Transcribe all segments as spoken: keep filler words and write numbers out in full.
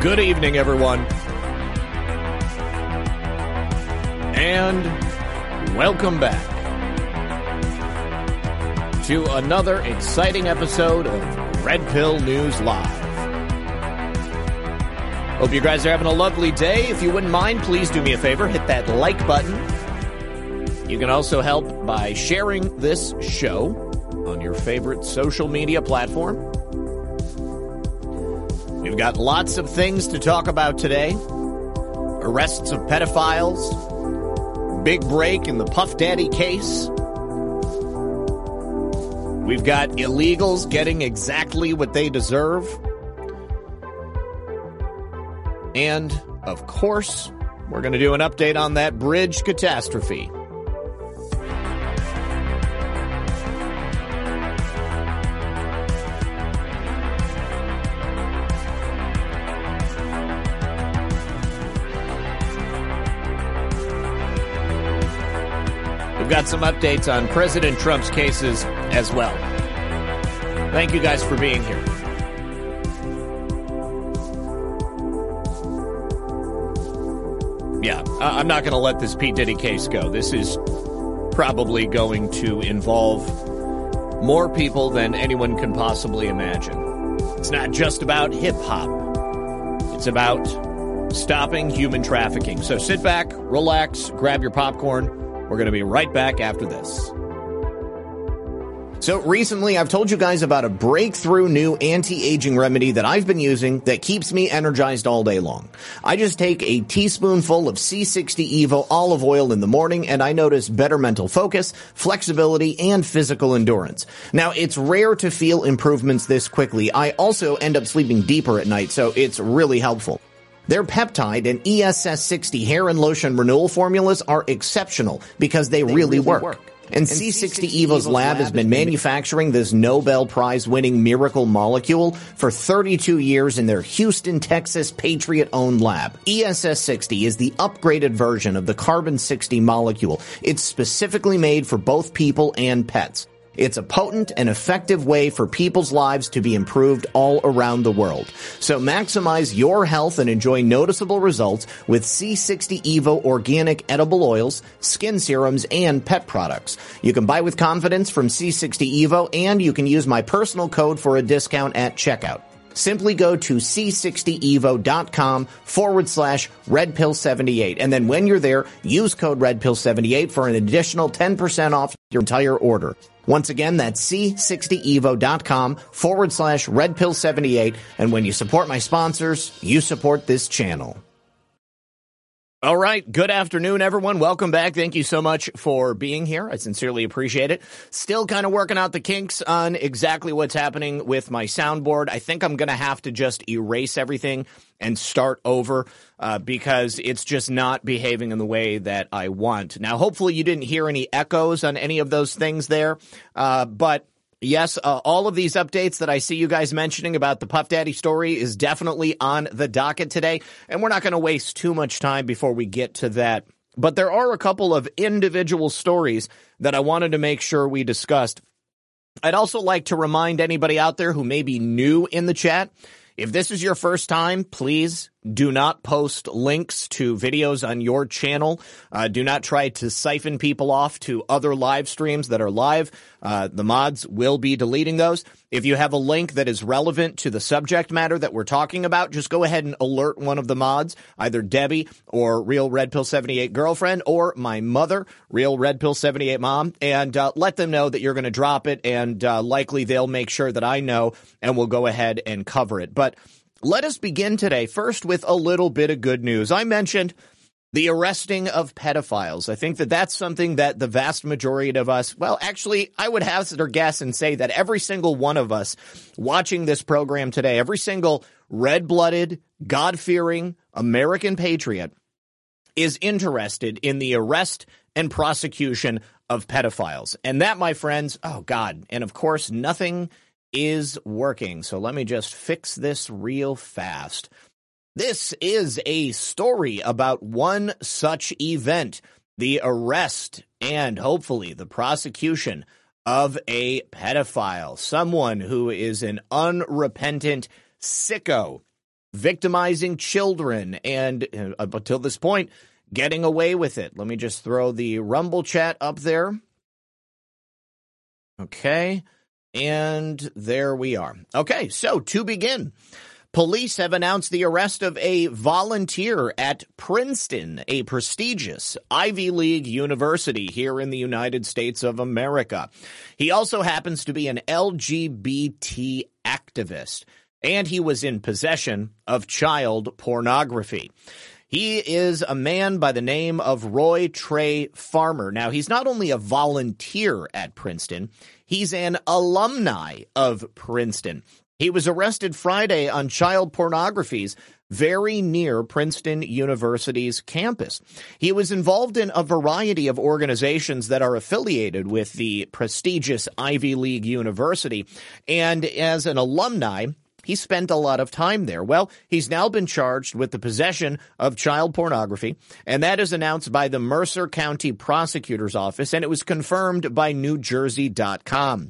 Good evening, everyone. And welcome back to another exciting episode of Red Pill News Live. Hope you guys are having a lovely day. If you wouldn't mind, please do me a favor, hit that like button. You can also help by sharing this show on your favorite social media platform. We've got lots of things to talk about today. Arrests of pedophiles, big break in the Puff Daddy case. We've got illegals getting exactly what they deserve. And, of course, we're going to do an update on that bridge catastrophe. We've got some updates on President Trump's cases as well. Thank you guys for being here. Yeah, I'm not going to let this P. Diddy case go. This is probably going to involve more people than anyone can possibly imagine. It's not just about hip-hop. It's about stopping human trafficking. So sit back, relax, grab your popcorn. We're going to be right back after this. So recently, I've told you guys about a breakthrough new anti-aging remedy that I've been using that keeps me energized all day long. I just take a teaspoonful of C sixty Evo olive oil in the morning and I notice better mental focus, flexibility, and physical endurance. Now, it's rare to feel improvements this quickly. I also end up sleeping deeper at night, so it's really helpful. Their peptide and E S S sixty hair and lotion renewal formulas are exceptional because they, they really, really work. work. And, and C sixty Evo's lab has been manufacturing this Nobel Prize-winning miracle molecule for thirty-two years in their Houston, Texas, Patriot-owned lab. E S S sixty is the upgraded version of the carbon sixty molecule. It's specifically made for both people and pets. It's a potent and effective way for people's lives to be improved all around the world. So maximize your health and enjoy noticeable results with C sixty Evo organic edible oils, skin serums, and pet products. You can buy with confidence from C sixty Evo, and you can use my personal code for a discount at checkout. Simply go to c sixty evo dot com forward slash red pill seventy-eight. And then when you're there, use code red pill seventy-eight for an additional ten percent off your entire order. Once again, that's c sixty evo dot com forward slash red pill seventy-eight. And when you support my sponsors, you support this channel. All right. Good afternoon, everyone. Welcome back. Thank you so much for being here. I sincerely appreciate it. Still kind of working out the kinks on exactly what's happening with my soundboard. I think I'm going to have to just erase everything and start over uh, because it's just not behaving in the way that I want. Now, hopefully you didn't hear any echoes on any of those things there, uh, but yes, uh, all of these updates that I see you guys mentioning about the Puff Daddy story is definitely on the docket today, and we're not going to waste too much time before we get to that. But there are a couple of individual stories that I wanted to make sure we discussed. I'd also like to remind anybody out there who may be new in the chat, if this is your first time, please do not post links to videos on your channel. Uh, do not try to siphon people off to other live streams that are live. Uh, the mods will be deleting those. If you have a link that is relevant to the subject matter that we're talking about, just go ahead and alert one of the mods, either Debbie or Real Red Pill seventy-eight Girlfriend or my mother, Real Red Pill seventy-eight Mom, and uh, let them know that you're going to drop it, and uh, likely they'll make sure that I know, and we'll go ahead and cover it. But let us begin today first with a little bit of good news. I mentioned the arresting of pedophiles. I think that that's something that the vast majority of us, well, actually, I would hazard a guess and say that every single one of us watching this program today, every single red-blooded, God-fearing American patriot is interested in the arrest and prosecution of pedophiles. And that, my friends, oh God, and of course, nothing is working. So let me just fix this real fast. This is a story about one such event, the arrest and hopefully the prosecution of a pedophile, someone who is an unrepentant sicko. victimizing children, and uh, up until this point, getting away with it. Let me just throw the Rumble chat up there. Okay, and there we are. Okay, so to begin, police have announced the arrest of a volunteer at Princeton, a prestigious Ivy League university here in the United States of America. He also happens to be an L G B T activist, and he was in possession of child pornography. He is a man by the name of Roy Trey Farmer. Now, he's not only a volunteer at Princeton, he's an alumni of Princeton. He was arrested Friday on child pornographies very near Princeton University's campus. He was involved in a variety of organizations that are affiliated with the prestigious Ivy League University, and as an alumni, he spent a lot of time there. Well, he's now been charged with the possession of child pornography, and that is announced by the Mercer County Prosecutor's Office, and it was confirmed by New Jersey dot com.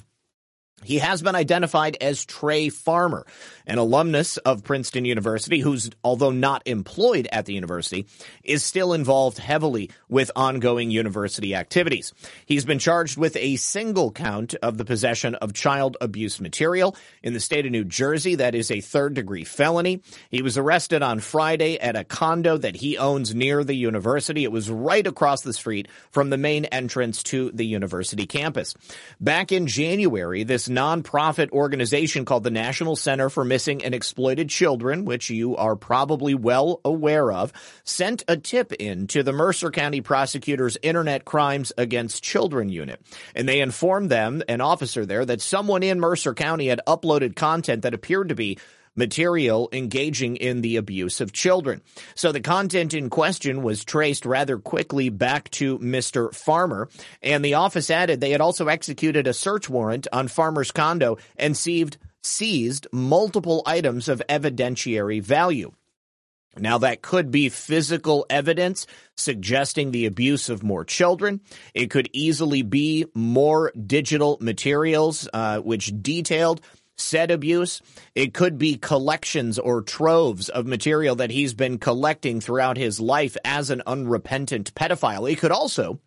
He has been identified as Trey Farmer, an alumnus of Princeton University who's, although not employed at the university, is still involved heavily with ongoing university activities. He's been charged with a single count of the possession of child abuse material. In the state of New Jersey, that is a third-degree felony. He was arrested on Friday at a condo that he owns near the university. It was right across the street from the main entrance to the university campus. Back in January, this nonprofit organization called the National Center for Missing and Exploited Children, which you are probably well aware of, sent a tip in to the Mercer County Prosecutor's Internet Crimes Against Children unit. And they informed them, an officer there, that someone in Mercer County had uploaded content that appeared to be material engaging in the abuse of children. So the content in question was traced rather quickly back to Mister Farmer, and the office added they had also executed a search warrant on Farmer's condo and seized, seized multiple items of evidentiary value. Now, that could be physical evidence suggesting the abuse of more children. It could easily be more digital materials uh, which detailed said abuse. It could be collections or troves of material that he's been collecting throughout his life as an unrepentant pedophile. It could also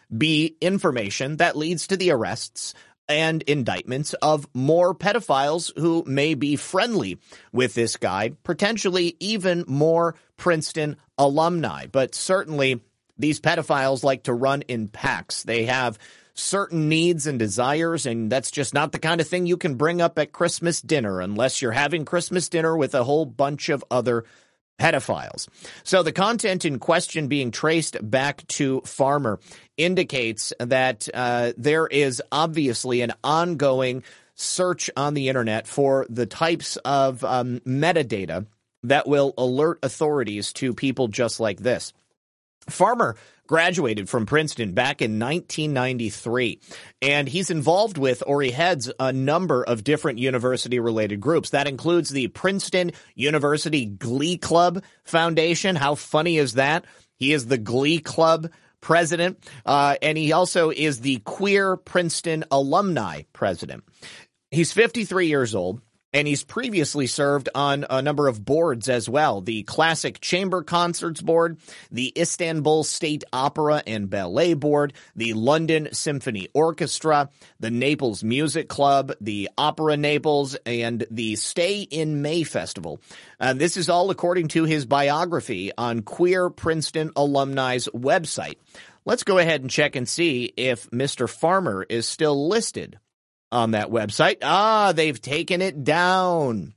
be information that leads to the arrests and indictments of more pedophiles who may be friendly with this guy, potentially even more Princeton alumni. But certainly these pedophiles like to run in packs. They have certain needs and desires, and that's just not the kind of thing you can bring up at Christmas dinner unless you're having Christmas dinner with a whole bunch of other pedophiles. So the content in question being traced back to Farmer indicates that uh, there is obviously an ongoing search on the internet for the types of um, metadata that will alert authorities to people just like this. Farmer graduated from Princeton back in nineteen ninety-three, and he's involved with, or he heads, a number of different university-related groups. That includes the Princeton University Glee Club Foundation. How funny is that? He is the Glee Club president, uh, and he also is the Queer Princeton Alumni president. He's fifty-three years old. And he's previously served on a number of boards as well. The Classic Chamber Concerts Board, the Istanbul State Opera and Ballet Board, the London Symphony Orchestra, the Naples Music Club, the Opera Naples, and the Stay in May Festival. Uh, this is all according to his biography on Queer Princeton Alumni's website. Let's go ahead and check and see if Mister Farmer is still listed on that website. Ah, they've taken it down.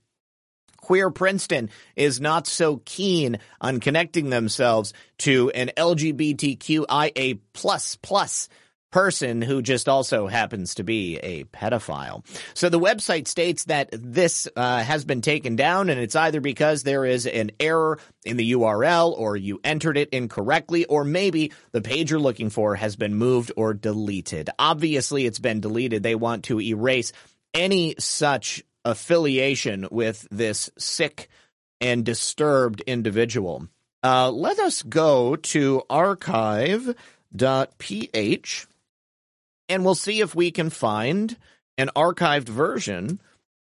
Queer Princeton is not so keen on connecting themselves to an L G B T Q I A plus plus person who just also happens to be a pedophile. So the website states that this uh, has been taken down, and it's either because there is an error in the U R L, or you entered it incorrectly, or maybe the page you're looking for has been moved or deleted. Obviously, it's been deleted. They want to erase any such affiliation with this sick and disturbed individual. Uh, let us go to archive dot p h, and we'll see if we can find an archived version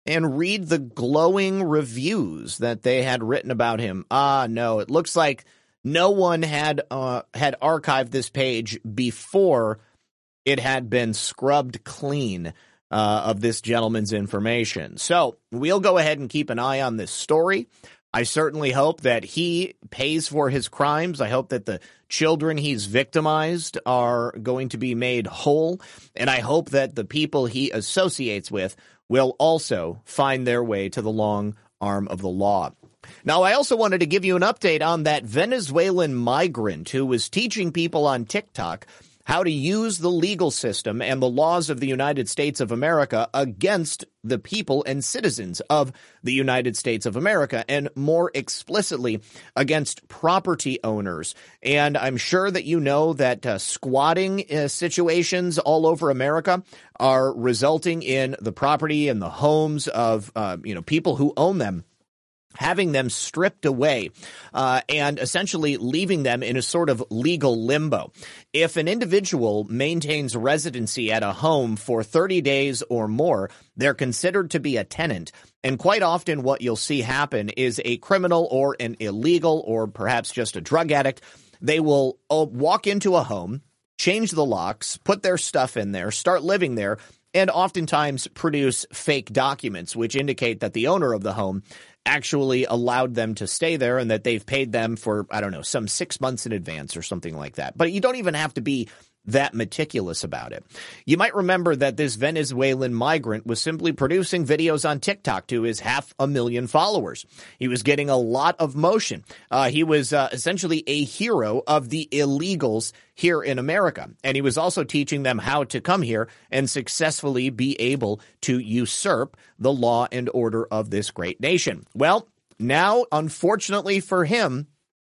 and read the glowing reviews that they had written about him. Ah, no, it looks like no one had uh, had archived this page before it had been scrubbed clean uh, of this gentleman's information. So we'll go ahead and keep an eye on this story. I certainly hope that he pays for his crimes. I hope that the children he's victimized are going to be made whole. And I hope that the people he associates with will also find their way to the long arm of the law. Now, I also wanted to give you an update on that Venezuelan migrant who was teaching people on TikTok how to use the legal system and the laws of the United States of America against the people and citizens of the United States of America, and more explicitly against property owners. And I'm sure that you know that uh, squatting uh, situations all over America are resulting in the property and the homes of uh, you know people who own them having them stripped away uh, and essentially leaving them in a sort of legal limbo. If an individual maintains residency at a home for thirty days or more, they're considered to be a tenant. And quite often what you'll see happen is a criminal or an illegal or perhaps just a drug addict, they will uh, walk into a home, change the locks, put their stuff in there, start living there, and oftentimes produce fake documents which indicate that the owner of the home actually allowed them to stay there and that they've paid them for, I don't know, some six months in advance or something like that. But you don't even have to be that meticulous about it. You might remember that this Venezuelan migrant was simply producing videos on TikTok to his half a million followers. He was getting a lot of motion. Uh, he was uh, essentially a hero of the illegals here in America. And he was also teaching them how to come here and successfully be able to usurp the law and order of this great nation. Well, now, unfortunately for him,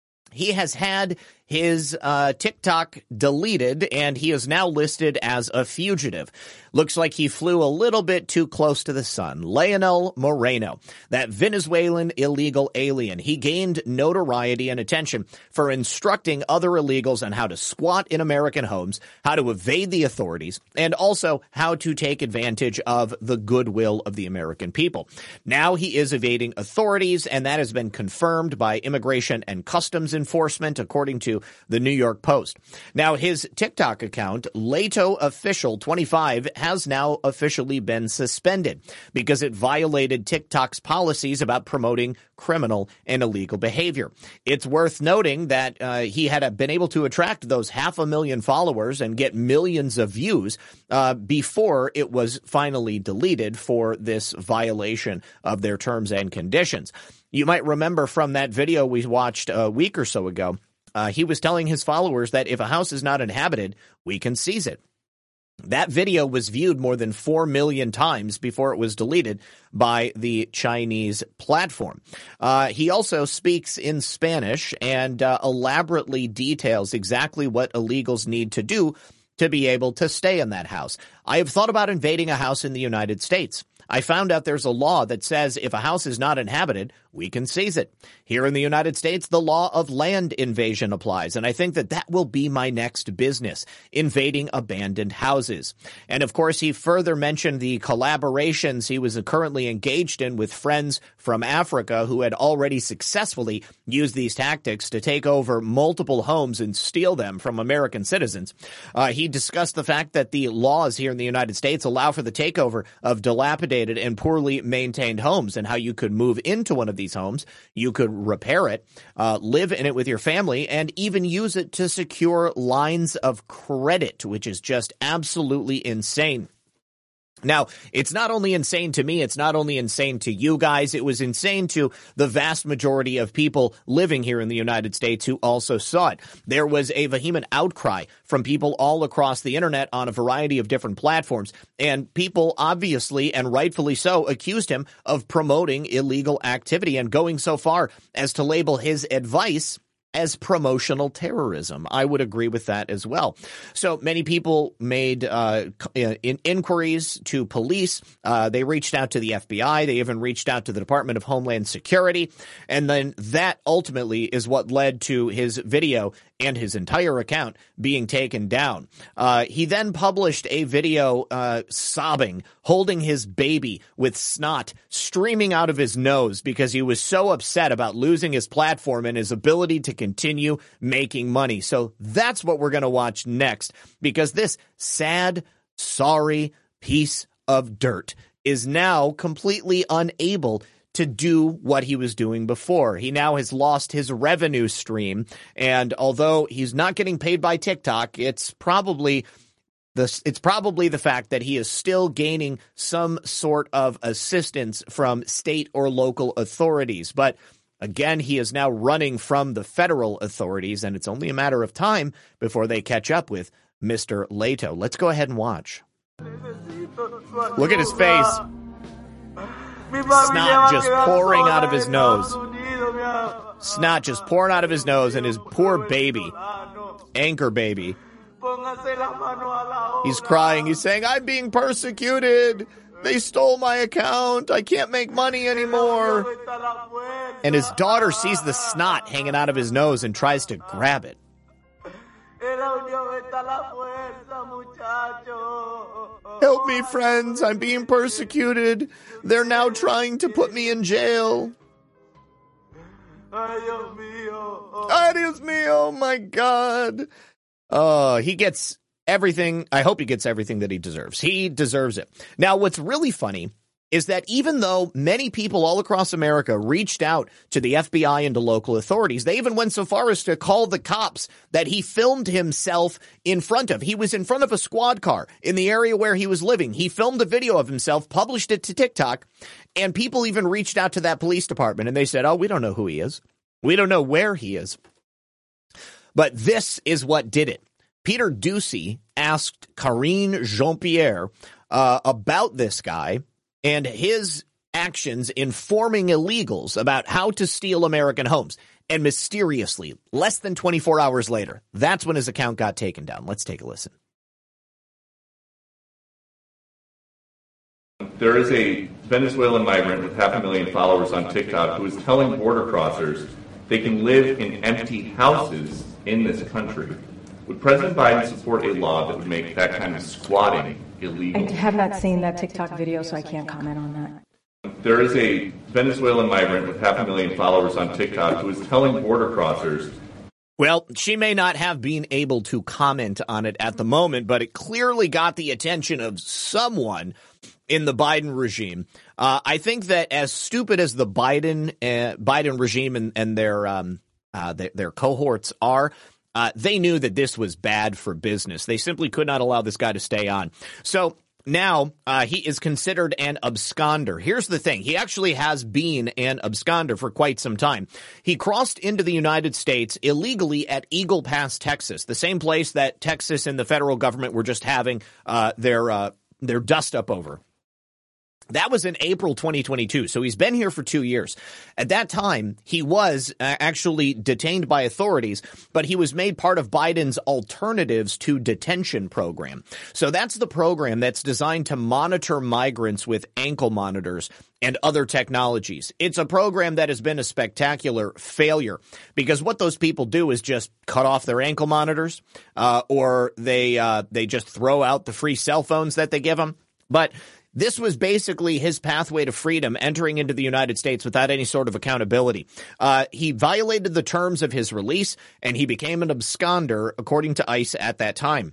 he has had his uh, TikTok deleted, and he is now listed as a fugitive. Looks like he flew a little bit too close to the sun. Leonel Moreno, that Venezuelan illegal alien, he gained notoriety and attention for instructing other illegals on how to squat in American homes, how to evade the authorities, and also how to take advantage of the goodwill of the American people. Now he is evading authorities, and that has been confirmed by Immigration and Customs Enforcement, according to the New York Post. Now, his TikTok account, Leto Official twenty-five, has now officially been suspended because it violated TikTok's policies about promoting criminal and illegal behavior. It's worth noting that uh, he had been able to attract those half a million followers and get millions of views uh, before it was finally deleted for this violation of their terms and conditions. You might remember from that video we watched a week or so ago, Uh, he was telling his followers that if a house is not inhabited, we can seize it. That video was viewed more than four million times before it was deleted by the Chinese platform. Uh, he also speaks in Spanish and uh, elaborately details exactly what illegals need to do to be able to stay in that house. I have thought about invading a house in the United States. I found out there's a law that says if a house is not inhabited, we can seize it. Here in the United States, the law of land invasion applies, and I think that that will be my next business, invading abandoned houses. And of course, he further mentioned the collaborations he was currently engaged in with friends from Africa who had already successfully used these tactics to take over multiple homes and steal them from American citizens. Uh, he discussed the fact that the laws here in the United States allow for the takeover of dilapidated and poorly maintained homes, and how you could move into one of these homes, you could repair it, uh, live in it with your family, and even use it to secure lines of credit, which is just absolutely insane. Now, it's not only insane to me, it's not only insane to you guys, it was insane to the vast majority of people living here in the United States who also saw it. There was a vehement outcry from people all across the internet on a variety of different platforms, and people obviously and rightfully so accused him of promoting illegal activity and going so far as to label his advice as promotional terrorism. I would agree with that as well. So many people made uh, in inquiries to police. Uh, they reached out to the F B I. They even reached out to the Department of Homeland Security. And then that ultimately is what led to his video and his entire account being taken down. Uh, he then published a video uh, sobbing, holding his baby with snot streaming out of his nose because he was so upset about losing his platform and his ability to continue making money. So that's what we're going to watch next, because this sad, sorry piece of dirt is now completely unable to do what he was doing before. He now has lost his revenue stream, and although he's not getting paid by TikTok, it's probably the it's probably the fact that he is still gaining some sort of assistance from state or local authorities. But again, he is now running from the federal authorities, and it's only a matter of time before they catch up with Mister Leto. Let's go ahead and watch. Look at his face. Snot just pouring out of his nose. Snot just pouring out of his nose, and his poor baby, anchor baby, he's crying. He's saying, I'm being persecuted. They stole my account. I can't make money anymore. And his daughter sees the snot hanging out of his nose and tries to grab it. Help me, friends. I'm being persecuted. They're now trying to put me in jail. Ay, Dios mío. Oh, my God. Oh, he gets everything. I hope he gets everything that he deserves. He deserves it. Now, what's really funny is that even though many people all across America reached out to the F B I and to local authorities, they even went so far as to call the cops that he filmed himself in front of. He was in front of a squad car in the area where he was living. He filmed a video of himself, published it to TikTok, and people even reached out to that police department, and they said, oh, we don't know who he is. We don't know where he is. But this is what did it. Peter Doocy asked Karine Jean-Pierre uh, about this guy and his actions informing illegals about how to steal American homes. And mysteriously, less than twenty-four hours later, that's when his account got taken down. Let's take a listen. There is a Venezuelan migrant with half a million followers on TikTok who is telling border crossers they can live in empty houses in this country. Would President Biden support a law that would make that kind of squatting illegal? I have not seen that TikTok video, so I can't comment on that. There is a Venezuelan migrant with half a million followers on TikTok who is telling border crossers. Well, she may not have been able to comment on it at the moment, but it clearly got the attention of someone in the Biden regime. Uh, I think that as stupid as the Biden uh, Biden regime and, and their um, uh, their, their cohorts are, Uh, they knew that this was bad for business. They simply could not allow this guy to stay on. So now uh, he is considered an absconder. Here's the thing. He actually has been an absconder for quite some time. He crossed into the United States illegally at Eagle Pass, Texas, the same place that Texas and the federal government were just having uh, their uh, their dust up over. That was in April twenty twenty-two, so he's been here for two years. At that time, he was uh, actually detained by authorities, but he was made part of Biden's Alternatives to Detention program. So that's the program that's designed to monitor migrants with ankle monitors and other technologies. It's a program that has been a spectacular failure because what those people do is just cut off their ankle monitors uh, or they uh, they just throw out the free cell phones that they give them. But this was basically his pathway to freedom, entering into the United States without any sort of accountability. Uh, he violated the terms of his release, and he became an absconder, according to ICE at that time.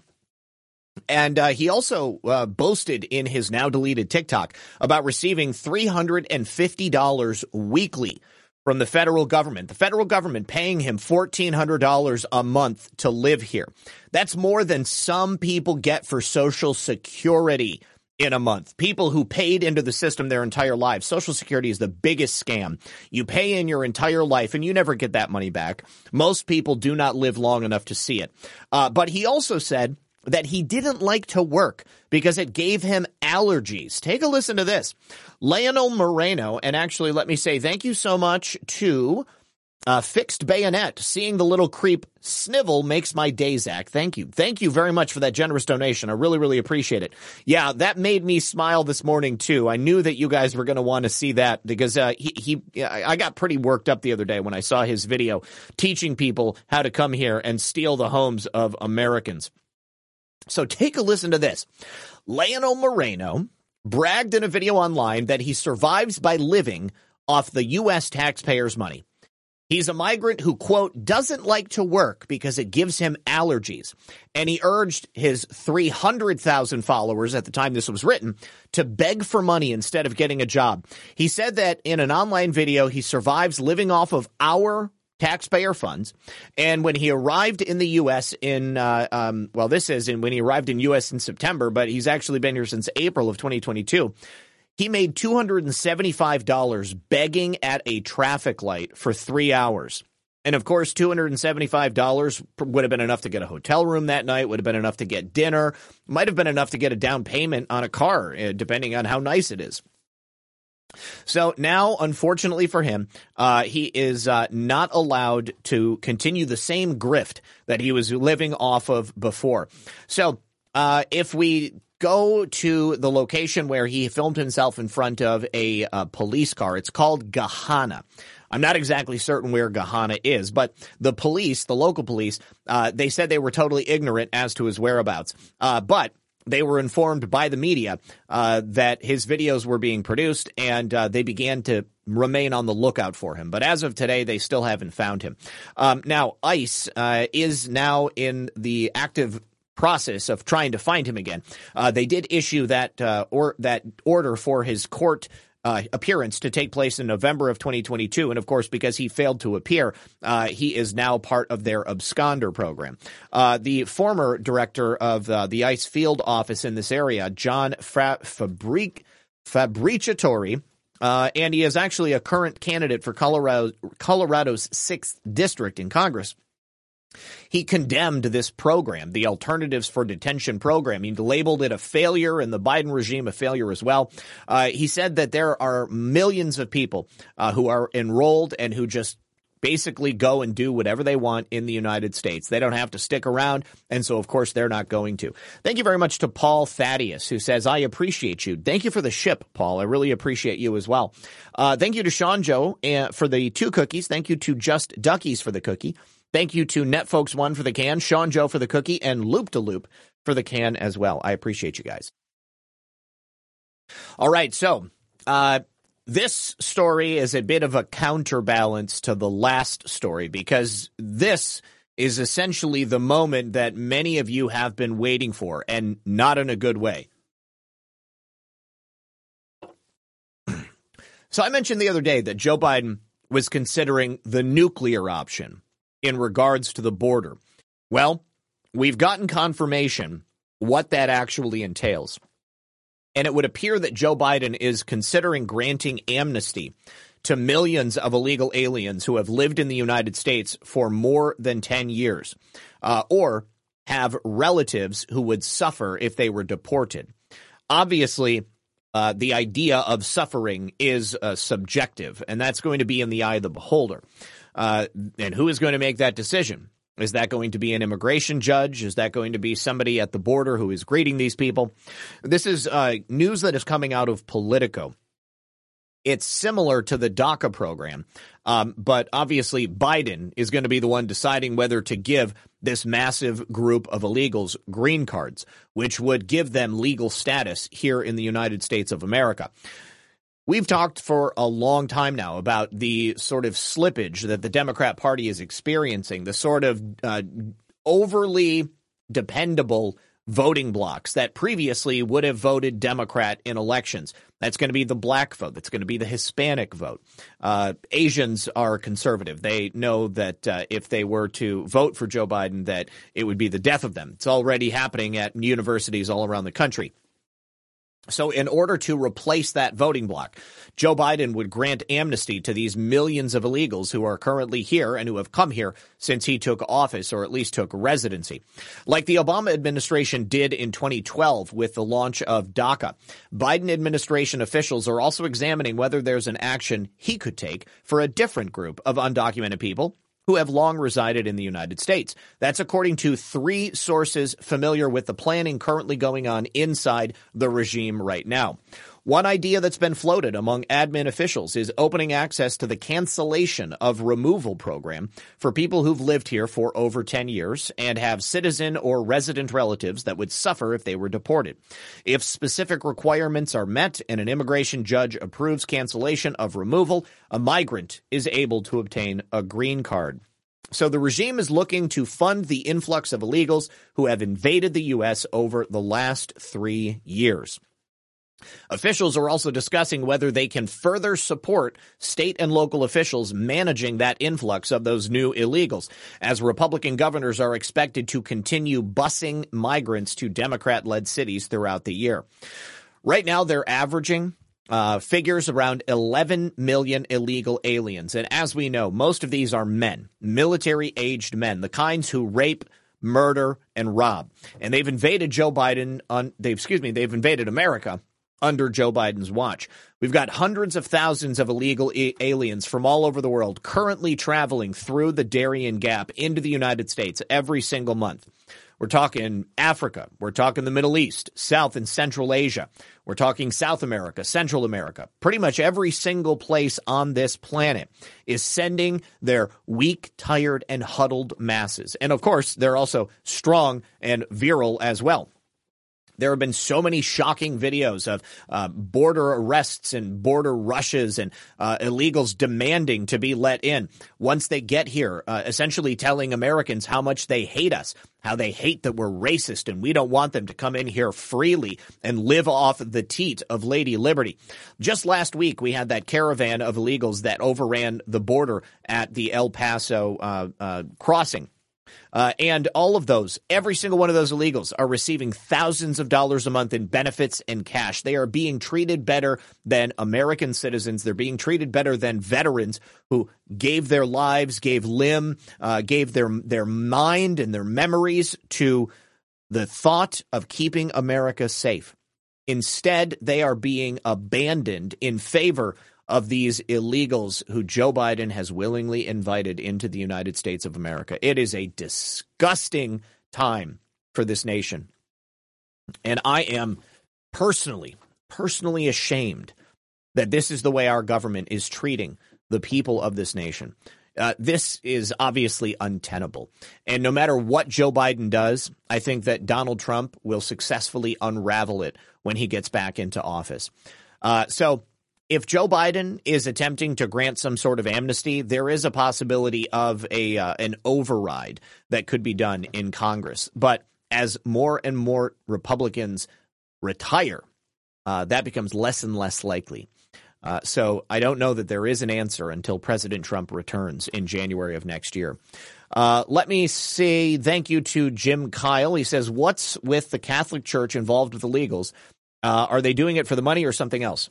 And uh, he also uh, boasted in his now-deleted TikTok about receiving three hundred fifty dollars weekly from the federal government. The federal government paying him fourteen hundred dollars a month to live here. That's more than some people get for Social Security in a month. People who paid into the system their entire lives. Social Security is the biggest scam. You pay in your entire life and you never get that money back. Most people do not live long enough to see it. Uh, but he also said that he didn't like to work because it gave him allergies. Take a listen to this. Lionel Moreno, and actually let me say thank you so much to Uh, fixed bayonet. Seeing the little creep snivel makes my day, Zach. Thank you. Thank you very much for that generous donation. I really, really appreciate it. Yeah, that made me smile this morning, too. I knew that you guys were going to want to see that because uh, he, he, I got pretty worked up the other day when I saw his video teaching people how to come here and steal the homes of Americans. So take a listen to this. Lionel Moreno bragged in a video online that he survives by living off the U S taxpayers' money. He's a migrant who, quote, doesn't like to work because it gives him allergies. And he urged his three hundred thousand followers at the time this was written to beg for money instead of getting a job. He said that in an online video, he survives living off of our taxpayer funds. And when he arrived in the U S in, uh, um, well, this is in when he arrived in U S in September, but he's actually been here since April of twenty twenty-two. He made two hundred seventy-five dollars begging at a traffic light for three hours. And, of course, two hundred seventy-five dollars would have been enough to get a hotel room that night, would have been enough to get dinner, might have been enough to get a down payment on a car, depending on how nice it is. So now, unfortunately for him, uh, he is uh, not allowed to continue the same grift that he was living off of before. So uh, if we go to the location where he filmed himself in front of a, a police car. It's called Gahanna. I'm not exactly certain where Gahanna is, but the police, the local police, uh, they said they were totally ignorant as to his whereabouts. Uh, but they were informed by the media uh, that his videos were being produced, and uh, they began to remain on the lookout for him. But as of today, they still haven't found him. Um, now, ICE uh, is now in the active process of trying to find him again. Uh, they did issue that uh, or that order for his court uh, appearance to take place in November of twenty twenty-two. And of course, because he failed to appear, uh, he is now part of their absconder program. Uh, the former director of uh, the ICE field office in this area, John Fra- Fabric- Fabriciatori, uh, and he is actually a current candidate for Colorado, Colorado's sixth district in Congress. He condemned this program, the Alternatives for Detention program. He labeled it a failure and the Biden regime a failure as well. Uh, he said that there are millions of people uh, who are enrolled and who just basically go and do whatever they want in the United States. They don't have to stick around, and so, of course, they're not going to. Thank you very much to Paul Thaddeus, who says, I appreciate you. Thank you for the ship, Paul. I really appreciate you as well. Uh, thank you to Sean Joe uh, for the two cookies. Thank you to Just Duckies for the cookie. Thank you to NetFolks one for the can, Sean Joe for the cookie, and Loop to Loop for the can as well. I appreciate you guys. All right, so uh, this story is a bit of a counterbalance to the last story because this is essentially the moment that many of you have been waiting for, and not in a good way. So I mentioned the other day that Joe Biden was considering the nuclear option in regards to the border. Well, we've gotten confirmation what that actually entails. And it would appear that Joe Biden is considering granting amnesty to millions of illegal aliens who have lived in the United States for more than ten years, uh, or have relatives who would suffer if they were deported. Obviously, uh, the idea of suffering is uh, subjective, and that's going to be in the eye of the beholder. Uh, and who is going to make that decision? Is that going to be an immigration judge? Is that going to be somebody at the border who is greeting these people? This is uh, news that is coming out of Politico. It's similar to the DACA program, um, but obviously Biden is going to be the one deciding whether to give this massive group of illegals green cards, which would give them legal status here in the United States of America. We've talked for a long time now about the sort of slippage that the Democrat Party is experiencing, the sort of uh, overly dependable voting blocks that previously would have voted Democrat in elections. That's going to be the black vote. That's going to be the Hispanic vote. Uh, Asians are conservative. They know that uh, if they were to vote for Joe Biden, that it would be the death of them. It's already happening at universities all around the country. So in order to replace that voting bloc, Joe Biden would grant amnesty to these millions of illegals who are currently here and who have come here since he took office, or at least took residency. Like the Obama administration did in twenty twelve with the launch of DACA, Biden administration officials are also examining whether there's an action he could take for a different group of undocumented people who have long resided in the United States. That's according to three sources familiar with the planning currently going on inside the regime right now. One idea that's been floated among admin officials is opening access to the cancellation of removal program for people who've lived here for over ten years and have citizen or resident relatives that would suffer if they were deported. If specific requirements are met and an immigration judge approves cancellation of removal, a migrant is able to obtain a green card. So the regime is looking to fund the influx of illegals who have invaded the U S over the last three years. Officials are also discussing whether they can further support state and local officials managing that influx of those new illegals, as Republican governors are expected to continue busing migrants to Democrat-led cities throughout the year. Right now, they're averaging uh, figures around eleven million illegal aliens. And as we know, most of these are men, military-aged men, the kinds who rape, murder, and rob. And they've invaded Joe Biden on, they've, excuse me, they've invaded America under Joe Biden's watch. We've got hundreds of thousands of illegal a- aliens from all over the world currently traveling through the Darien Gap into the United States every single month. We're talking Africa. We're talking the Middle East, South and Central Asia. We're talking South America, Central America. Pretty much every single place on this planet is sending their weak, tired, and huddled masses. And of course, they're also strong and virile as well. There have been so many shocking videos of uh, border arrests and border rushes and uh, illegals demanding to be let in once they get here, uh, essentially telling Americans how much they hate us, how they hate that we're racist and we don't want them to come in here freely and live off the teat of Lady Liberty. Just last week, we had that caravan of illegals that overran the border at the El Paso uh, uh, crossing. Uh, and all of those, every single one of those illegals are receiving thousands of dollars a month in benefits and cash. They are being treated better than American citizens. They're being treated better than veterans who gave their lives, gave limb, uh, gave their their mind and their memories to the thought of keeping America safe. Instead, they are being abandoned in favor of these illegals who Joe Biden has willingly invited into the United States of America. It is a disgusting time for this nation. And I am personally, personally ashamed that this is the way our government is treating the people of this nation. Uh, this is obviously untenable. And no matter what Joe Biden does, I think that Donald Trump will successfully unravel it when he gets back into office. Uh, so if Joe Biden is attempting to grant some sort of amnesty, there is a possibility of a uh, an override that could be done in Congress. But as more and more Republicans retire, uh, that becomes less and less likely. Uh, so I don't know that there is an answer until President Trump returns in January of next year. Uh, let me say thank you to Jim Kyle. He says, what's with the Catholic Church involved with illegals? Uh, are they doing it for the money or something else?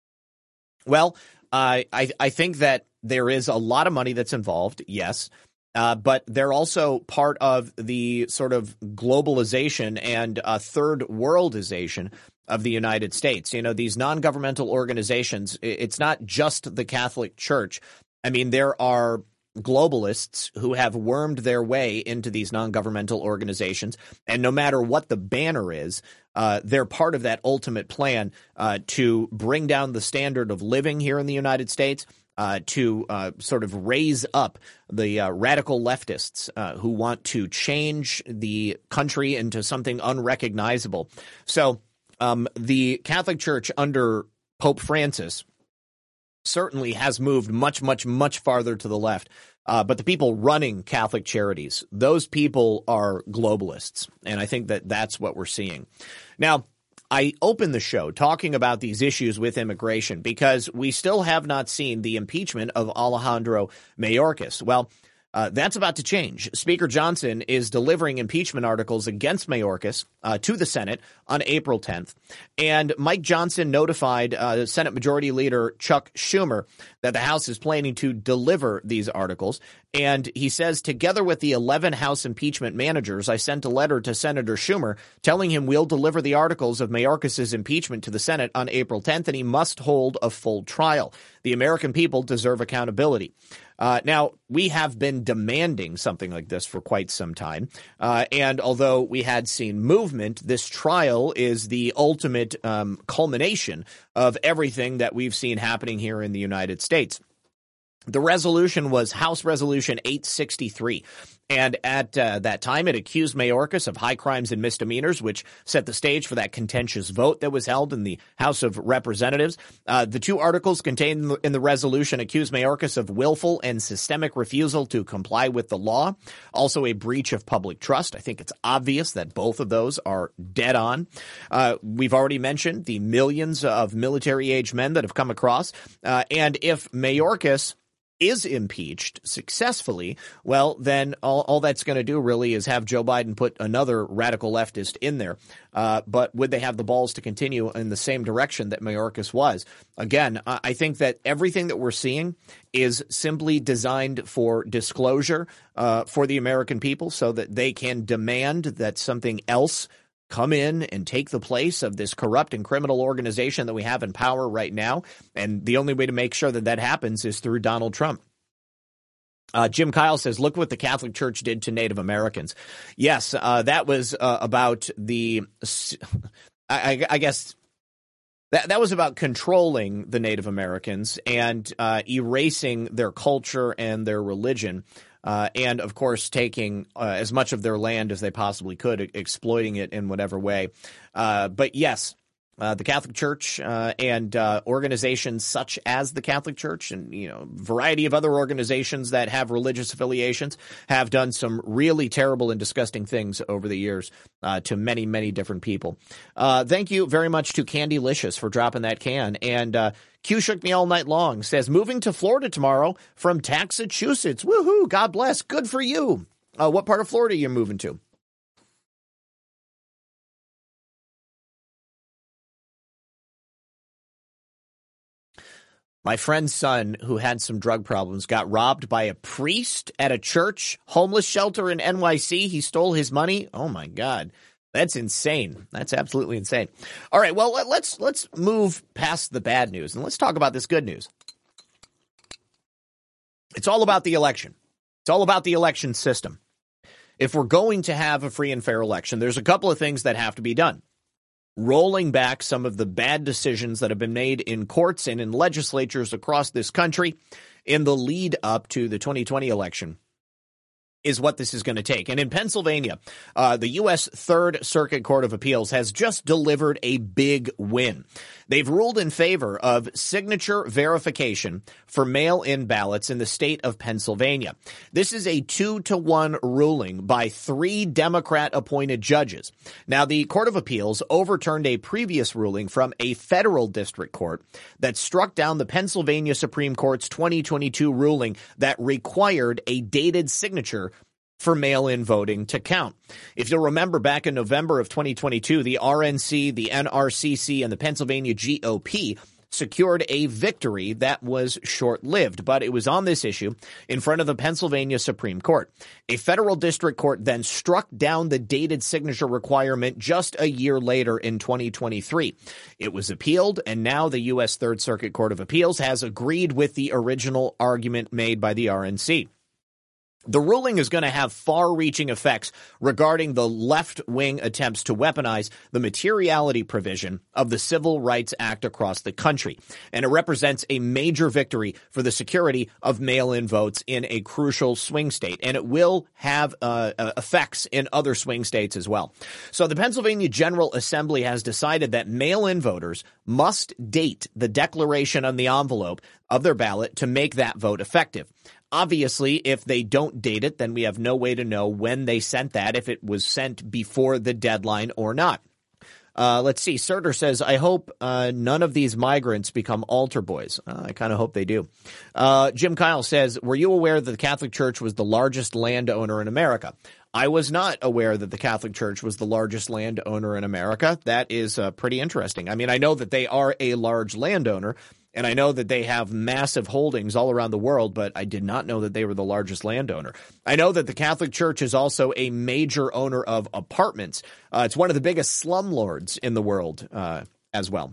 Well, uh, I, I think that there is a lot of money that's involved, yes, uh, but they're also part of the sort of globalization and uh, third worldization of the United States. You know, these non-governmental organizations, it's not just the Catholic Church. I mean, there are globalists who have wormed their way into these non-governmental organizations, and no matter what the banner is, uh, they're part of that ultimate plan uh, to bring down the standard of living here in the United States, uh, to uh, sort of raise up the uh, radical leftists uh, who want to change the country into something unrecognizable. So um, the Catholic Church under Pope Francis certainly has moved much, much, much farther to the left. Uh, but the people running Catholic Charities, those people are globalists. And I think that that's what we're seeing. Now, I opened the show talking about these issues with immigration because we still have not seen the impeachment of Alejandro Mayorkas. Well, Uh, that's about to change. Speaker Johnson is delivering impeachment articles against Mayorkas uh, to the Senate on April tenth. And Mike Johnson notified uh, Senate Majority Leader Chuck Schumer that the House is planning to deliver these articles. And he says, together with the eleven House impeachment managers, I sent a letter to Senator Schumer telling him we'll deliver the articles of Mayorkas' impeachment to the Senate on April tenth, and he must hold a full trial. The American people deserve accountability. Uh, now, we have been demanding something like this for quite some time. Uh, and although we had seen movement, this trial is the ultimate um, culmination of everything that we've seen happening here in the United States. The resolution was House Resolution eight sixty-three. And at uh, that time, it accused Mayorkas of high crimes and misdemeanors, which set the stage for that contentious vote that was held in the House of Representatives. Uh, the two articles contained in the, in the resolution accused Mayorkas of willful and systemic refusal to comply with the law, also a breach of public trust. I think it's obvious that both of those are dead on. Uh, we've already mentioned the millions of military-age men that have come across. Uh, and if Mayorkas is impeached successfully, well, then all, all that's going to do really is have Joe Biden put another radical leftist in there. Uh, but would they have the balls to continue in the same direction that Mayorkas was? Again, I think that everything that we're seeing is simply designed for disclosure uh, for the American people so that they can demand that something else come in and take the place of this corrupt and criminal organization that we have in power right now. And the only way to make sure that that happens is through Donald Trump. Uh, Jim Kyle says, look what the Catholic Church did to Native Americans. Yes, uh, that was uh, about the, I, I guess, that, that was about controlling the Native Americans and uh, erasing their culture and their religion. Uh, and, of course, taking uh, as much of their land as they possibly could, e- exploiting it in whatever way. Uh, but, yes, uh, the Catholic Church uh, and uh, organizations such as the Catholic Church and, you know, a variety of other organizations that have religious affiliations have done some really terrible and disgusting things over the years uh, to many, many different people. Uh, thank you very much to Candylicious for dropping that can. And uh Q shook me all night long, says, moving to Florida tomorrow from Taxachusetts. Woohoo, God bless. Good for you. Uh, what part of Florida are you moving to? My friend's son, who had some drug problems, got robbed by a priest at a church homeless shelter in N Y C. He stole his money. Oh, my God. That's insane. That's absolutely insane. All right, well, let's let's move past the bad news and let's talk about this good news. It's all about the election. It's all about the election system. If we're going to have a free and fair election, there's a couple of things that have to be done. Rolling back some of the bad decisions that have been made in courts and in legislatures across this country in the lead up to the twenty twenty election is what this is going to take. And in Pennsylvania, uh, the U S Third Circuit Court of Appeals has just delivered a big win. They've ruled in favor of signature verification for mail-in ballots in the state of Pennsylvania. This is a two to one ruling by three Democrat-appointed judges. Now, the Court of Appeals overturned a previous ruling from a federal district court that struck down the Pennsylvania Supreme Court's twenty twenty-two ruling that required a dated signature for mail-in voting to count. If you'll remember, back in November of twenty twenty-two, the R N C, the N R C C, and the Pennsylvania G O P secured a victory that was short-lived, but it was on this issue in front of the Pennsylvania Supreme Court. A federal district court then struck down the dated signature requirement just a year later in twenty twenty-three. It was appealed, and now the U S Third Circuit Court of Appeals has agreed with the original argument made by the R N C. The ruling is going to have far-reaching effects regarding the left-wing attempts to weaponize the materiality provision of the Civil Rights Act across the country. And it represents a major victory for the security of mail-in votes in a crucial swing state. And it will have uh, effects in other swing states as well. So the Pennsylvania General Assembly has decided that mail-in voters must date the declaration on the envelope of their ballot to make that vote effective. Obviously, if they don't date it, then we have no way to know when they sent that, if it was sent before the deadline or not. Uh, let's see. Surter says, I hope uh, none of these migrants become altar boys. Uh, I kind of hope they do. Uh, Jim Kyle says, were you aware that the Catholic Church was the largest landowner in America? I was not aware that the Catholic Church was the largest landowner in America. That is uh, pretty interesting. I mean, I know that they are a large landowner, and I know that they have massive holdings all around the world, but I did not know that they were the largest landowner. I know that the Catholic Church is also a major owner of apartments. Uh, it's one of the biggest slumlords in the world uh, as well.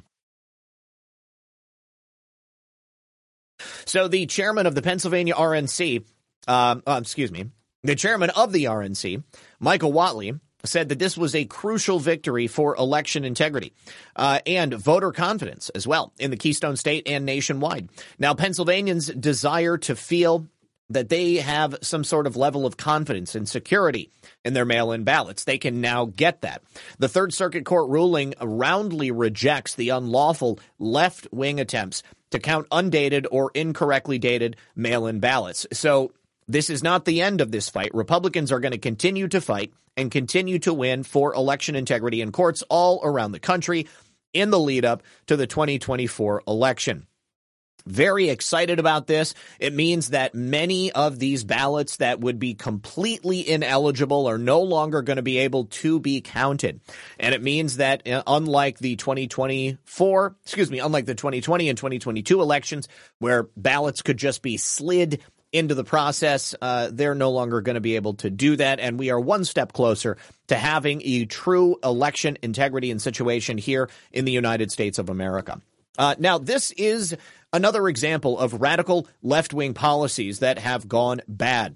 So the chairman of the Pennsylvania R N C, um, uh, excuse me, the chairman of the R N C, Michael Whatley, said that this was a crucial victory for election integrity uh, and voter confidence as well in the Keystone State and nationwide. Now, Pennsylvanians desire to feel that they have some sort of level of confidence and security in their mail-in ballots. They can now get that. The Third Circuit Court ruling roundly rejects the unlawful left-wing attempts to count undated or incorrectly dated mail-in ballots. So this is not the end of this fight. Republicans are going to continue to fight and continue to win for election integrity in courts all around the country in the lead up to the twenty twenty-four election. Very excited about this. It means that many of these ballots that would be completely ineligible are no longer going to be able to be counted. And it means that uh, unlike the twenty twenty-four, excuse me, unlike the twenty twenty and twenty twenty-two elections where ballots could just be slid into the process, uh, they're no longer going to be able to do that. And we are one step closer to having a true election integrity and situation here in the United States of America. Uh, now, this is another example of radical left-wing policies that have gone bad.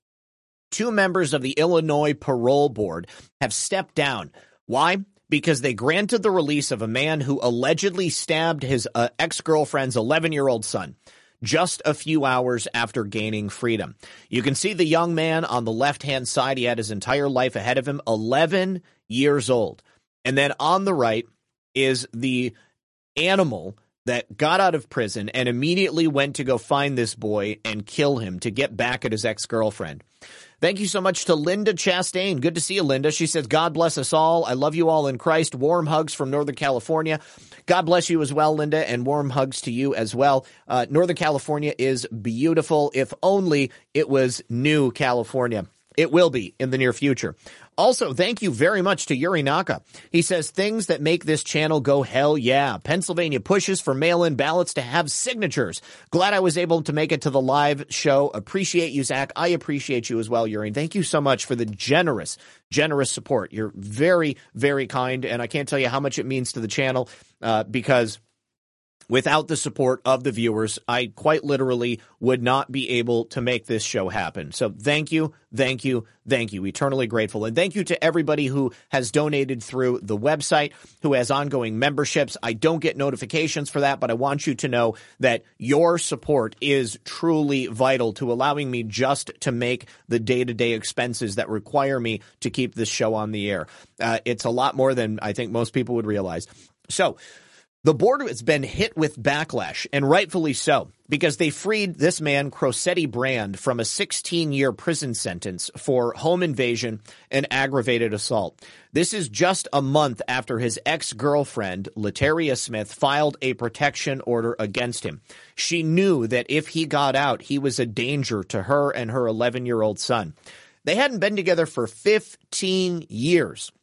Two members of the Illinois Parole Board have stepped down. Why? Because they granted the release of a man who allegedly stabbed his uh, ex-girlfriend's eleven-year-old son just a few hours after gaining freedom. You can see the young man on the left-hand side. He had his entire life ahead of him, eleven years old. And then on the right is the animal that got out of prison and immediately went to go find this boy and kill him to get back at his ex-girlfriend. Thank you so much to Linda Chastain. Good to see you, Linda. She says, God bless us all. I love you all in Christ. Warm hugs from Northern California. God bless you as well, Linda, and warm hugs to you as well. Uh, Northern California is beautiful. If only it was new California. It will be in the near future. Also, thank you very much to Yuri Naka. He says, things that make this channel go hell yeah. Pennsylvania pushes for mail-in ballots to have signatures. Glad I was able to make it to the live show. Appreciate you, Zach. I appreciate you as well, Yuri. And thank you so much for the generous, generous support. You're very, very kind, and I can't tell you how much it means to the channel uh, because without the support of the viewers, I quite literally would not be able to make this show happen. So thank you, thank you, thank you. Eternally grateful. And thank you to everybody who has donated through the website, who has ongoing memberships. I don't get notifications for that, but I want you to know that your support is truly vital to allowing me just to make the day-to-day expenses that require me to keep this show on the air. Uh, it's a lot more than I think most people would realize. So, the board has been hit with backlash, and rightfully so, because they freed this man, Crosetti Brand, from a sixteen-year prison sentence for home invasion and aggravated assault. This is just a month after his ex-girlfriend, Lataria Smith, filed a protection order against him. She knew that if he got out, he was a danger to her and her eleven-year-old son. They hadn't been together for fifteen years.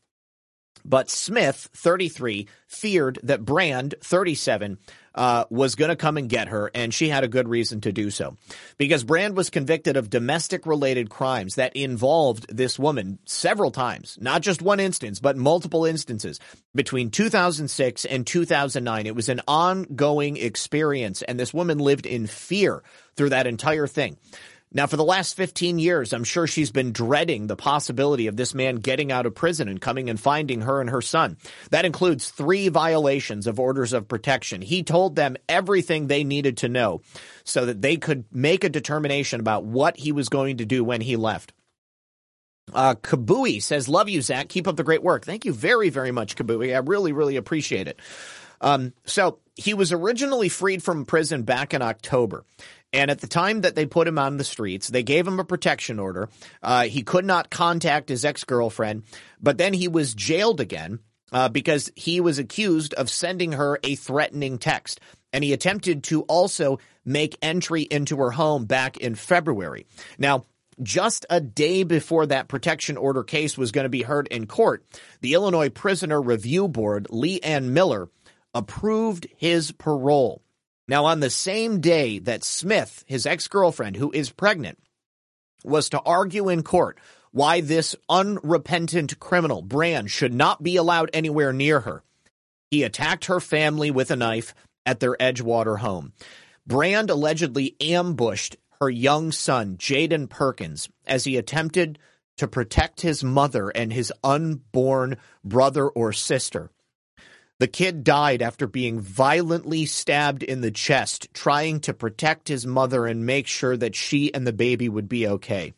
But Smith, thirty-three, feared that Brand, thirty-seven, uh, was going to come and get her, and she had a good reason to do so. Because Brand was convicted of domestic-related crimes that involved this woman several times, not just one instance, but multiple instances. Between two thousand six and two thousand nine, it was an ongoing experience, and this woman lived in fear through that entire thing. Now, for the last fifteen years, I'm sure she's been dreading the possibility of this man getting out of prison and coming and finding her and her son. That includes three violations of orders of protection. He told them everything they needed to know so that they could make a determination about what he was going to do when he left. Uh, Kabui says, love you, Zach. Keep up the great work. Thank you very, very much, Kabui. I really, really appreciate it. Um, so he was originally freed from prison back in October. And at the time that they put him on the streets, they gave him a protection order. Uh, he could not contact his ex-girlfriend, but then he was jailed again uh, because he was accused of sending her a threatening text. And he attempted to also make entry into her home back in February. Now, just a day before that protection order case was going to be heard in court, the Illinois Prisoner Review Board, Lee Ann Miller, approved his parole. Now, on the same day that Smith, his ex-girlfriend, who is pregnant, was to argue in court why this unrepentant criminal, Brand, should not be allowed anywhere near her, he attacked her family with a knife at their Edgewater home. Brand allegedly ambushed her young son, Jaden Perkins, as he attempted to protect his mother and his unborn brother or sister. The kid died after being violently stabbed in the chest, trying to protect his mother and make sure that she and the baby would be okay.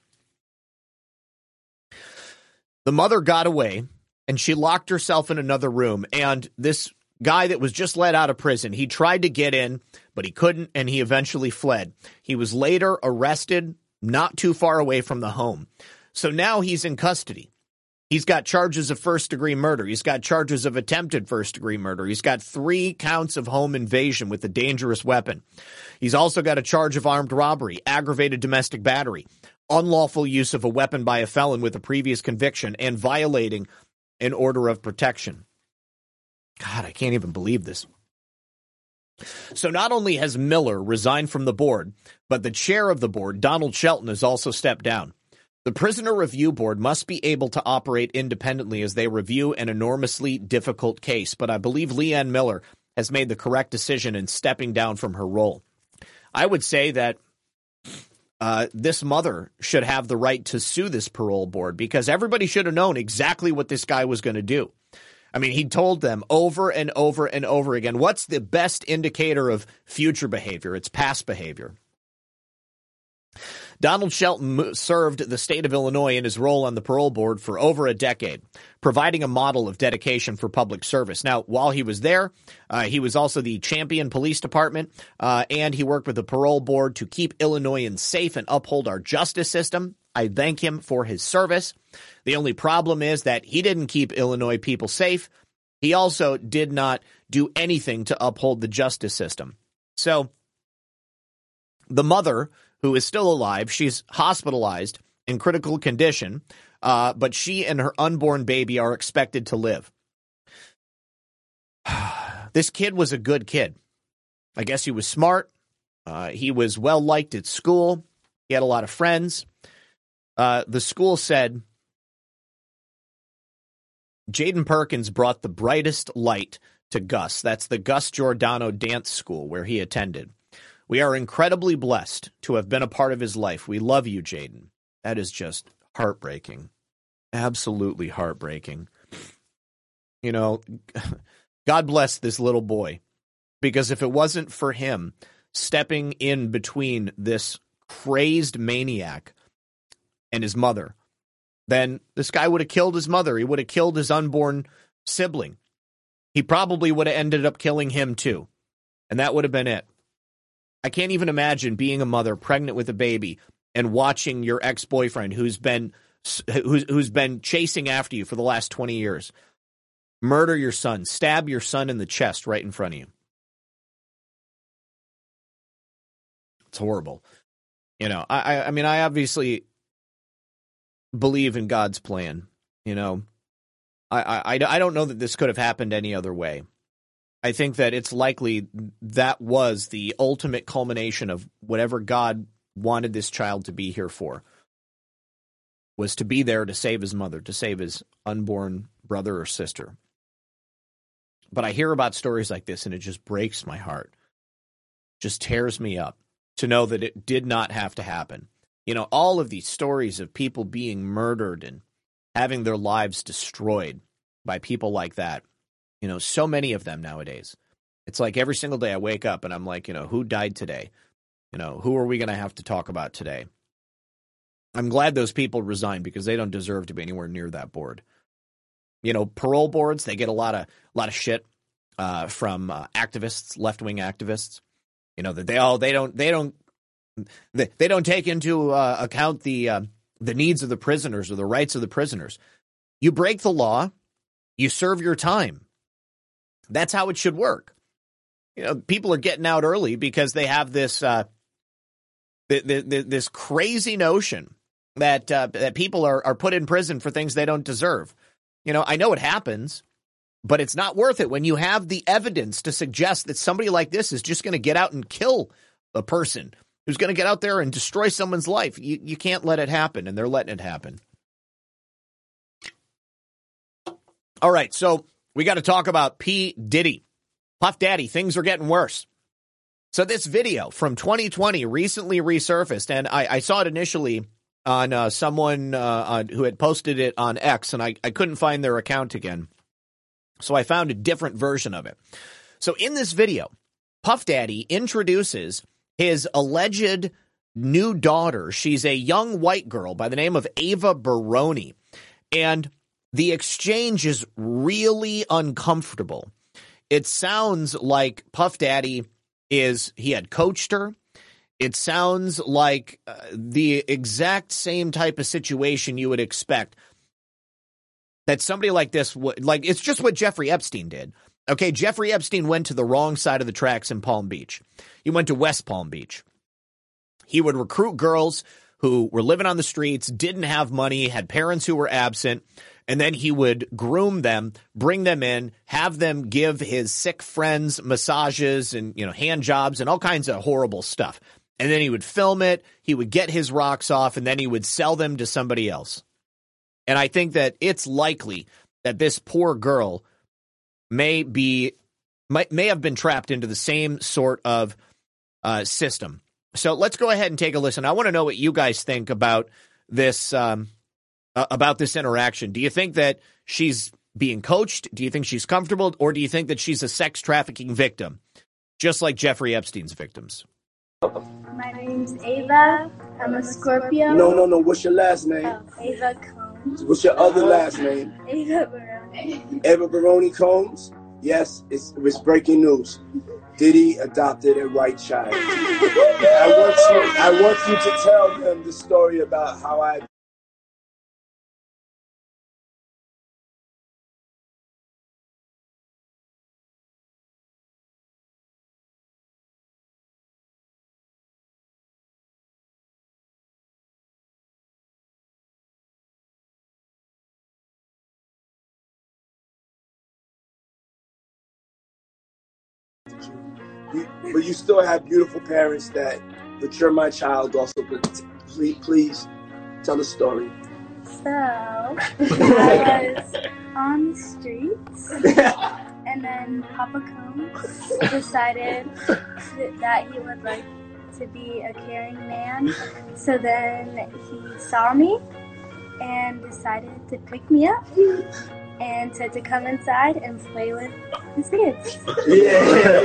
The mother got away, and she locked herself in another room, and this guy that was just let out of prison, he tried to get in, but he couldn't, and he eventually fled. He was later arrested not too far away from the home. So now he's in custody. He's got charges of first-degree murder. He's got charges of attempted first-degree murder. He's got three counts of home invasion with a dangerous weapon. He's also got a charge of armed robbery, aggravated domestic battery, unlawful use of a weapon by a felon with a previous conviction, and violating an order of protection. God, I can't even believe this. So not only has Miller resigned from the board, but the chair of the board, Donald Shelton, has also stepped down. The Prisoner Review Board must be able to operate independently as they review an enormously difficult case, but I believe Lee Ann Miller has made the correct decision in stepping down from her role. I would say that uh, this mother should have the right to sue this parole board because everybody should have known exactly what this guy was going to do. I mean, he told them over and over and over again, what's the best indicator of future behavior? It's past behavior. Donald Shelton served the state of Illinois in his role on the parole board for over a decade, providing a model of dedication for public service. Now, while he was there, uh, he was also the champion police department, uh, and he worked with the parole board to keep Illinoisans safe and uphold our justice system. I thank him for his service. The only problem is that he didn't keep Illinois people safe. He also did not do anything to uphold the justice system. So the mother, who is still alive, she's hospitalized in critical condition, uh, but she and her unborn baby are expected to live. This kid was a good kid. I guess he was smart. Uh, he was well-liked at school. He had a lot of friends. Uh, the school said, Jaden Perkins brought the brightest light to Gus. That's the Gus Giordano Dance School where he attended. We are incredibly blessed to have been a part of his life. We love you, Jaden. That is just heartbreaking. Absolutely heartbreaking. You know, God bless this little boy, because if it wasn't for him stepping in between this crazed maniac and his mother, then this guy would have killed his mother. He would have killed his unborn sibling. He probably would have ended up killing him too. And that would have been it. I can't even imagine being a mother pregnant with a baby and watching your ex-boyfriend who's been who's, who's been chasing after you for the last twenty years murder your son, stab your son in the chest right in front of you. It's horrible. You know, I, I mean, I obviously believe in God's plan. You know, I, I, I don't know that this could have happened any other way. I think that it's likely that was the ultimate culmination of whatever God wanted this child to be here for, was to be there to save his mother, to save his unborn brother or sister. But I hear about stories like this and it just breaks my heart, just tears me up to know that it did not have to happen. You know, all of these stories of people being murdered and having their lives destroyed by people like that. You know, so many of them nowadays. It's like every single day I wake up and I'm like, you know, who died today? You know, who are we going to have to talk about today? I'm glad those people resigned because they don't deserve to be anywhere near that board. You know, parole boards, they get a lot of a lot of shit uh, from uh, activists, left-wing activists. You know, that they all they don't they don't they, they don't take into uh, account the uh, the needs of the prisoners or the rights of the prisoners. You break the law, you serve your time. That's how it should work. You know, people are getting out early because they have this uh, th- th- th- this crazy notion that uh, that people are are put in prison for things they don't deserve. You know, I know it happens, but it's not worth it when you have the evidence to suggest that somebody like this is just going to get out and kill a person who's going to get out there and destroy someone's life. You you can't let it happen, and they're letting it happen. All right, so we got to talk about P. Diddy. Puff Daddy, things are getting worse. So this video from twenty twenty recently resurfaced, and I, I saw it initially on uh, someone uh, on, who had posted it on X, and I, I couldn't find their account again. So I found a different version of it. So in this video, Puff Daddy introduces his alleged new daughter. She's a young white girl by the name of Ava Baroni. And the exchange is really uncomfortable. It sounds like Puff Daddy is, he had coached her. It sounds like uh, the exact same type of situation you would expect that somebody like this would, like, it's just what Jeffrey Epstein did. Okay, Jeffrey Epstein went to the wrong side of the tracks in Palm Beach. He went to West Palm Beach. He would recruit girls who were living on the streets, didn't have money, had parents who were absent, and then he would groom them, bring them in, have them give his sick friends massages and, you know, hand jobs and all kinds of horrible stuff. And then he would film it, he would get his rocks off, and then he would sell them to somebody else. And I think that it's likely that this poor girl may be, might, may have been trapped into the same sort of uh, system. So let's go ahead and take a listen. I want to know what you guys think about this, um, uh, about this interaction. Do you think that she's being coached? Do you think she's comfortable? Or do you think that she's a sex trafficking victim, just like Jeffrey Epstein's victims? My name's Ava. I'm a Scorpio. No, no, no. What's your last name? Oh, Ava Combs. What's your other last name? Ava Baroni. Ava Baroni Combs? Yes, it's, it's breaking news. Diddy adopted a white child. I want you, I want you to tell them the story about how I... You, but you still have beautiful parents that, but you're my child also. But please, please tell the story. So, I was on the streets, and then Papa Combs decided that he would like to be a caring man. So then he saw me and decided to pick me up. And said to come inside and play with his kids. Yeah.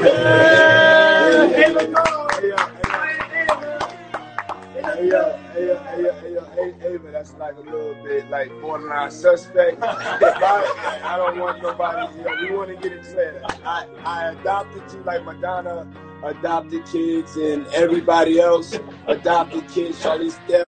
Ava, that's like a little bit like borderline suspect. I, I don't want nobody, you know, we want to get it clear. I, I adopted you like Madonna adopted kids and everybody else adopted kids. Charlize Theron.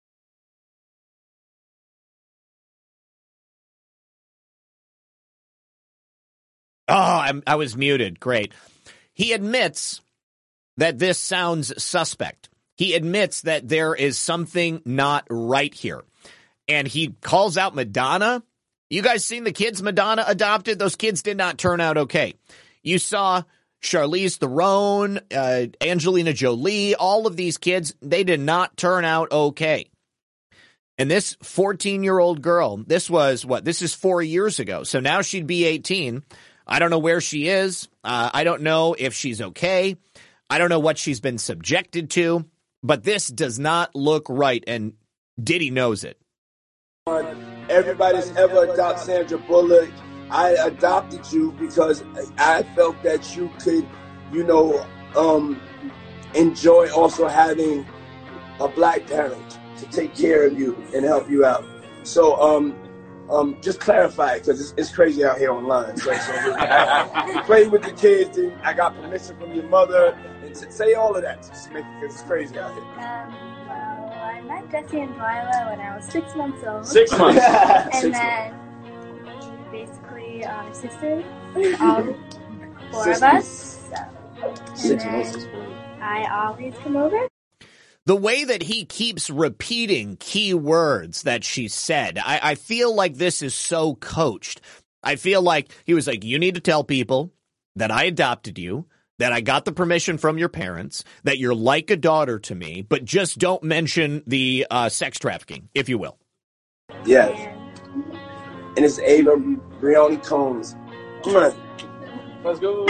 Oh, I'm, I was muted. Great. He admits that this sounds suspect. He admits that there is something not right here. And he calls out Madonna. You guys seen the kids Madonna adopted? Those kids did not turn out okay. You saw Charlize Theron, uh, Angelina Jolie, all of these kids, they did not turn out okay. And this fourteen-year-old girl, this was, what, this is four years ago. So now she'd be eighteen. I don't know where she is. Uh, I don't know if she's okay. I don't know what she's been subjected to. But this does not look right, and Diddy knows it. Everybody's ever adopted Sandra Bullock. I adopted you because I felt that you could, you know, um, enjoy also having a black parent to take care of you and help you out. So, um, Um, just clarify it, because it's, it's crazy out here online. So, so I, I played with the kids, and I got permission from your mother, and to say all of that, just make because it's crazy out here. Um, well, I met Jesse and Delilah when I was six months old. Six months. And Six then months. we basically we are sisters, all four sisters. of us. So. And then I always come over. The way that he keeps repeating key words that she said, I, I feel like this is so coached. I feel like he was like, you need to tell people that I adopted you, that I got the permission from your parents, that you're like a daughter to me, but just don't mention the uh, sex trafficking, if you will. Yes. And it's Ava Brioni Combs. Come on. Let's go.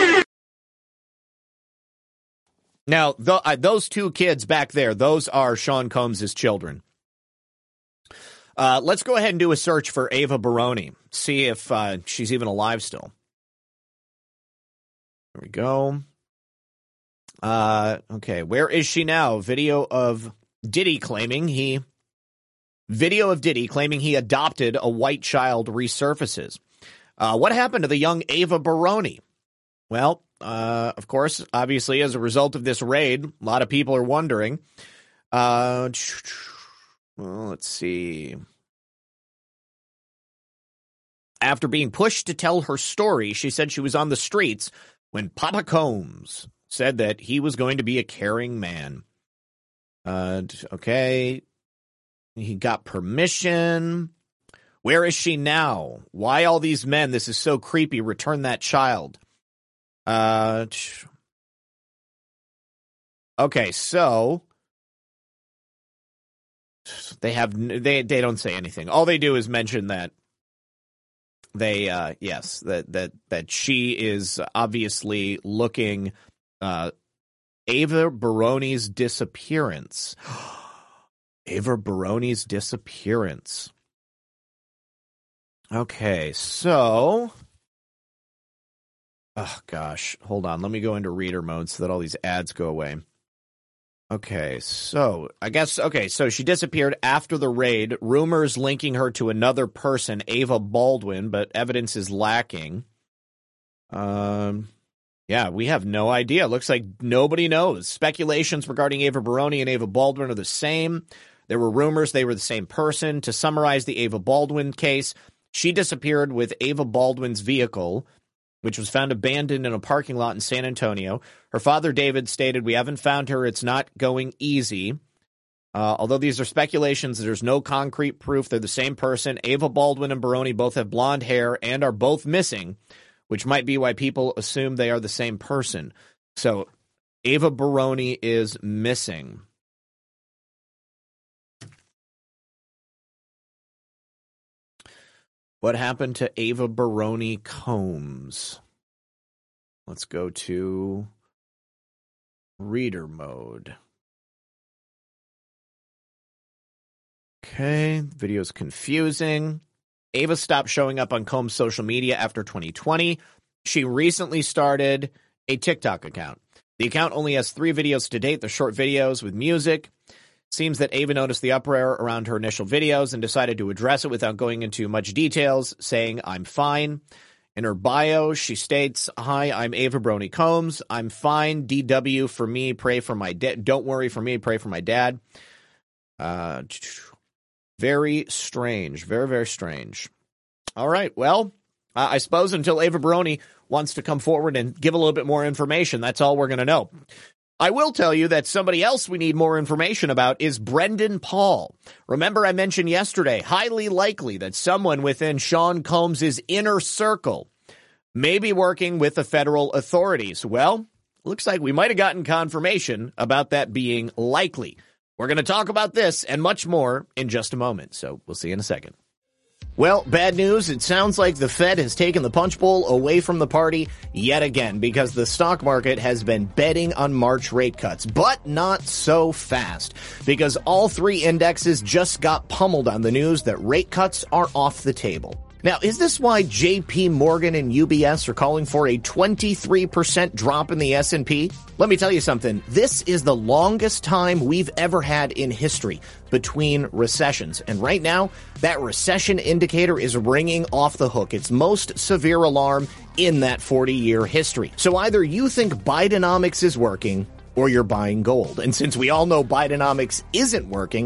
Now, th- uh, those two kids back there, those are Sean Combs' children. Uh, let's go ahead and do a search for Ava Baroni, see if uh, she's even alive still. There we go. Uh, okay, where is she now? Video of Diddy claiming he... Video of Diddy claiming he adopted a white child resurfaces. Uh, what happened to the young Ava Baroni? Well, uh, of course, obviously, as a result of this raid, a lot of people are wondering. Uh, well, let's see. After being pushed to tell her story, she said she was on the streets when Papa Combs said that he was going to be a caring man. Uh, okay. He got permission. Where is she now? Why all these men? This is so creepy. Return that child. Uh, okay, so they have they they don't say anything. All they do is mention that they uh yes that that that she is obviously looking uh Ava Baroni's disappearance. Ava Baroni's disappearance. Okay, so oh, gosh. Hold on. Let me go into reader mode so that all these ads go away. Okay, so I guess, okay, so she disappeared after the raid. Rumors linking her to another person, Ava Baldwin, but evidence is lacking. Um, yeah, we have no idea. Looks like nobody knows. Speculations regarding Ava Baroni and Ava Baldwin are the same. There were rumors they were the same person. To summarize the Ava Baldwin case, she disappeared with Ava Baldwin's vehicle, which was found abandoned in a parking lot in San Antonio. Her father, David, stated, "We haven't found her. It's not going easy." Uh, although these are speculations, there's no concrete proof they're the same person. Ava Baldwin and Baroni both have blonde hair and are both missing, which might be why people assume they are the same person. So Ava Baroni is missing. What happened to Ava Baroni Combs? Let's go to reader mode. Okay, video's confusing. Ava stopped showing up on Combs' social media after twenty twenty. She recently started a TikTok account. The account only has three videos to date. They're short videos with music. Seems that Ava noticed the uproar around her initial videos and decided to address it without going into much details, saying, "I'm fine." In her bio, she states, "Hi, I'm Ava Baroni Combs. I'm fine. D W for me. Pray for my dad. Don't worry for me. Pray for my dad." Uh, very strange. Very, very strange. All right. Well, uh, I suppose until Ava Baroni wants to come forward and give a little bit more information, that's all we're going to know. I will tell you that somebody else we need more information about is Brendan Paul. Remember I mentioned yesterday, highly likely that someone within Sean Combs' inner circle may be working with the federal authorities. Well, looks like we might have gotten confirmation about that being likely. We're going to talk about this and much more in just a moment, so we'll see you in a second. Well, bad news. It sounds like the Fed has taken the punch bowl away from the party yet again because the stock market has been betting on March rate cuts, but not so fast because all three indexes just got pummeled on the news that rate cuts are off the table. Now, is this why J P Morgan and U B S are calling for a twenty-three percent drop in the S and P? Let me tell you something. This is the longest time we've ever had in history between recessions. And right now, that recession indicator is ringing off the hook. It's most severe alarm in that forty-year history. So either you think Bidenomics is working or you're buying gold. And since we all know Bidenomics isn't working,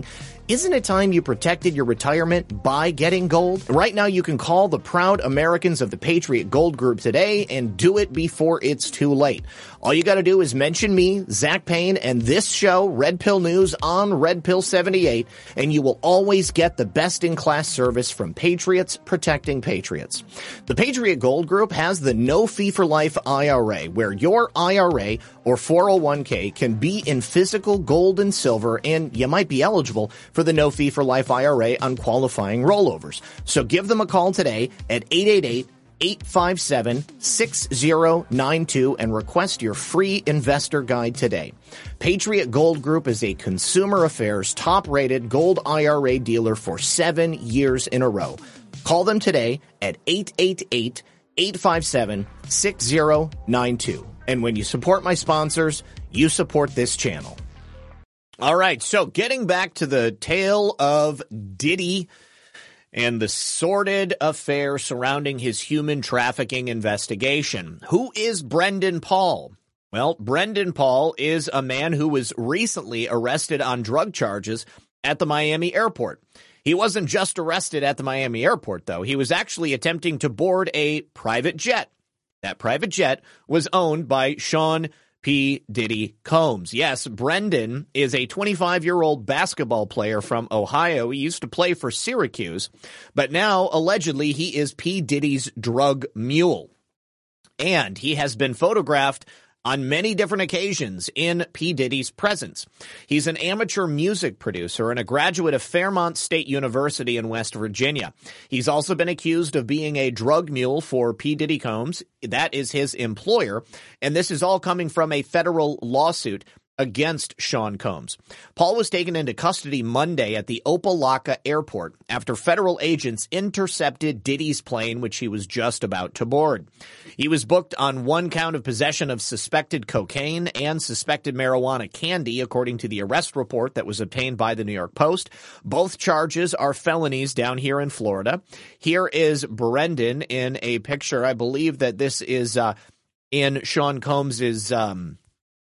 Isn't it time you protected your retirement by getting gold? Right now, you can call the proud Americans of the Patriot Gold Group today and do it before it's too late. All you got to do is mention me, Zach Payne, and this show, Red Pill News on Red Pill seventy-eight, and you will always get the best-in-class service from Patriots protecting Patriots. The Patriot Gold Group has the no-fee-for-life I R A, where your I R A or four oh one k can be in physical gold and silver, and you might be eligible for the no-fee-for-life I R A on qualifying rollovers. So give them a call today at eight eight eight, eight five seven, six oh nine two and request your free investor guide today. Patriot Gold Group is a Consumer Affairs top-rated gold I R A dealer for seven years in a row. Call them today at eight eight eight, eight five seven, six oh nine two. And when you support my sponsors, you support this channel. All right, so getting back to the tale of Diddy and the sordid affair surrounding his human trafficking investigation. Who is Brendan Paul? Well, Brendan Paul is a man who was recently arrested on drug charges at the Miami airport. He wasn't just arrested at the Miami airport, though. He was actually attempting to board a private jet. That private jet was owned by Sean P. Diddy Combs. Yes, Brendan is a twenty-five-year-old basketball player from Ohio. He used to play for Syracuse, but now, allegedly, he is P. Diddy's drug mule. And he has been photographed on many different occasions in P. Diddy's presence. He's an amateur music producer and a graduate of Fairmont State University in West Virginia. He's also been accused of being a drug mule for P. Diddy Combs. That is his employer, and this is all coming from a federal lawsuit against Sean Combs. Paul was taken into custody Monday at the Opa-locka airport after federal agents intercepted Diddy's plane, which he was just about to board. He was booked on one count of possession of suspected cocaine and suspected marijuana candy, according to the arrest report that was obtained by the New York Post. Both charges are felonies down here in Florida. Here is Brendan in a picture. I believe that this is uh, in Sean Combs's um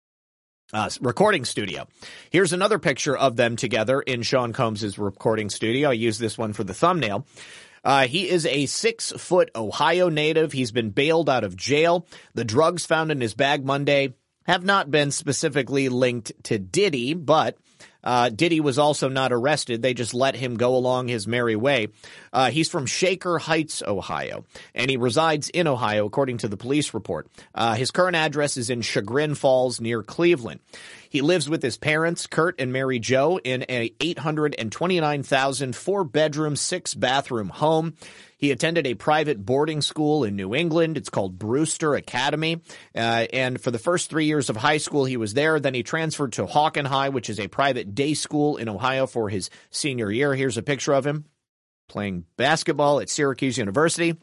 Uh, recording studio. Here's another picture of them together in Sean Combs's recording studio. I use this one for the thumbnail. Uh, he is a six-foot Ohio native. He's been bailed out of jail. The drugs found in his bag Monday have not been specifically linked to Diddy, but Uh, Diddy was also not arrested. They just let him go along his merry way. Uh, he's from Shaker Heights, Ohio, and he resides in Ohio, according to the police report. Uh, his current address is in Chagrin Falls near Cleveland. He lives with his parents, Kurt and Mary Jo, in a eight hundred twenty-nine thousand four-bedroom, six-bathroom home. He attended a private boarding school in New England. It's called Brewster Academy. Uh, and for the first three years of high school, he was there. Then he transferred to Hawken High, which is a private day school in Ohio, for his senior year. Here's a picture of him playing basketball at Syracuse University.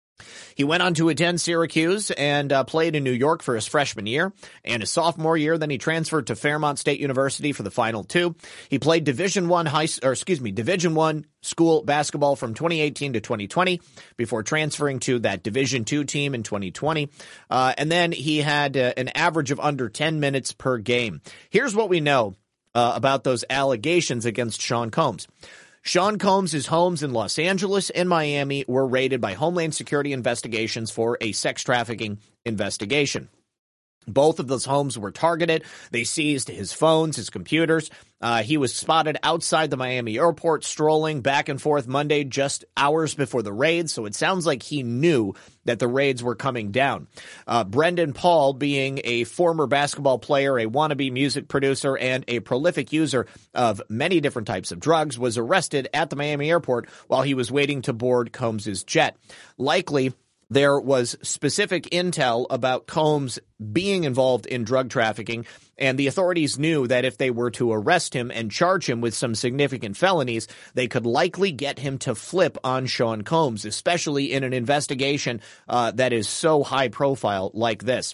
He went on to attend Syracuse and uh, played in New York for his freshman year and his sophomore year. Then he transferred to Fairmont State University for the final two. He played Division One high, or excuse me, Division One school basketball from twenty eighteen to twenty twenty before transferring to that Division Two team in twenty twenty. Uh, and then he had uh, an average of under ten minutes per game. Here's what we know uh, about those allegations against Sean Combs. Sean Combs' homes in Los Angeles and Miami were raided by Homeland Security investigations for a sex trafficking investigation. Both of those homes were targeted. They seized his phones, his computers. Uh, he was spotted outside the Miami airport strolling back and forth Monday, just hours before the raid. So it sounds like he knew that the raids were coming down. Uh, Brendan Paul, being a former basketball player, a wannabe music producer, and a prolific user of many different types of drugs, was arrested at the Miami airport while he was waiting to board Combs' jet. Likely, there was specific intel about Combs being involved in drug trafficking, and the authorities knew that if they were to arrest him and charge him with some significant felonies, they could likely get him to flip on Sean Combs, especially in an investigation uh, that is so high profile like this.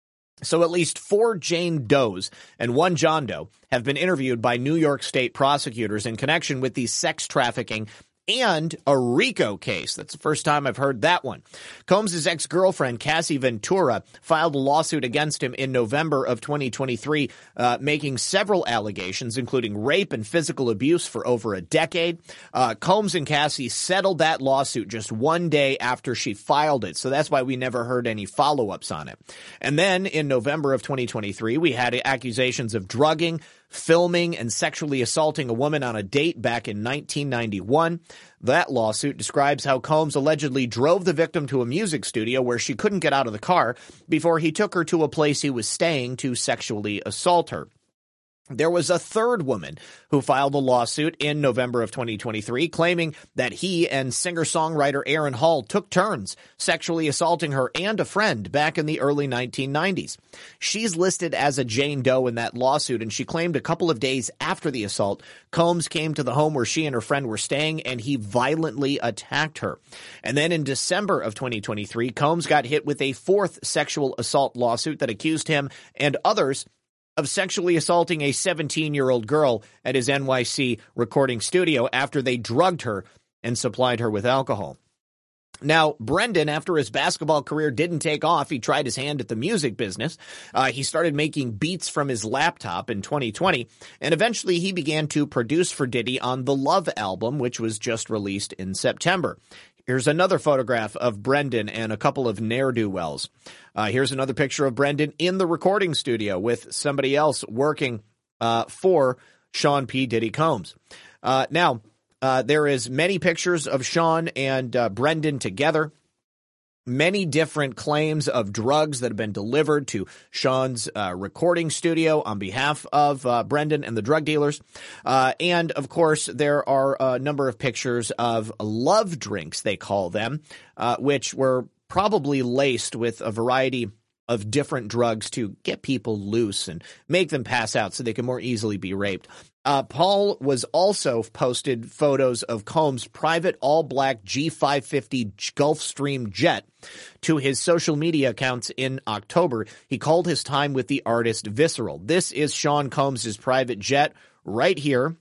So at least four Jane Does and one John Doe have been interviewed by New York State prosecutors in connection with the sex trafficking and a RICO case. That's the first time I've heard that one. Combs' ex-girlfriend, Cassie Ventura, filed a lawsuit against him in November of twenty twenty-three, uh, making several allegations, including rape and physical abuse for over a decade. Uh, Combs and Cassie settled that lawsuit just one day after she filed it, so that's why we never heard any follow-ups on it. And then in November of twenty twenty-three, we had accusations of drugging, filming, and sexually assaulting a woman on a date back in nineteen ninety-one. That lawsuit describes how Combs allegedly drove the victim to a music studio where she couldn't get out of the car before he took her to a place he was staying to sexually assault her. There was a third woman who filed a lawsuit in November of twenty twenty-three claiming that he and singer-songwriter Aaron Hall took turns sexually assaulting her and a friend back in the early nineteen nineties. She's listed as a Jane Doe in that lawsuit, and she claimed a couple of days after the assault, Combs came to the home where she and her friend were staying, and he violently attacked her. And then in December of twenty twenty-three, Combs got hit with a fourth sexual assault lawsuit that accused him and others of sexually assaulting a seventeen-year-old girl at his N Y C recording studio after they drugged her and supplied her with alcohol. Now, Brendan, after his basketball career didn't take off, he tried his hand at the music business. Uh, he started making beats from his laptop in twenty twenty, and eventually he began to produce for Diddy on the Love album, which was just released in September. Here's another photograph of Brendan and a couple of ne'er-do-wells. Uh, here's another picture of Brendan in the recording studio with somebody else working uh, for Sean P. Diddy Combs. Uh, now, uh, there is many pictures of Sean and uh, Brendan together. Many different claims of drugs that have been delivered to Sean's uh, recording studio on behalf of uh, Brendan and the drug dealers. Uh, and, of course, there are a number of pictures of love drinks, they call them, uh, which were probably laced with a variety of different drugs to get people loose and make them pass out so they can more easily be raped. Uh, Paul was also posted photos of Combs' private all-black G five fifty Gulfstream jet to his social media accounts in October. He called his time with the artist visceral. This is Sean Combs' private jet right here.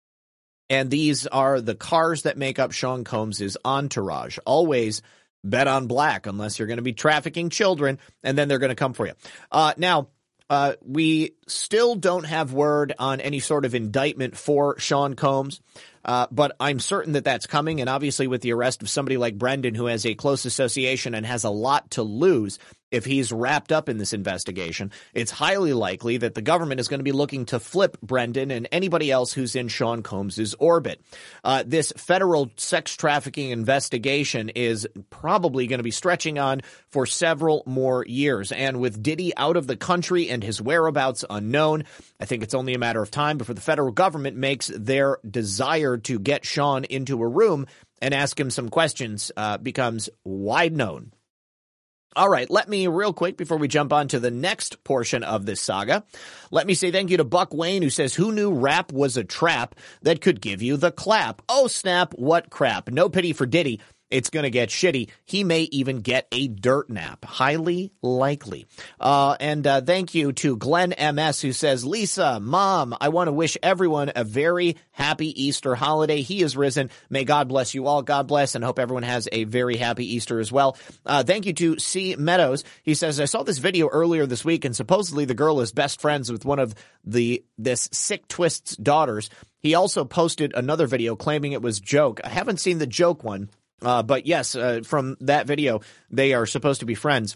And these are the cars that make up Sean Combs' entourage. Always bet on black unless you're going to be trafficking children, and then they're going to come for you. Uh, now, Uh, we still don't have word on any sort of indictment for Sean Combs, uh, but I'm certain that that's coming. And obviously with the arrest of somebody like Brendan, who has a close association and has a lot to lose if he's wrapped up in this investigation, it's highly likely that the government is going to be looking to flip Brendan and anybody else who's in Sean Combs' orbit. Uh, this federal sex trafficking investigation is probably going to be stretching on for several more years. And with Diddy out of the country and his whereabouts unknown, I think it's only a matter of time before the federal government makes their desire to get Sean into a room and ask him some questions uh, becomes wide known. All right, let me real quick before we jump on to the next portion of this saga, let me say thank you to Buck Wayne, who says, who knew rap was a trap that could give you the clap? Oh, snap, what crap. No pity for Diddy. It's going to get shitty. He may even get a dirt nap. Highly likely. Uh, and uh, thank you to Glenn M S, who says, Lisa, Mom, I want to wish everyone a very happy Easter holiday. He is risen. May God bless you all. God bless, and hope everyone has a very happy Easter as well. Uh, thank you to C. Meadows. He says, I saw this video earlier this week, and supposedly the girl is best friends with one of the this Sick Twist's daughters. He also posted another video claiming it was joke. I haven't seen the joke one. Uh, but yes, uh, from that video, they are supposed to be friends.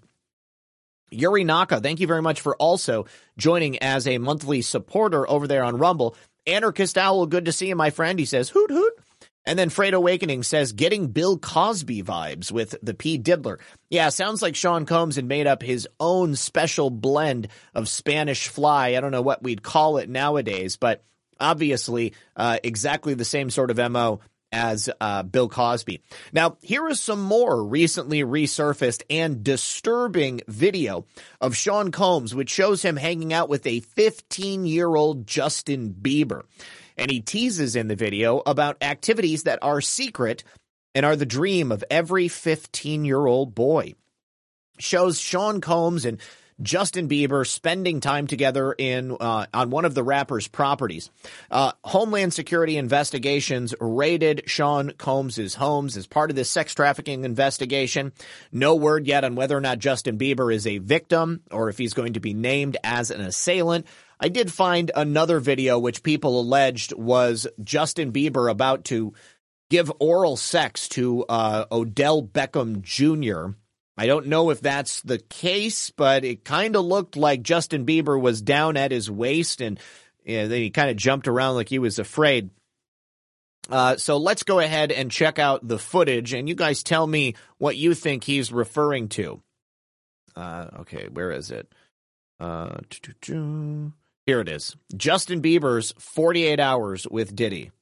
Yuri Naka, thank you very much for also joining as a monthly supporter over there on Rumble. Anarchist Owl, good to see you, my friend. He says, hoot, hoot. And then Freight Awakening says, getting Bill Cosby vibes with the P. Diddler. Yeah, sounds like Sean Combs had made up his own special blend of Spanish fly. I don't know what we'd call it nowadays, but obviously uh, exactly the same sort of M O as uh, Bill Cosby. Now, here is some more recently resurfaced and disturbing video of Sean Combs, which shows him hanging out with a fifteen-year-old Justin Bieber. And he teases in the video about activities that are secret and are the dream of every fifteen-year-old boy. Shows Sean Combs and Justin Bieber spending time together in uh, on one of the rapper's properties. Uh, Homeland Security investigations raided Sean Combs' homes as part of this sex trafficking investigation. No word yet on whether or not Justin Bieber is a victim or if he's going to be named as an assailant. I did find another video which people alleged was Justin Bieber about to give oral sex to uh, Odell Beckham Junior I don't know if that's the case, but it kind of looked like Justin Bieber was down at his waist and you know, then he kind of jumped around like he was afraid. Uh, so let's go ahead and check out the footage, and you guys tell me what you think he's referring to. Uh, okay, where is it? Uh, here it is. Justin Bieber's forty-eight hours with Diddy.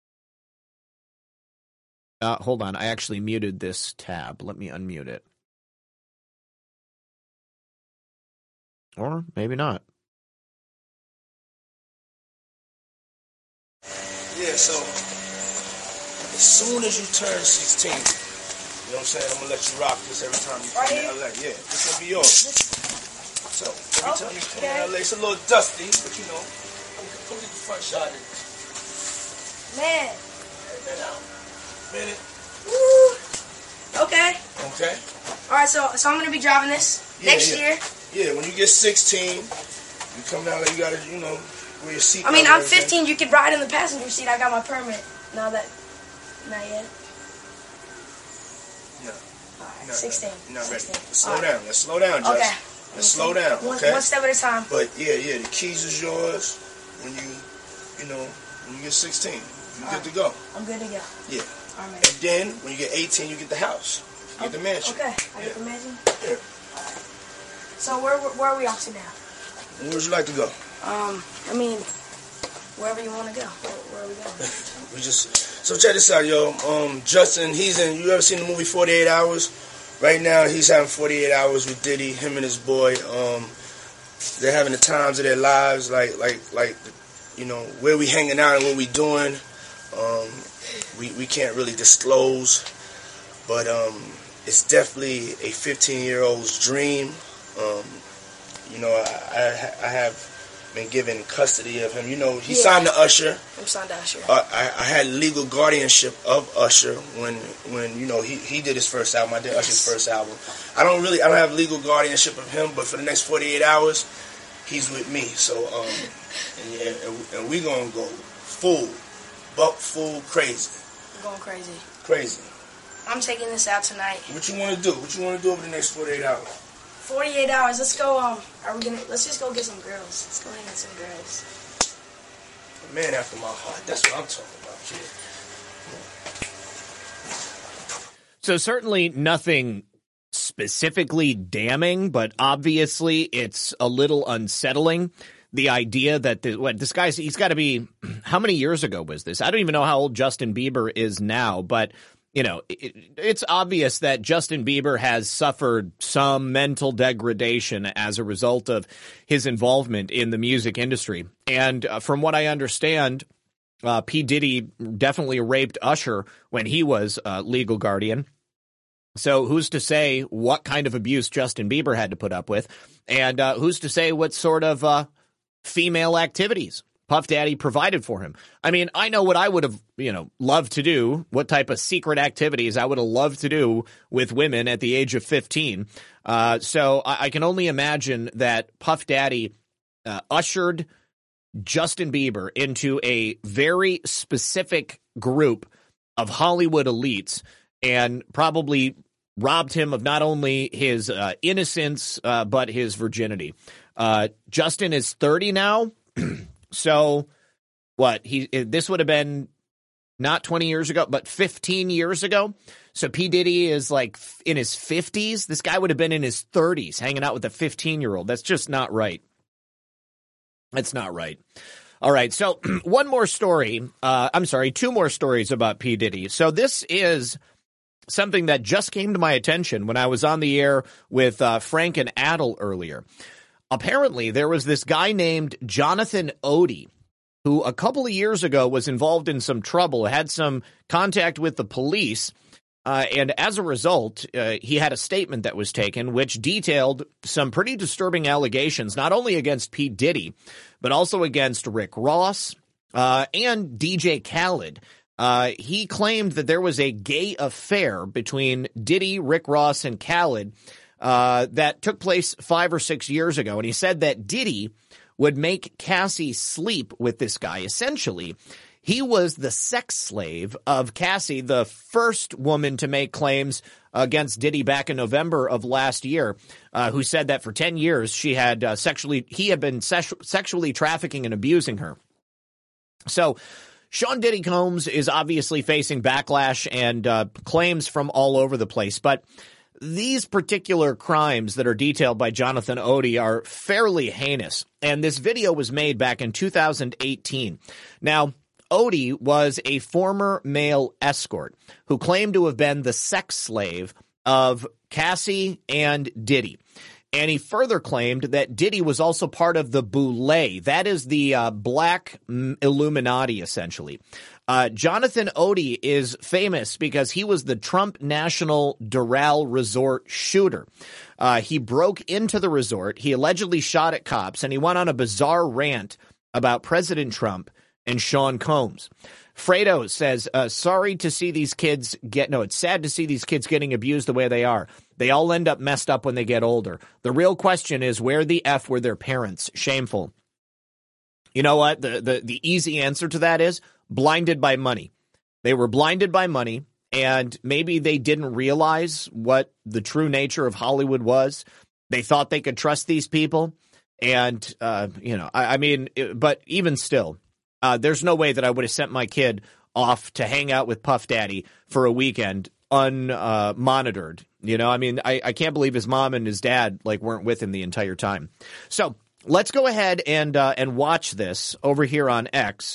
Uh, hold on, I actually muted this tab. Let me unmute it. Or maybe not. Yeah, so as soon as you turn sixteen, you know what I'm saying? I'm gonna let you rock this every time you come to L A. Yeah, this will be yours. So every time you come to L A, it's a little dusty, but you know, I'm gonna get the front shot in. Man. Hey, man, out. Minute. Woo. Okay. Okay. All right, so so I'm gonna be driving this Yeah, next yeah. year. Yeah, when you get sixteen, you come down there, you gotta, you know, wear your seat. I mean, I'm fifteen. You could ride in the passenger seat. I got my permit. No, that, not yet. No. All right, No, sixteen. No, no, sixteen. Let's slow All right. down. Let's slow down, Jess. Okay. Let's slow down, One, okay? one step at a time. But yeah, yeah, the keys is yours when you, you know, when you get sixteen. You All good to go. I'm good to go. Yeah. All right. And then when you get eighteen, you get the house. You get the mansion. Okay. I get the mansion. Yeah. So where where are we off to now? Where would you like to go? Um, I mean, wherever you want to go. Where, where are we going? We just so check this out, yo. Um, Justin, he's in. You ever seen the movie forty-eight hours? Right now, he's having forty-eight hours with Diddy. Him and his boy. Um, they're having the times of their lives. Like, like, like, you know, where we hanging out and what we doing. Um, we we can't really disclose, but um, it's definitely a fifteen-year-old's dream. Um, you know, I, I I have been given custody of him. You know, he Yeah. signed to Usher. I'm signed to Usher. Uh, I, I had legal guardianship of Usher when, when you know, he, he did his first album. I did Usher's first album. I don't really, I don't have legal guardianship of him, but for the next forty-eight hours, he's with me. So, um, and, yeah, and, and we gonna go full, buck full crazy. I'm going crazy. Crazy. I'm taking this out tonight. What you want to do? What you want to do over the next forty-eight hours? forty-eight hours. Let's go. Um, are we gonna? Let's just go get some girls. Let's go hang with some girls. A man after my heart. That's what I'm talking about, kid. So certainly nothing specifically damning, but obviously it's a little unsettling. The idea that the, what this guy's, he's got to be, how many years ago was this? I don't even know how old Justin Bieber is now, but you know, it, it's obvious that Justin Bieber has suffered some mental degradation as a result of his involvement in the music industry. And uh, from what I understand, uh, P. Diddy definitely raped Usher when he was uh, legal guardian. So who's to say what kind of abuse Justin Bieber had to put up with? And uh, who's to say what sort of uh, female activities Puff Daddy provided for him? I mean, I know what I would have, you know, loved to do, what type of secret activities I would have loved to do with women at the age of fifteen. Uh, so I, I can only imagine that Puff Daddy uh, ushered Justin Bieber into a very specific group of Hollywood elites and probably robbed him of not only his uh, innocence, uh, but his virginity. Uh, Justin is thirty now. So what he, this would have been not twenty years ago, but fifteen years ago. So P. Diddy is like in his fifties. This guy would have been in his thirties hanging out with a fifteen year old. That's just not right. That's not right. All right. So one more story. Uh, I'm sorry, two more stories about P. Diddy. So this is something that just came to my attention when I was on the air with uh, Frank and Adel earlier. Apparently, there was this guy named Jonathan Odie who a couple of years ago was involved in some trouble, had some contact with the police, Uh, and as a result, uh, he had a statement that was taken which detailed some pretty disturbing allegations, not only against P. Diddy, but also against Rick Ross uh, and D J Khaled. Uh, he claimed that there was a gay affair between Diddy, Rick Ross, and Khaled uh, that took place five or six years ago. And he said that Diddy would make Cassie sleep with this guy. Essentially, he was the sex slave of Cassie, the first woman to make claims against Diddy back in November of last year, uh, who said that for ten years she had uh, sexually, he had been se- sexually trafficking and abusing her. So Sean Diddy Combs is obviously facing backlash and uh, claims from all over the place, but these particular crimes that are detailed by Jonathan Odie are fairly heinous, and this video was made back in two thousand eighteen. Now, Odie was a former male escort who claimed to have been the sex slave of Cassie and Diddy. And he further claimed that Diddy was also part of the Boule. That is the uh, black Illuminati, essentially. Uh, Jonathan Odie is famous because he was the Trump National Doral Resort shooter. Uh, he broke into the resort. He allegedly shot at cops, and he went on a bizarre rant about President Trump and Sean Combs. Fredo says, uh, sorry to see these kids get, no, it's sad to see these kids getting abused the way they are. They all end up messed up when they get older. The real question is, where the F were their parents? Shameful. You know what? The, the, the easy answer to that is blinded by money. They were blinded by money, and maybe they didn't realize what the true nature of Hollywood was. They thought they could trust these people. And, uh, you know, I, I mean, it, but even still, Uh, there's no way that I would have sent my kid off to hang out with Puff Daddy for a weekend unmonitored. Uh, you know, I mean, I, I can't believe his mom and his dad like weren't with him the entire time. So let's go ahead and uh, and watch this over here on X.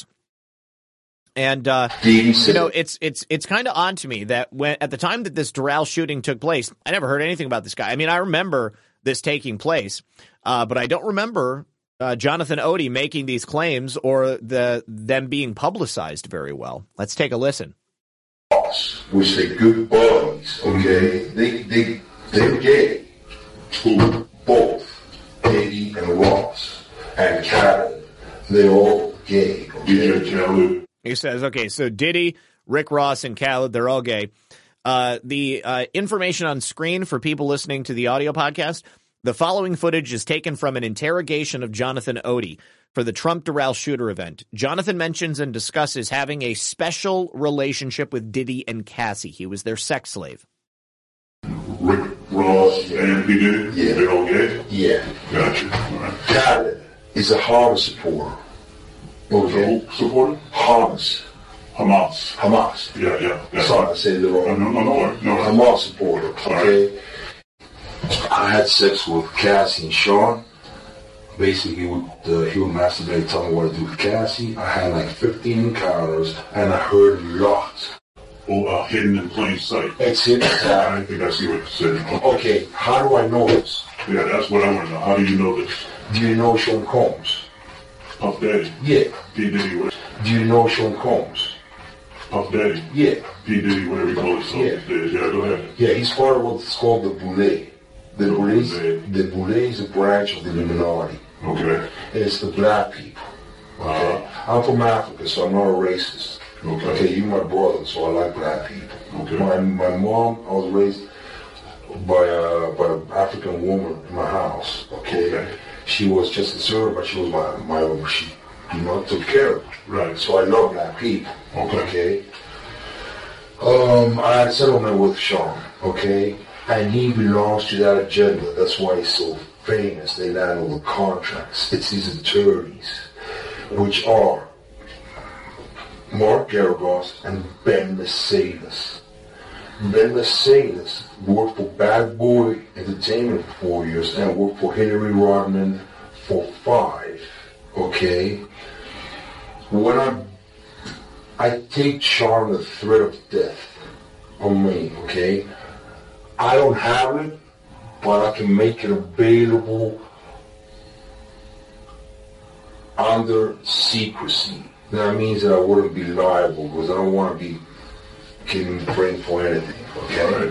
And uh, you know, it's it's it's kind of odd to me that when at the time that this Doral shooting took place, I never heard anything about this guy. I mean, I remember this taking place, uh, but I don't remember Uh, Jonathan Odie making these claims or the them being publicized very well. Let's take a listen. Which they good boys, okay? They they they're gay. Who? Both Diddy and Ross and Khaled. They're all gay. Okay? He says, okay, so Diddy, Rick Ross, and Khaled, they're all gay. Uh, the uh, information on screen for people listening to the audio podcast. The following footage is taken from an interrogation of Jonathan Odie for the Trump Doral shooter event. Jonathan mentions and discusses having a special relationship with Diddy and Cassie. He was their sex slave. Rick Ross and P. Diddy? Yeah. They all gay? Yeah. Gotcha. All right. Khaled is a Hamas supporter. Okay. Who supporter? Hamas. Hamas. Hamas. Yeah, yeah. yeah. Sorry, I said it wrong. No, no, no. no. Hamas supporter. Okay. Right. I had sex with Cassie and Sean. Basically, he would, uh, he would masturbate, tell me what to do with Cassie. I had like fifteen encounters, and I heard lots. Oh, uh, hidden in plain sight. It's hidden. I think I see what you're saying. Okay, how do I know this? Yeah, that's what I want to know. How do you know this? Do you know Sean Combs? Puff Daddy? Yeah. P. Diddy, what? Do you know Sean Combs? Puff Daddy? Yeah. P. Diddy, whatever you call himself. Yeah. Yeah, go ahead. Yeah, he's part of what's called the Boule. The Boule, the Boule is a branch of the Illuminati. Okay. And it's the black people. Okay. Uh, I'm from Africa, so I'm not a racist. Okay. Okay, you're my brother, so I like black people. Okay. My my mom, I was raised by a by an African woman in my house. Okay. Okay. She was just a servant, but she was my my she you know took care of me. Right. So I love black people. Okay. Okay. Um, I had a settlement with Sean. Okay. And he belongs to that agenda. That's why he's so famous. They land all the contracts. It's his attorneys, which are Mark Garagos and Ben Mercedes. Ben Mercedes worked for Bad Boy Entertainment for four years and worked for Hillary Rodman for five. Okay? When I I take Sean the threat of death on me, okay? I don't have it, but I can make it available under secrecy. That means that I wouldn't be liable because I don't want to be getting framed for anything. Okay.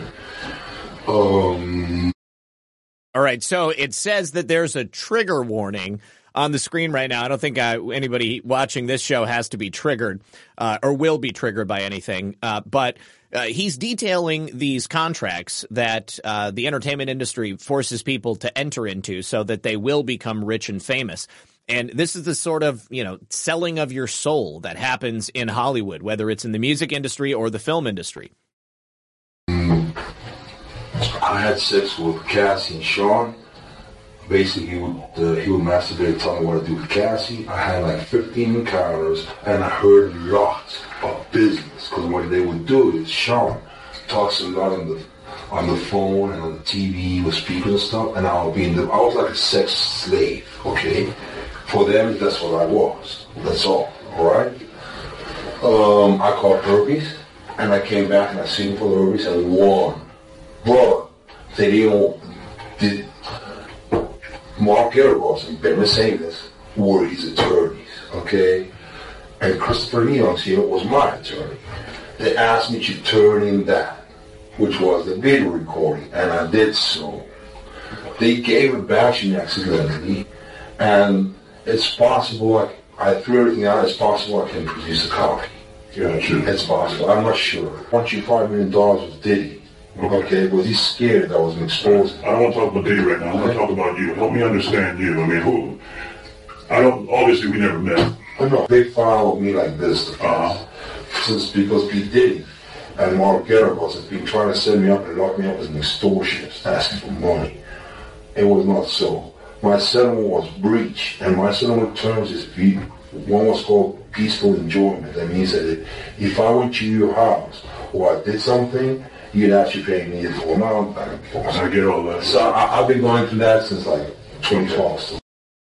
Um. All right. So it says that there's a trigger warning on the screen right now. I don't think uh, anybody watching this show has to be triggered uh, or will be triggered by anything. Uh, but uh, he's detailing these contracts that uh, the entertainment industry forces people to enter into so that they will become rich and famous. And this is the sort of, you know, selling of your soul that happens in Hollywood, whether it's in the music industry or the film industry. I had sex with Cassie and Sean. Basically, he would, uh, he would masturbate and tell me what to do with Cassie. I had like fifteen encounters, and I heard lots of business. Because what they would do is Sean talks a lot on the on the phone and on the T V with speakers and stuff, and I would be in the, I was like a sex slave, okay? For them, that's what I was. That's all, all right? Um, I called herpes, and I came back and I seen for the herpes and won. Bro, they didn't, did, Mark Garagos and Ben Mercedes were his attorneys, okay? And Christopher Leon's here was my attorney. They asked me to turn in that, which was the video recording, and I did so. They gave it back to me accidentally, and it's possible, I, I threw everything out, it's possible I can produce a copy. Yeah, sure. It's possible, I'm not sure. I want you five million dollars with Diddy. Okay, but he's scared that I was exposed. I don't want to talk about Diddy right now. I want to talk about you. Help me understand you. I mean, who? I don't. Obviously, we never met. I know they followed me like this. Uh-huh. Since because P. Diddy and Mark Garagos have been trying to set me up and lock me up as an extortionist, asking for money. It was not so. My settlement was breached, and my settlement terms is one was called peaceful enjoyment. That means that if I went to your house or I did something, you'd actually pay me the full amount back and forth. I get all that. So I, I've been going through that since like twenty twelve. So.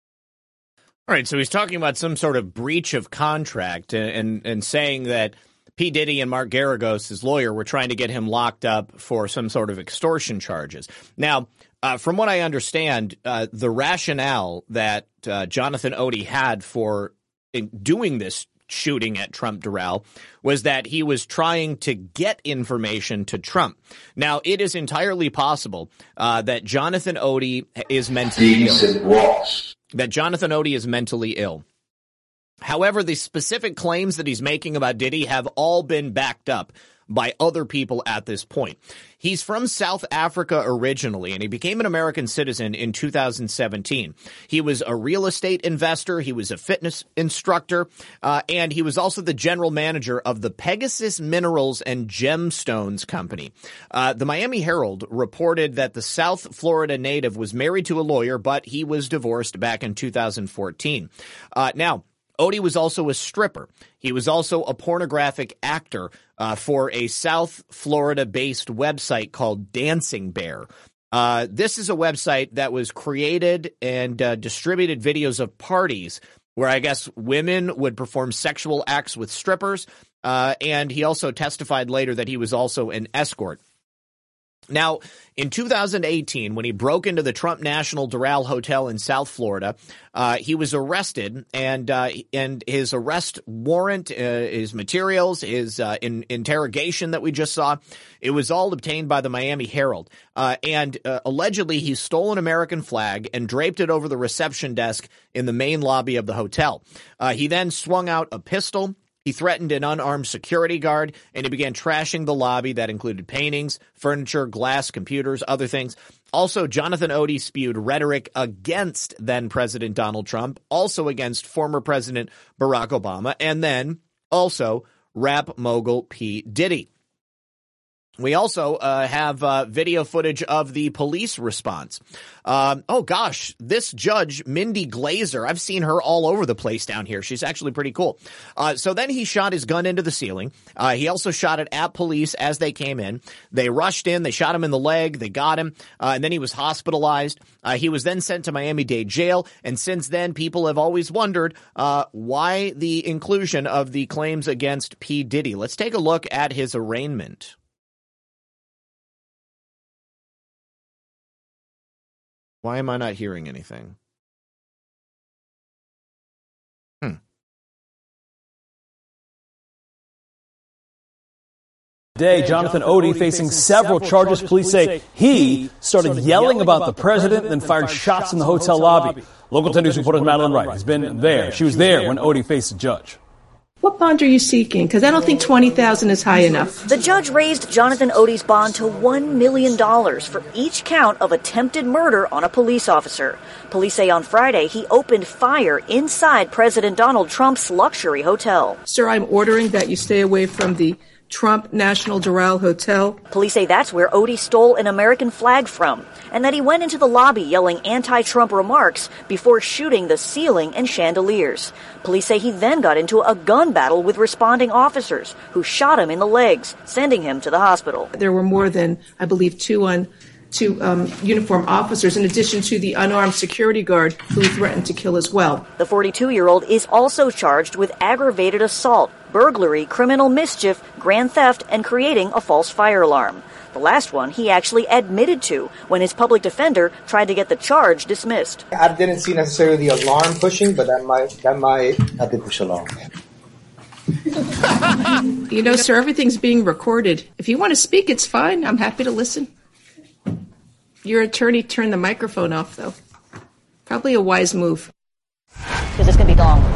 All right, so he's talking about some sort of breach of contract and and, and saying that P. Diddy and Mark Garagos, his lawyer, were trying to get him locked up for some sort of extortion charges. Now, uh, from what I understand, uh, the rationale that uh, Jonathan Odie had for doing this shooting at Trump Doral was that he was trying to get information to Trump. Now, it is entirely possible uh, that Jonathan Odie is mentally ill. That Jonathan Odie is mentally ill. However, the specific claims that he's making about Diddy have all been backed up by other people at this point. He's from South Africa originally, and he became an American citizen in two thousand seventeen. He was a real estate investor, he was a fitness instructor, uh, and he was also the general manager of the Pegasus Minerals and Gemstones Company. Uh, the Miami Herald reported that the South Florida native was married to a lawyer, but he was divorced back in two thousand fourteen. Uh, now, Odie was also a stripper. He was also a pornographic actor uh, for a South Florida-based website called Dancing Bear. Uh, this is a website that was created and uh, distributed videos of parties where I guess women would perform sexual acts with strippers, uh, and he also testified later that he was also an escort. Now, in two thousand eighteen, when he broke into the Trump National Doral Hotel in South Florida, uh, he was arrested, and uh, and his arrest warrant, uh, his materials, his uh, in, interrogation that we just saw, it was all obtained by the Miami Herald. Uh, and uh, allegedly, he stole an American flag and draped it over the reception desk in the main lobby of the hotel. Uh, he then swung out a pistol. He threatened an unarmed security guard, and he began trashing the lobby that included paintings, furniture, glass, computers, other things. Also, Jonathan Odie spewed rhetoric against then-President Donald Trump, also against former President Barack Obama, and then also rap mogul P. Diddy. We also uh, have uh, video footage of the police response. Um, oh, gosh, this judge, Mindy Glazer, I've seen her all over the place down here. She's actually pretty cool. Uh, so then he shot his gun into the ceiling. Uh, he also shot it at police as they came in. They rushed in. They shot him in the leg. They got him. Uh, and then he was hospitalized. Uh, he was then sent to Miami-Dade jail. And since then, people have always wondered uh, why the inclusion of the claims against P. Diddy. Let's take a look at his arraignment. Why am I not hearing anything? Hmm. Today, Jonathan Odie facing several charges. Police say he started yelling about the president, then fired shots in the hotel lobby. Local ten News reporter Madeline Wright has been there. She was there when Odie faced the judge. What bond are you seeking? Because I don't think twenty thousand dollars is high enough. The judge raised Jonathan Odie's bond to one million dollars for each count of attempted murder on a police officer. Police say on Friday he opened fire inside President Donald Trump's luxury hotel. Sir, I'm ordering that you stay away from the Trump National Doral Hotel. Police say that's where Odie stole an American flag from, and that he went into the lobby yelling anti-Trump remarks before shooting the ceiling and chandeliers. Police say he then got into a gun battle with responding officers who shot him in the legs, sending him to the hospital. There were more than, I believe, two on two um, uniformed officers, in addition to the unarmed security guard who threatened to kill as well. The forty-two-year-old is also charged with aggravated assault, burglary, criminal mischief, grand theft, and creating a false fire alarm. The last one he actually admitted to when his public defender tried to get the charge dismissed. I didn't see necessarily the alarm pushing, but that might, that might, I did push alarm. You know, sir, everything's being recorded. If you want to speak, it's fine. I'm happy to listen. Your attorney turned the microphone off, though. Probably a wise move. Because it's going to be long.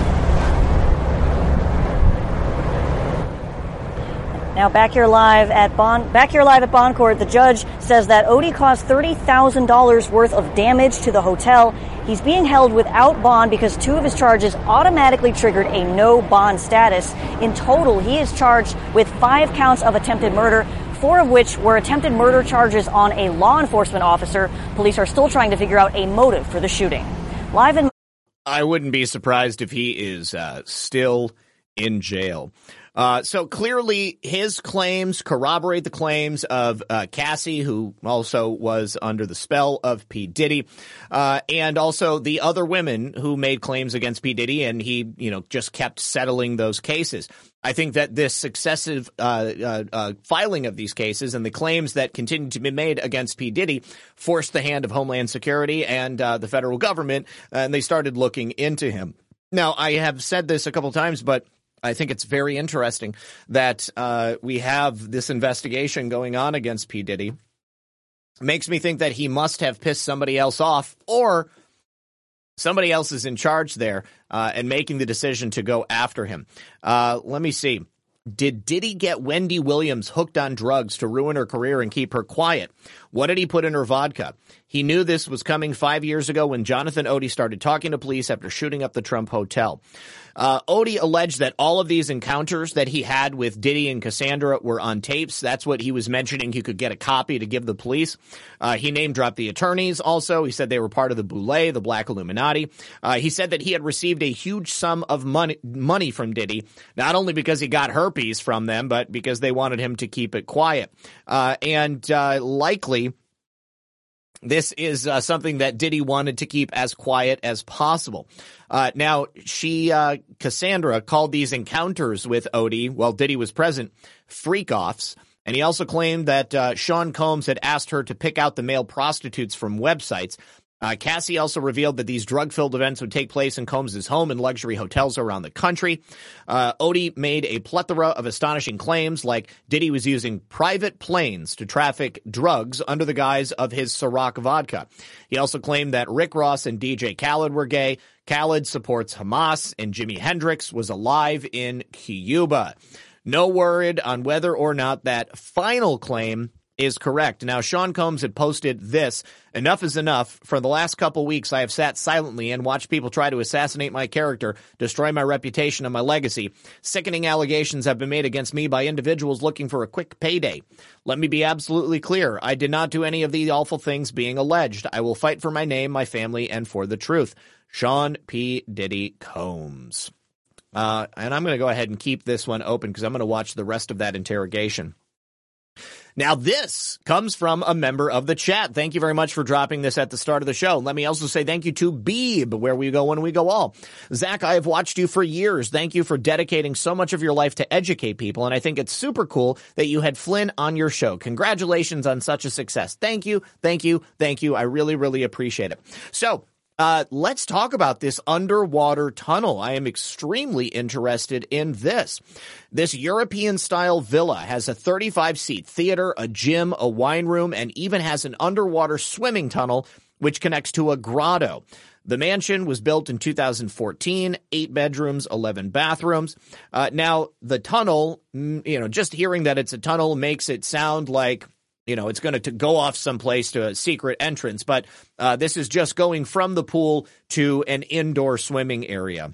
Now back here live at Bond, back here live at Bond Court, the judge says that Odie caused thirty thousand dollars worth of damage to the hotel. He's being held without bond because two of his charges automatically triggered a no bond status. In total, he is charged with five counts of attempted murder, four of which were attempted murder charges on a law enforcement officer. Police are still trying to figure out a motive for the shooting. Live in... I wouldn't be surprised if he is uh, still in jail. Uh, so clearly his claims corroborate the claims of uh, Cassie, who also was under the spell of P. Diddy, uh, and also the other women who made claims against P. Diddy, and he, you know, just kept settling those cases. I think that this successive uh, uh, uh, filing of these cases and the claims that continue to be made against P. Diddy forced the hand of Homeland Security and uh, the federal government, and they started looking into him. Now, I have said this a couple times, but I think it's very interesting that uh, we have this investigation going on against P. Diddy. Makes me think that he must have pissed somebody else off, or somebody else is in charge there uh, and making the decision to go after him. Uh, let me see. Did Diddy get Wendy Williams hooked on drugs to ruin her career and keep her quiet? What did he put in her vodka? He knew this was coming five years ago when Jonathan Odie started talking to police after shooting up the Trump Hotel. Uh, Odie alleged that all of these encounters that he had with Diddy and Cassandra were on tapes. That's what he was mentioning. He could get a copy to give the police. Uh, he name-dropped the attorneys also. He said they were part of the Boule, the Black Illuminati. Uh, he said that he had received a huge sum of money, money from Diddy, not only because he got herpes from them, but because they wanted him to keep it quiet. Uh, and uh, likely... This is uh, something that Diddy wanted to keep as quiet as possible. Uh, now, she, uh, Cassandra, called these encounters with Odie while Diddy was present freak-offs. And he also claimed that uh, Sean Combs had asked her to pick out the male prostitutes from websites. Uh, Cassie also revealed that these drug-filled events would take place in Combs' home and luxury hotels around the country. Uh, Odie made a plethora of astonishing claims, like Diddy was using private planes to traffic drugs under the guise of his Ciroc vodka. He also claimed that Rick Ross and D J Khaled were gay. Khaled supports Hamas, and Jimi Hendrix was alive in Cuba. No word on whether or not that final claim is correct. Now, Sean Combs had posted this: "Enough is enough. For the last couple weeks, I have sat silently and watched people try to assassinate my character, destroy my reputation and my legacy. Sickening allegations have been made against me by individuals looking for a quick payday. Let me be absolutely clear. I did not do any of the awful things being alleged. I will fight for my name, my family, and for the truth. Sean P. Diddy Combs." Uh, and I'm going to go ahead and keep this one open because I'm going to watch the rest of that interrogation. Now, this comes from a member of the chat. Thank you very much for dropping this at the start of the show. Let me also say thank you to Beeb, where we go when we go all. Zach, I have watched you for years. Thank you for dedicating so much of your life to educate people, and I think it's super cool that you had Flynn on your show. Congratulations on such a success. Thank you, thank you, thank you. I really, really appreciate it. So, Uh, let's talk about this underwater tunnel. I am extremely interested in this. This European-style villa has a thirty-five seat theater, a gym, a wine room, and even has an underwater swimming tunnel which connects to a grotto. The mansion was built in two thousand fourteen, eight bedrooms, eleven bathrooms. Uh, now, the tunnel, you know, just hearing that it's a tunnel makes it sound like, you know, it's going to go off someplace to a secret entrance, but uh, this is just going from the pool to an indoor swimming area.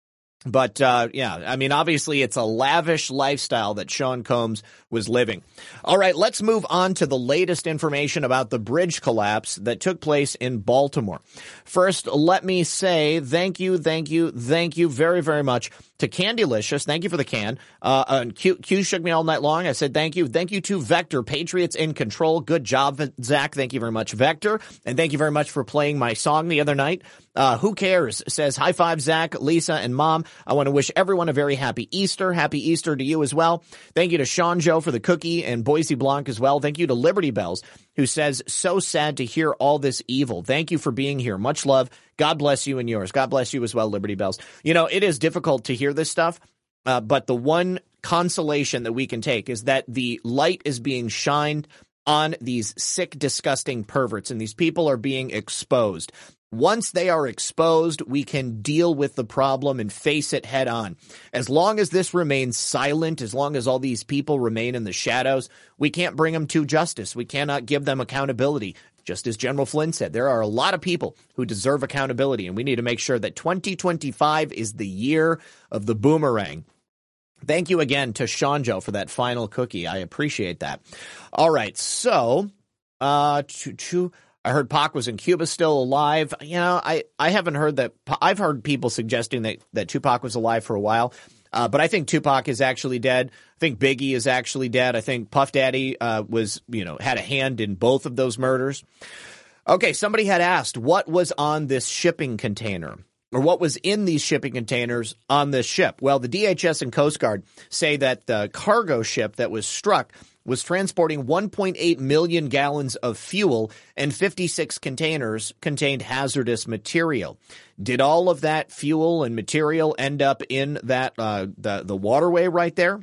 But, uh, yeah, I mean, obviously it's a lavish lifestyle that Sean Combs was living. All right, let's move on to the latest information about the bridge collapse that took place in Baltimore. First, let me say thank you, thank you, thank you very, very much to Candylicious. Thank you for the can. Uh, and Q, Q shook me all night long. I said thank you. Thank you to Vector, Patriots in Control. Good job, Zach. Thank you very much, Vector. And thank you very much for playing my song the other night. Uh, who cares? Says, high five, Zach, Lisa, and Mom. I want to wish everyone a very happy Easter. Happy Easter to you as well. Thank you to Sean Joe for the cookie and Boise Blanc as well. Thank you to Liberty Bells, who says, so sad to hear all this evil. Thank you for being here. Much love. God bless you and yours. God bless you as well, Liberty Bells. You know, it is difficult to hear this stuff, uh, but the one consolation that we can take is that the light is being shined on these sick, disgusting perverts, and these people are being exposed. Once they are exposed, we can deal with the problem and face it head on. As long as this remains silent, as long as all these people remain in the shadows, we can't bring them to justice. We cannot give them accountability. Just as General Flynn said, there are a lot of people who deserve accountability, and we need to make sure that twenty twenty-five is the year of the boomerang. Thank you again to Sean Joe for that final cookie. I appreciate that. All right, so uh, choo choo. I heard Pac was in Cuba still alive. You know, I, I haven't heard that. I've heard people suggesting that, that Tupac was alive for a while. Uh, but I think Tupac is actually dead. I think Biggie is actually dead. I think Puff Daddy uh, was, you know, had a hand in both of those murders. Okay, somebody had asked what was on this shipping container, or what was in these shipping containers on this ship. Well, the D H S and Coast Guard say that the cargo ship that was struck was transporting one point eight million gallons of fuel, and fifty-six containers contained hazardous material. Did all of that fuel and material end up in that uh, the the waterway right there?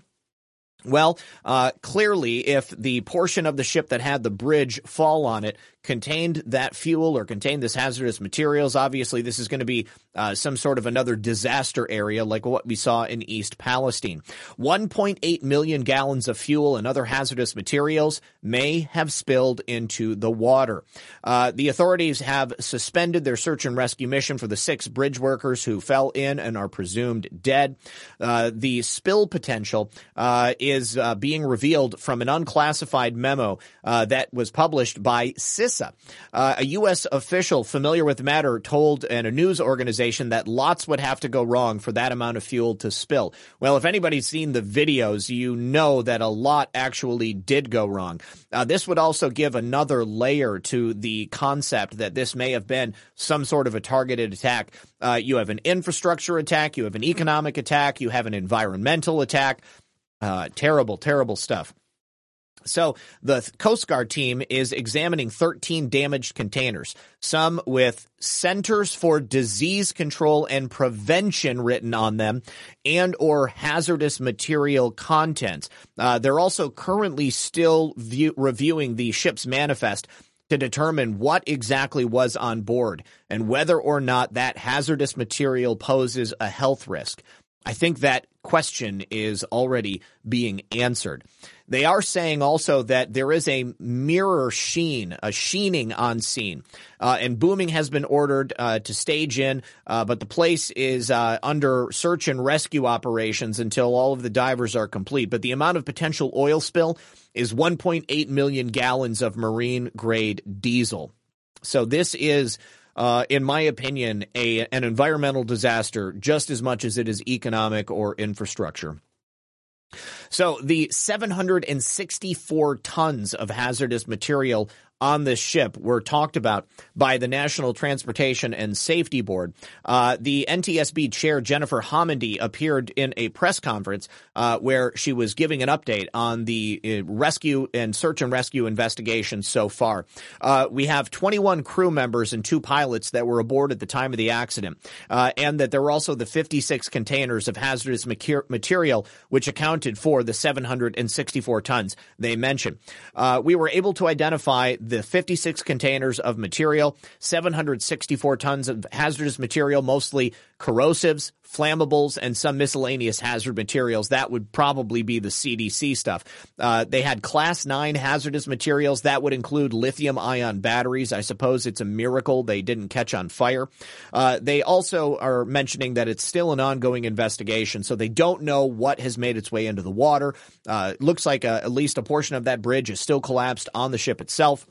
Well, uh, clearly, if the portion of the ship that had the bridge fall on it contained that fuel or contained this hazardous materials, obviously this is going to be uh, some sort of another disaster area like what we saw in East Palestine. one point eight million gallons of fuel and other hazardous materials may have spilled into the water. Uh, the authorities have suspended their search and rescue mission for the six bridge workers who fell in and are presumed dead. Uh, the spill potential uh, is uh, being revealed from an unclassified memo uh, that was published by CISA. Uh, a U S official familiar with the matter told and a news organization that lots would have to go wrong for that amount of fuel to spill. Well, if anybody's seen the videos, you know that a lot actually did go wrong. Uh, this would also give another layer to the concept that this may have been some sort of a targeted attack. Uh, you have an infrastructure attack, you have an economic attack, you have an environmental attack. Uh, terrible, terrible stuff. So the Coast Guard team is examining thirteen damaged containers, some with Centers for Disease Control and Prevention written on them and or hazardous material contents. Uh, they're also currently still view- reviewing the ship's manifest to determine what exactly was on board and whether or not that hazardous material poses a health risk. I think that question is already being answered. They are saying also that there is a mirror sheen, a sheening on scene, uh, and booming has been ordered uh, to stage in, uh, but the place is uh, under search and rescue operations until all of the divers are complete. But the amount of potential oil spill is one point eight million gallons of marine-grade diesel. So this is Uh, in my opinion, a an environmental disaster just as much as it is economic or infrastructure. So the seven hundred sixty-four tons of hazardous material on this ship were talked about by the National Transportation and Safety Board. Uh, the N T S B chair, Jennifer Homendy, appeared in a press conference uh, where she was giving an update on the uh, rescue and search and rescue investigation so far. Uh, we have twenty-one crew members and two pilots that were aboard at the time of the accident, uh, and that there were also the fifty-six containers of hazardous material, which accounted for the seven hundred sixty-four tons they mentioned. Uh, we were able to identify the fifty-six containers of material, seven hundred sixty-four tons of hazardous material, mostly corrosives, flammables, and some miscellaneous hazard materials. That would probably be the C D C stuff. Uh, they had class nine hazardous materials. That would include lithium-ion batteries. I suppose it's a miracle they didn't catch on fire. Uh, they also are mentioning that it's still an ongoing investigation, so they don't know what has made its way into the water. Uh, it looks like a, at least a portion of that bridge is still collapsed on the ship itself.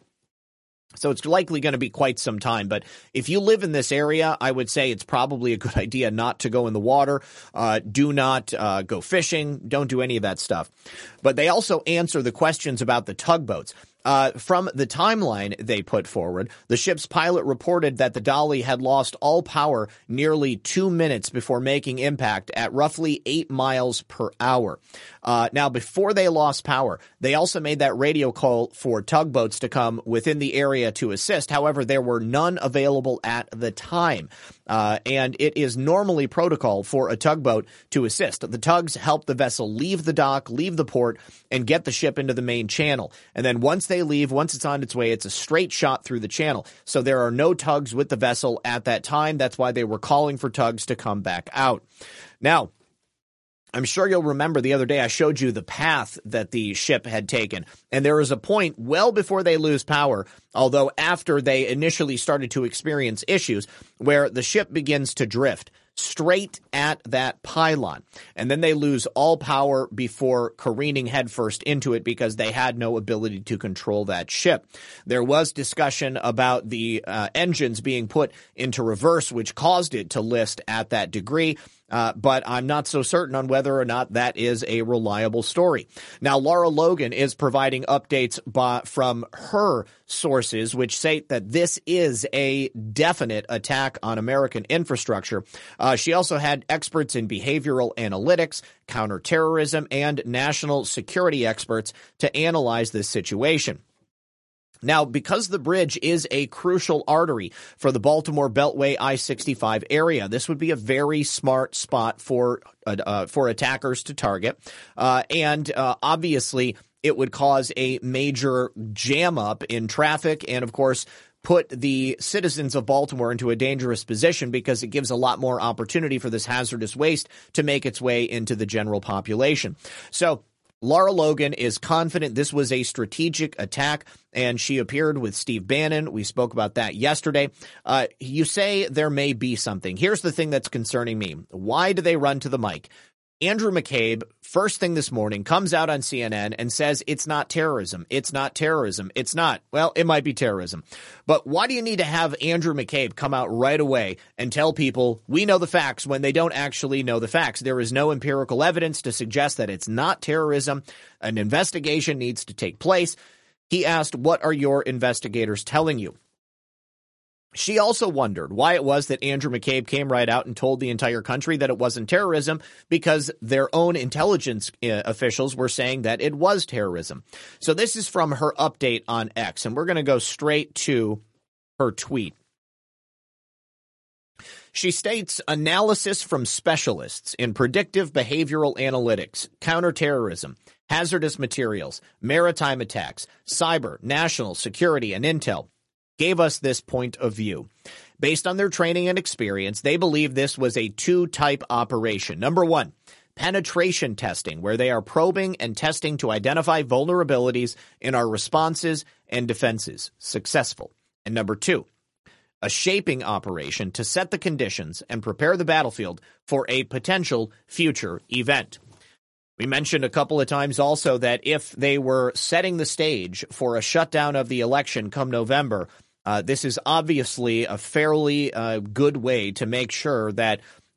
So it's likely going to be quite some time. But if you live in this area, I would say it's probably a good idea not to go in the water. Uh, do not uh, go fishing. Don't do any of that stuff. But they also answer the questions about the tugboats. Uh, from the timeline they put forward, the ship's pilot reported that the Dolly had lost all power nearly two minutes before making impact at roughly eight miles per hour. Uh, now, before they lost power, they also made that radio call for tugboats to come within the area to assist. However, there were none available at the time. Uh, and it is normally protocol for a tugboat to assist. The tugs help the vessel leave the dock, leave the port, and get the ship into the main channel. And then once they leave, once it's on its way, it's a straight shot through the channel. So there are no tugs with the vessel at that time. That's why they were calling for tugs to come back out. Now, I'm sure you'll remember the other day I showed you the path that the ship had taken. And there is a point well before they lose power, although after they initially started to experience issues, where the ship begins to drift straight at that pylon. And then they lose all power before careening headfirst into it because they had no ability to control that ship. There was discussion about the uh, engines being put into reverse, which caused it to list at that degree. Uh, but I'm not so certain on whether or not that is a reliable story. Now, Lara Logan is providing updates by, from her sources, which say that this is a definite attack on American infrastructure. Uh, she also had experts in behavioral analytics, counterterrorism, and national security experts to analyze this situation. Now, because the bridge is a crucial artery for the Baltimore Beltway I sixty-five area, this would be a very smart spot for uh, uh, for attackers to target. Uh, and uh, obviously, it would cause a major jam up in traffic and, of course, put the citizens of Baltimore into a dangerous position because it gives a lot more opportunity for this hazardous waste to make its way into the general population. So Lara Logan is confident this was a strategic attack, and she appeared with Steve Bannon. We spoke about that yesterday. Uh, you say there may be something. Here's the thing that's concerning me. Why do they run to the mic? Andrew McCabe, first thing this morning, comes out on C N N and says it's not terrorism. It's not terrorism. It's not. Well, it might be terrorism. But why do you need to have Andrew McCabe come out right away and tell people we know the facts when they don't actually know the facts? There is no empirical evidence to suggest that it's not terrorism. An investigation needs to take place. He asked, what are your investigators telling you? She also wondered why it was that Andrew McCabe came right out and told the entire country that it wasn't terrorism because their own intelligence uh, officials were saying that it was terrorism. So this is from her update on X, and we're going to go straight to her tweet. She states, analysis from specialists in predictive behavioral analytics, counterterrorism, hazardous materials, maritime attacks, cyber, national security, and intel gave us this point of view. Based on their training and experience, they believe this was a two-type operation. Number one, penetration testing, where they are probing and testing to identify vulnerabilities in our responses and defenses. Successful. And number two, a shaping operation to set the conditions and prepare the battlefield for a potential future event. We mentioned a couple of times also that if they were setting the stage for a shutdown of the election come November, Uh, this is obviously a fairly uh, good way to make sure that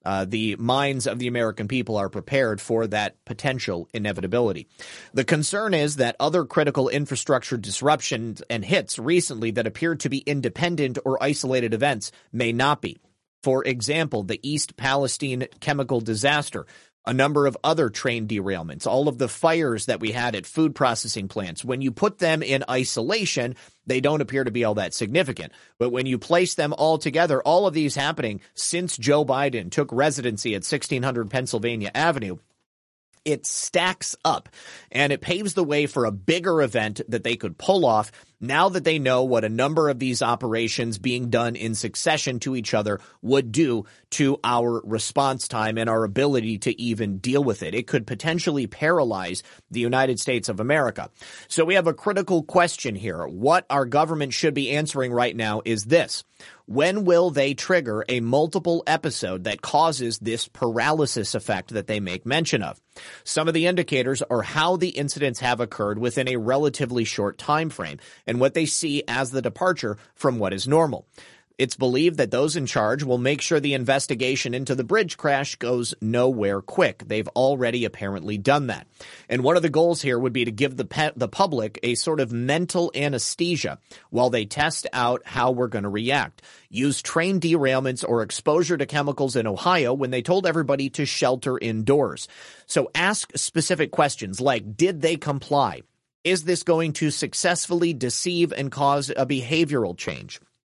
Uh, the minds of the American people are prepared for that potential inevitability. The concern is that other critical infrastructure disruptions and hits recently that appeared to be independent or isolated events may not be. For example, the East Palestine chemical disaster, a number of other train derailments, all of the fires that we had at food processing plants. When you put them in isolation, they don't appear to be all that significant. But when you place them all together, all of these happening since Joe Biden took residency at sixteen hundred Pennsylvania Avenue, it stacks up and it paves the way for a bigger event that they could pull off now that they know what a number of these operations being done in succession to each other would do to our response time and our ability to even deal with it. It could potentially paralyze the United States of America. So we have a critical question here. What our government should be answering right now is this. When will they trigger a multiple episode that causes this paralysis effect that they make mention of? Some of the indicators are how the incidents have occurred within a relatively short time frame and what they see as the departure from what is normal. It's believed that those in charge will make sure the investigation into the bridge crash goes nowhere quick. They've already apparently done that. And one of the goals here would be to give the pe- the public a sort of mental anesthesia while they test out how we're going to react. Use train derailments or exposure to chemicals in Ohio when they told everybody to shelter indoors. So ask specific questions like, did they comply? Is this going to successfully deceive and cause a behavioral change?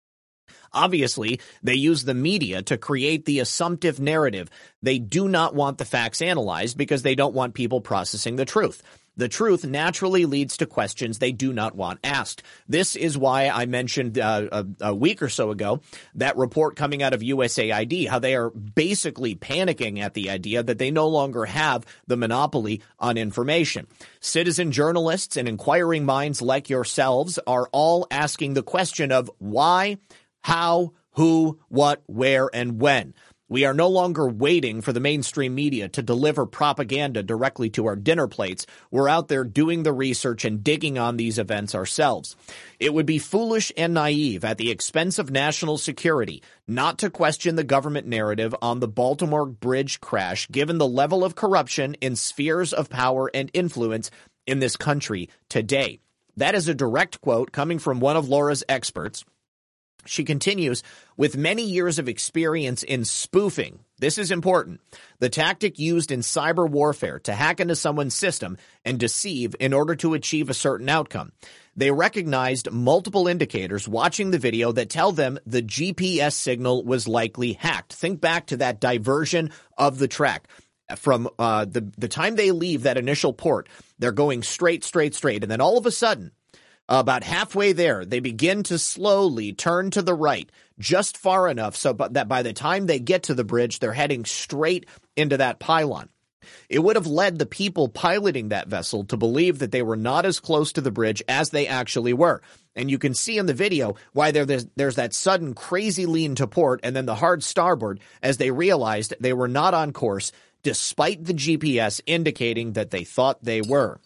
Obviously, they use the media to create the assumptive narrative. They do not want the facts analyzed because they don't want people processing the truth. The truth naturally leads to questions they do not want asked. This is why I mentioned uh, a, a week or so ago that report coming out of U S A I D, how they are basically panicking at the idea that they no longer have the monopoly on information. Citizen journalists and inquiring minds like yourselves are all asking the question of why, how, who, what, where, and when. We are no longer waiting for the mainstream media to deliver propaganda directly to our dinner plates. We're out there doing the research and digging on these events ourselves. It would be foolish and naive at the expense of national security not to question the government narrative on the Baltimore Bridge crash, given the level of corruption in spheres of power and influence in this country today. That is a direct quote coming from one of Laura's experts. She continues, with many years of experience in spoofing, this is important, the tactic used in cyber warfare to hack into someone's system and deceive in order to achieve a certain outcome. They recognized multiple indicators watching the video that tell them the G P S signal was likely hacked. Think back to that diversion of the track. From uh, the, the time they leave that initial port, they're going straight, straight, straight. And then all of a sudden, about halfway there, they begin to slowly turn to the right, just far enough so that by the time they get to the bridge, they're heading straight into that pylon. It would have led the people piloting that vessel to believe that they were not as close to the bridge as they actually were. And you can see in the video why there's, there's that sudden crazy lean to port and then the hard starboard as they realized they were not on course, despite the G P S indicating that they thought they were.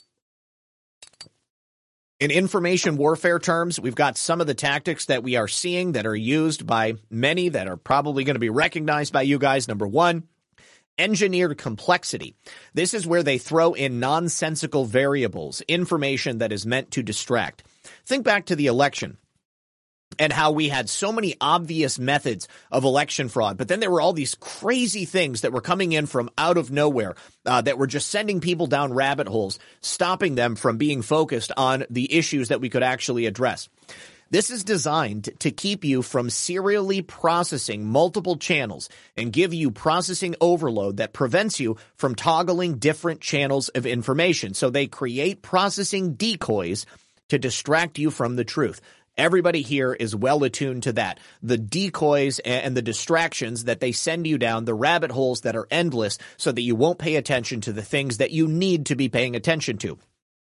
In information warfare terms, we've got some of the tactics that we are seeing that are used by many that are probably going to be recognized by you guys. Number one, engineered complexity. This is where they throw in nonsensical variables, information that is meant to distract. Think back to the election and how we had so many obvious methods of election fraud, but then there were all these crazy things that were coming in from out of nowhere uh, that were just sending people down rabbit holes, stopping them from being focused on the issues that we could actually address. This is designed to keep you from serially processing multiple channels and give you processing overload that prevents you from toggling different channels of information. So they create processing decoys to distract you from the truth. Everybody here is well attuned to that. The decoys and the distractions that they send you down, the rabbit holes that are endless so that you won't pay attention to the things that you need to be paying attention to.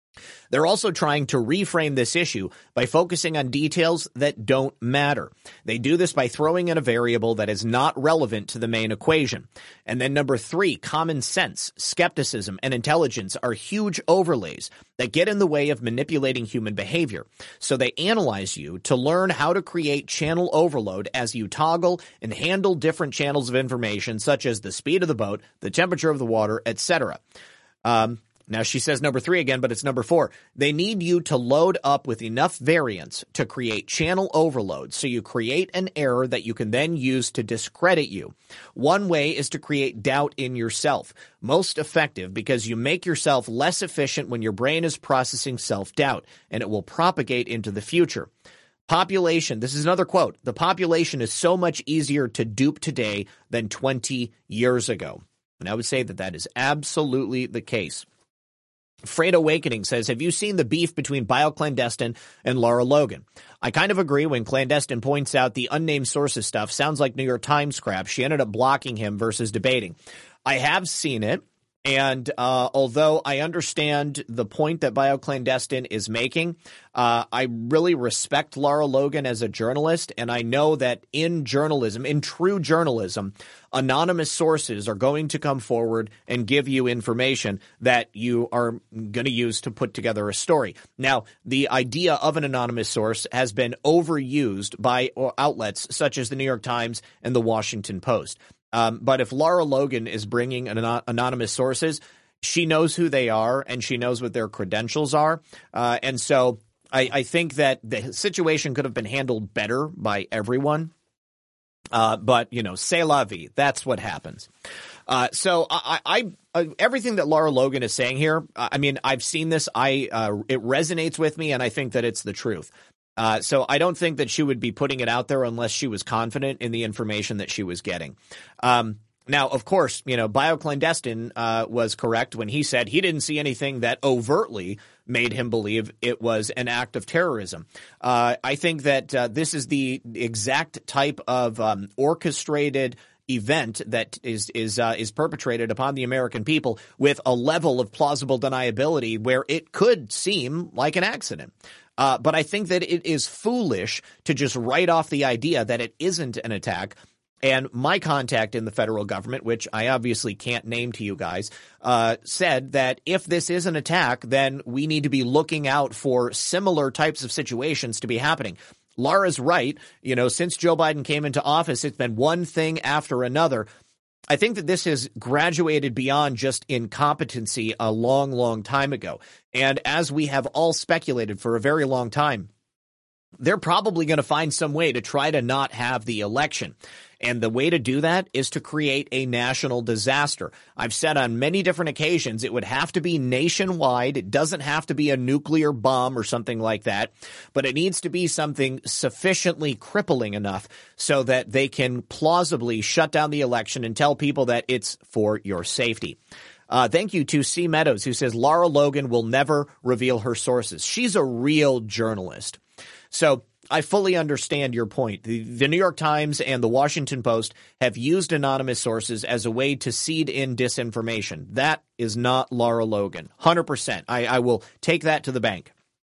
They're also trying to reframe this issue by focusing on details that don't matter. They do this by throwing in a variable that is not relevant to the main equation. And then number three, common sense, skepticism, and intelligence are huge overlays that get in the way of manipulating human behavior. So they analyze you to learn how to create channel overload as you toggle and handle different channels of information, such as the speed of the boat, the temperature of the water, et cetera. Um, Now, she says number three again, but it's number four. They need you to load up with enough variance to create channel overload, so you create an error that you can then use to discredit you. One way is to create doubt in yourself. Most effective because you make yourself less efficient when your brain is processing self-doubt, and it will propagate into the future. Population, this is another quote, the population is so much easier to dupe today than twenty years ago. And I would say that that is absolutely the case. Freight Awakening says, have you seen the beef between BioClandestine and Lara Logan? I kind of agree when Clandestine points out the unnamed sources stuff sounds like New York Times crap. She ended up blocking him versus debating. I have seen it. And uh, although I understand the point that BioClandestine is making, uh, I really respect Lara Logan as a journalist. And I know that in journalism, in true journalism, anonymous sources are going to come forward and give you information that you are going to use to put together a story. Now, the idea of an anonymous source has been overused by outlets such as the New York Times and the Washington Post. Um, but if Lara Logan is bringing an anonymous sources, she knows who they are and she knows what their credentials are. Uh, and so I, I think that the situation could have been handled better by everyone. Uh, but, you know, c'est la vie. That's what happens. Uh, so I, I, I, everything that Lara Logan is saying here, I mean, I've seen this. I, uh, it resonates with me and I think that it's the truth. Uh, so I don't think that she would be putting it out there unless she was confident in the information that she was getting. Um, now, of course, you know, BioClandestine uh, was correct when he said he didn't see anything that overtly made him believe it was an act of terrorism. Uh, I think that uh, this is the exact type of um, orchestrated event that is is uh, is perpetrated upon the American people with a level of plausible deniability where it could seem like an accident. Uh, but I think that it is foolish to just write off the idea that it isn't an attack. And my contact in the federal government, which I obviously can't name to you guys, uh, said that if this is an attack, then we need to be looking out for similar types of situations to be happening. Lara's right. You know, since Joe Biden came into office, it's been one thing after another. I think that this has graduated beyond just incompetency a long, long time ago. And as we have all speculated for a very long time, they're probably going to find some way to try to not have the election. And the way to do that is to create a national disaster. I've said on many different occasions it would have to be nationwide. It doesn't have to be a nuclear bomb or something like that, but it needs to be something sufficiently crippling enough so that they can plausibly shut down the election and tell people that it's for your safety. Uh, thank you to C. Meadows, who says Lara Logan will never reveal her sources. She's a real journalist. So I fully understand your point. The, the New York Times and the Washington Post have used anonymous sources as a way to seed in disinformation. That is not Lara Logan. one hundred percent. I, I will take that to the bank.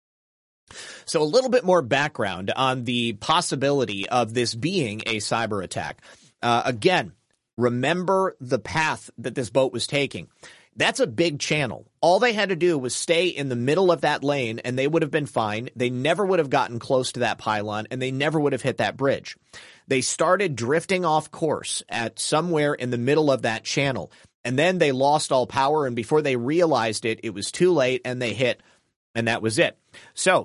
So a little bit more background on the possibility of this being a cyber attack. Uh, again, remember the path that this boat was taking. That's a big channel. All they had to do was stay in the middle of that lane and they would have been fine. They never would have gotten close to that pylon and they never would have hit that bridge. They started drifting off course at somewhere in the middle of that channel. And then they lost all power. And before they realized it, it was too late and they hit. And that was it. So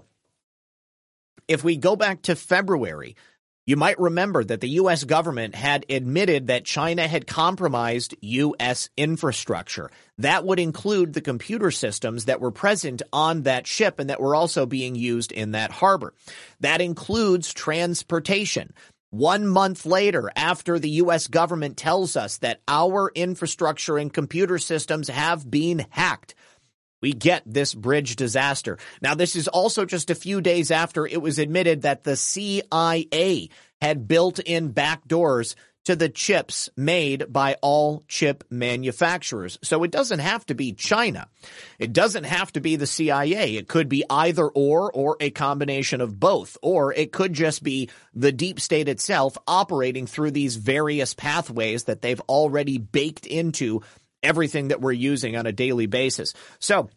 if we go back to February, you might remember that the U S government had admitted that China had compromised U S infrastructure. That would include the computer systems that were present on that ship and that were also being used in that harbor. That includes transportation. One month later, after the U S government tells us that our infrastructure and computer systems have been hacked, we get this bridge disaster. Now, this is also just a few days after it was admitted that the C I A had built in backdoors to the chips made by all chip manufacturers. So it doesn't have to be China. It doesn't have to be the C I A. It could be either or, or a combination of both, or it could just be the deep state itself operating through these various pathways that they've already baked into everything that we're using on a daily basis. So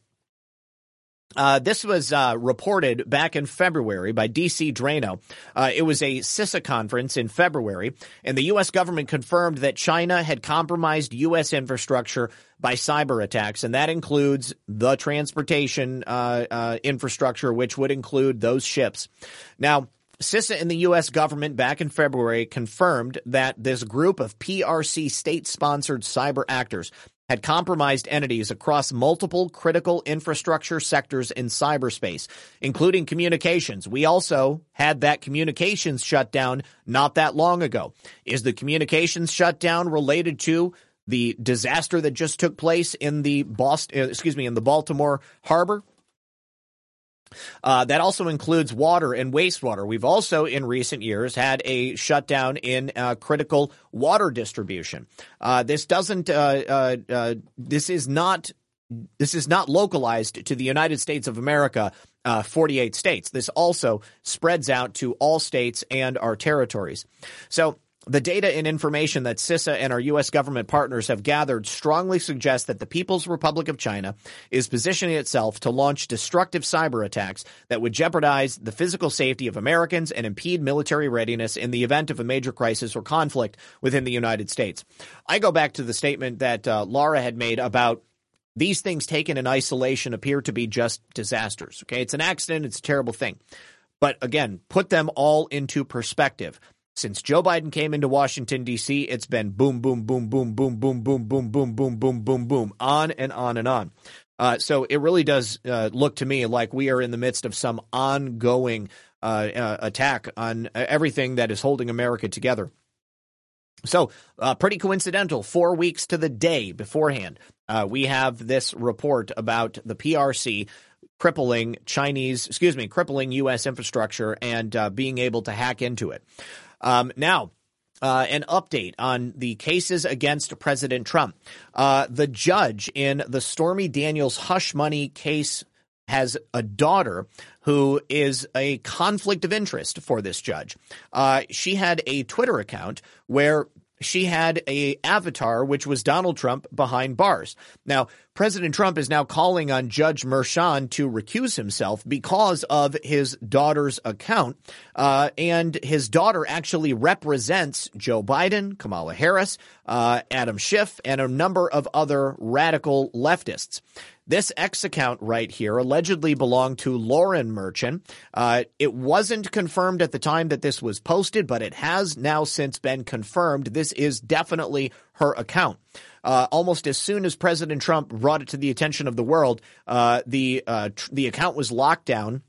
Uh, this was uh, reported back in February by D C Drano. Uh, it was a CISA conference in February, and the U S government confirmed that China had compromised U S infrastructure by cyber attacks, and that includes the transportation uh, uh, infrastructure, which would include those ships. Now, CISA and the U S government back in February confirmed that this group of P R C state-sponsored cyber actors had compromised entities across multiple critical infrastructure sectors in cyberspace, including communications. We also had that communications shutdown not that long ago. Is the communications shutdown related to the disaster that just took place in the Boston, excuse me, in the Baltimore harbor? Uh, that also includes water and wastewater. We've also, in recent years, had a shutdown in uh, critical water distribution. Uh, this doesn't. Uh, uh, uh, this is not. This is not localized to the United States of America, uh, forty-eight states. This also spreads out to all states and our territories. So the data and information that CISA and our U S government partners have gathered strongly suggests that the People's Republic of China is positioning itself to launch destructive cyber attacks that would jeopardize the physical safety of Americans and impede military readiness in the event of a major crisis or conflict within the United States. I go back to the statement that uh, Laura had made about these things taken in isolation appear to be just disasters. Okay, it's an accident. It's a terrible thing. But again, put them all into perspective. Since Joe Biden came into Washington, D C, it's been boom, boom, boom, boom, boom, boom, boom, boom, boom, boom, boom, boom, boom, on and on and on. Uh, so it really does uh, look to me like we are in the midst of some ongoing uh, uh, attack on everything that is holding America together. So uh, pretty coincidental, four weeks to the day beforehand, uh, we have this report about the P R C crippling Chinese, excuse me, crippling U S infrastructure and uh, being able to hack into it. Um, now, uh, an update on the cases against President Trump. Uh, the judge in the Stormy Daniels hush money case has a daughter who is a conflict of interest for this judge. Uh, she had a Twitter account where she had a avatar, which was Donald Trump behind bars. Now, President Trump is now calling on Judge Merchan to recuse himself because of his daughter's account. Uh, and his daughter actually represents Joe Biden, Kamala Harris, uh, Adam Schiff, and a number of other radical leftists. This X account right here allegedly belonged to Lauren Merchant. Uh, it wasn't confirmed at the time that this was posted, but it has now since been confirmed. This is definitely her account. Uh, almost as soon as President Trump brought it to the attention of the world, uh, the uh, tr- the account was locked down.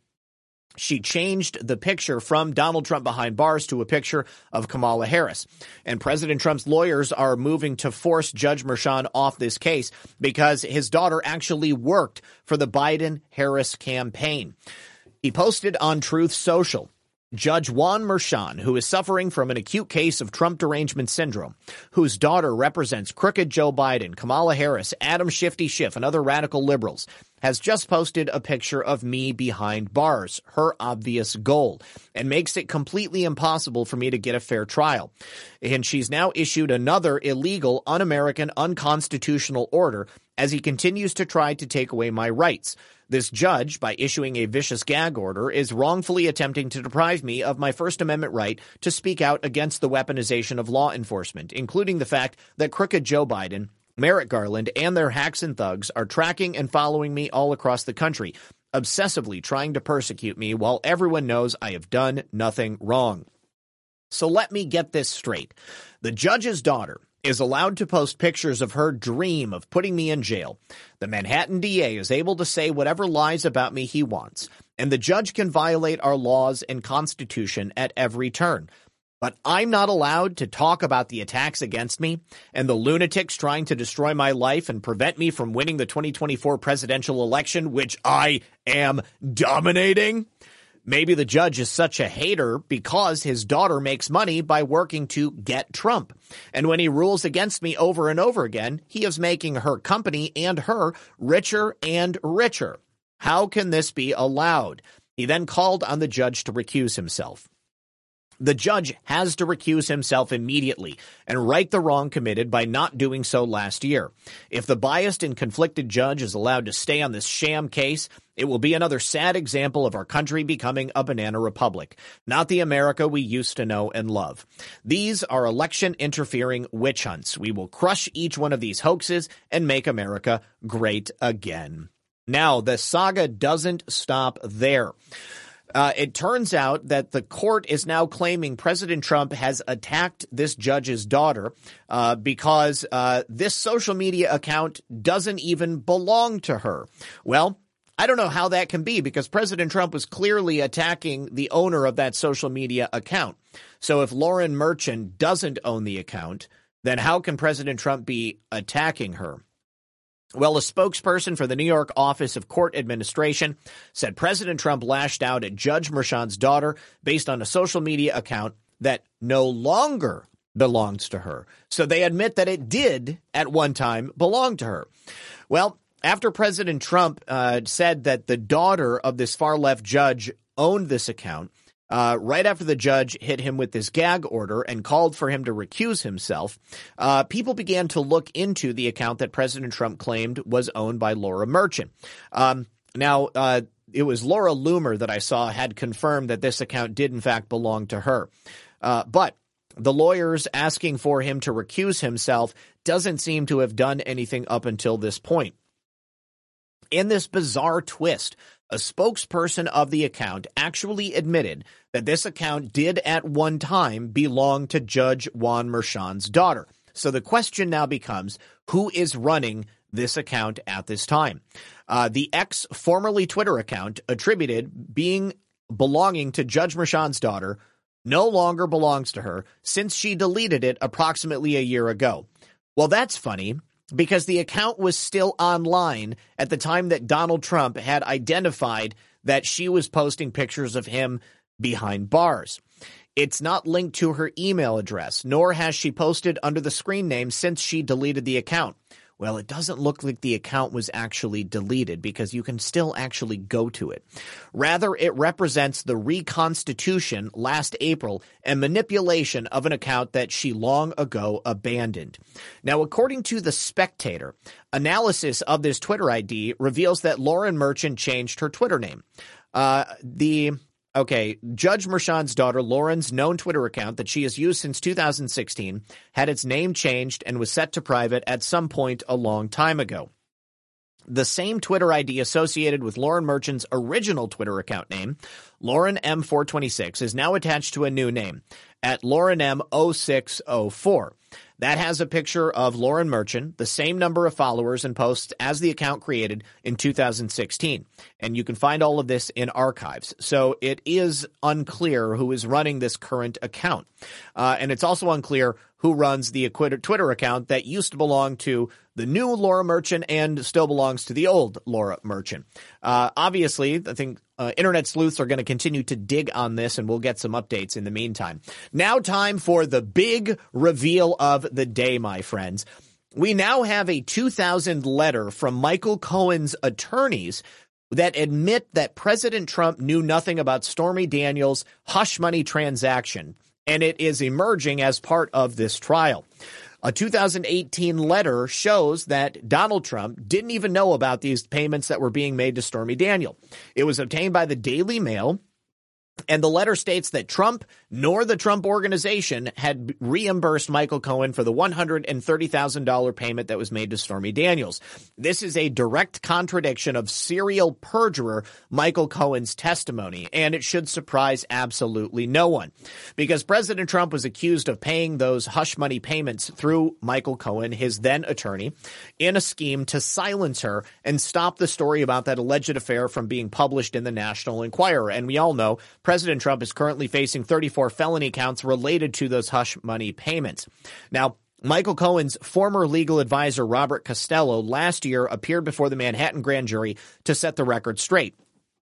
She changed the picture from Donald Trump behind bars to a picture of Kamala Harris. And President Trump's lawyers are moving to force Judge Merchan off this case because his daughter actually worked for the Biden-Harris campaign. He posted on Truth Social, Judge Juan Merchan, who is suffering from an acute case of Trump derangement syndrome, whose daughter represents crooked Joe Biden, Kamala Harris, Adam Shifty Schiff, and other radical liberals, has just posted a picture of me behind bars, her obvious goal, and makes it completely impossible for me to get a fair trial. And she's now issued another illegal, un-American, unconstitutional order as he continues to try to take away my rights. This judge, by issuing a vicious gag order, is wrongfully attempting to deprive me of my First Amendment right to speak out against the weaponization of law enforcement, including the fact that crooked Joe Biden, Merrick Garland, and their hacks and thugs are tracking and following me all across the country, obsessively trying to persecute me while everyone knows I have done nothing wrong. So let me get this straight. The judge's daughter is allowed to post pictures of her dream of putting me in jail. The Manhattan D A is able to say whatever lies about me he wants, and the judge can violate our laws and Constitution at every turn. But I'm not allowed to talk about the attacks against me and the lunatics trying to destroy my life and prevent me from winning the twenty twenty-four presidential election, which I am dominating. Maybe the judge is such a hater because his daughter makes money by working to get Trump. And when he rules against me over and over again, he is making her company and her richer and richer. How can this be allowed? He then called on the judge to recuse himself. The judge has to recuse himself immediately and right the wrong committed by not doing so last year. If the biased and conflicted judge is allowed to stay on this sham case, it will be another sad example of our country becoming a banana republic, not the America we used to know and love. These are election interfering witch hunts. We will crush each one of these hoaxes and make America great again. Now, the saga doesn't stop there. Uh, it turns out that the court is now claiming President Trump has attacked this judge's daughter uh, because uh, this social media account doesn't even belong to her. Well, I don't know how that can be because President Trump was clearly attacking the owner of that social media account. So if Lauren Merchant doesn't own the account, then how can President Trump be attacking her? Well, a spokesperson for the New York Office of Court Administration said President Trump lashed out at Judge Merchan's daughter based on a social media account that no longer belongs to her. So they admit that it did at one time belong to her. Well, after President Trump uh, said that the daughter of this far-left judge owned this account, Uh, right after the judge hit him with this gag order and called for him to recuse himself, uh, people began to look into the account that President Trump claimed was owned by Laura Merchant. Um, now, uh, it was Laura Loomer that I saw had confirmed that this account did in fact belong to her. Uh, but the lawyers asking for him to recuse himself doesn't seem to have done anything up until this point. In this bizarre twist, a spokesperson of the account actually admitted that this account did at one time belong to Judge Juan Merchan's daughter. So the question now becomes, who is running this account at this time? Uh, the ex formerly Twitter account attributed being belonging to Judge Merchan's daughter no longer belongs to her since she deleted it approximately a year ago. Well, that's funny, because the account was still online at the time that Donald Trump had identified that she was posting pictures of him behind bars. It's not linked to her email address, nor has she posted under the screen name since she deleted the account. Well, it doesn't look like the account was actually deleted because you can still actually go to it. Rather, it represents the reconstitution last April and manipulation of an account that she long ago abandoned. Now, according to The Spectator, analysis of this Twitter I D reveals that Lauren Merchant changed her Twitter name. Uh, the... Okay, Judge Merchan's daughter, Lauren's known Twitter account that she has used since two thousand sixteen, had its name changed and was set to private at some point a long time ago. The same Twitter I D associated with Lauren Merchant's original Twitter account name, Lauren M four twenty-six, is now attached to a new name at Lauren M oh six oh four. That has a picture of Lauren Merchant, the same number of followers and posts as the account created in two thousand sixteen. And you can find all of this in archives. So it is unclear who is running this current account. Uh, and it's also unclear who runs the Twitter account that used to belong to the new Laura Merchant and still belongs to the old Laura Merchant. Uh, obviously, I think uh, internet sleuths are going to continue to dig on this, and we'll get some updates in the meantime. Now time for the big reveal of the day, my friends. We now have a two thousand letter from Michael Cohen's attorneys that admit that President Trump knew nothing about Stormy Daniels' hush money transaction, and it is emerging as part of this trial. A two thousand eighteen letter shows that Donald Trump didn't even know about these payments that were being made to Stormy Daniels. It was obtained by the Daily Mail, and the letter states that Trump nor the Trump Organization had reimbursed Michael Cohen for the one hundred thirty thousand dollars payment that was made to Stormy Daniels. This is a direct contradiction of serial perjurer Michael Cohen's testimony, and it should surprise absolutely no one, because President Trump was accused of paying those hush money payments through Michael Cohen, his then attorney, in a scheme to silence her and stop the story about that alleged affair from being published in the National Enquirer. And we all know President Trump is currently facing thirty-four felony counts related to those hush money payments. Now, Michael Cohen's former legal advisor, Robert Costello, last year appeared before the Manhattan grand jury to set the record straight.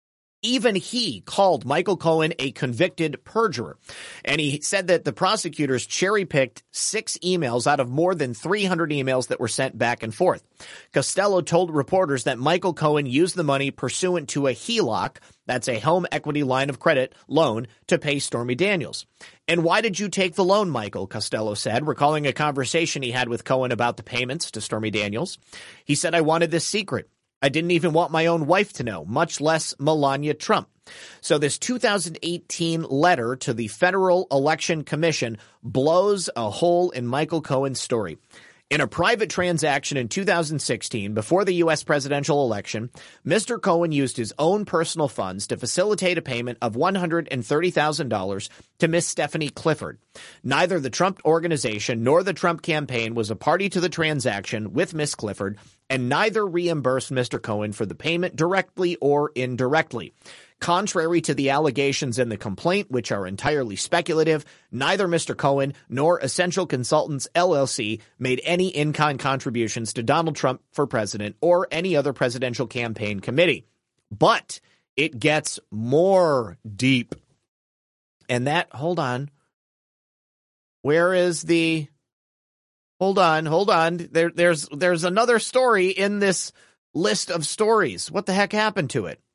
Even he called Michael Cohen a convicted perjurer. And he said that the prosecutors cherry-picked six emails out of more than three hundred emails that were sent back and forth. Costello told reporters that Michael Cohen used the money pursuant to a H E L O C, that's a home equity line of credit loan, to pay Stormy Daniels. And why did you take the loan, Michael? Costello said, recalling a conversation he had with Cohen about the payments to Stormy Daniels. He said, I wanted this secret. I didn't even want my own wife to know, much less Melania Trump. So this two thousand eighteen letter to the Federal Election Commission blows a hole in Michael Cohen's story. In a private transaction in two thousand sixteen, before the U S presidential election, Mister Cohen used his own personal funds to facilitate a payment of one hundred thirty thousand dollars to Miss Stephanie Clifford. Neither the Trump organization nor the Trump campaign was a party to the transaction with Miss Clifford, and neither reimbursed Mister Cohen for the payment directly or indirectly. Contrary to the allegations in the complaint, which are entirely speculative, neither Mister Cohen nor Essential Consultants, L L C, made any in-kind contributions to Donald Trump for president or any other presidential campaign committee. But it gets more deep. And that, hold on. Where is the, hold on, hold on. There, there's, there's another story in this list of stories. What the heck happened to it?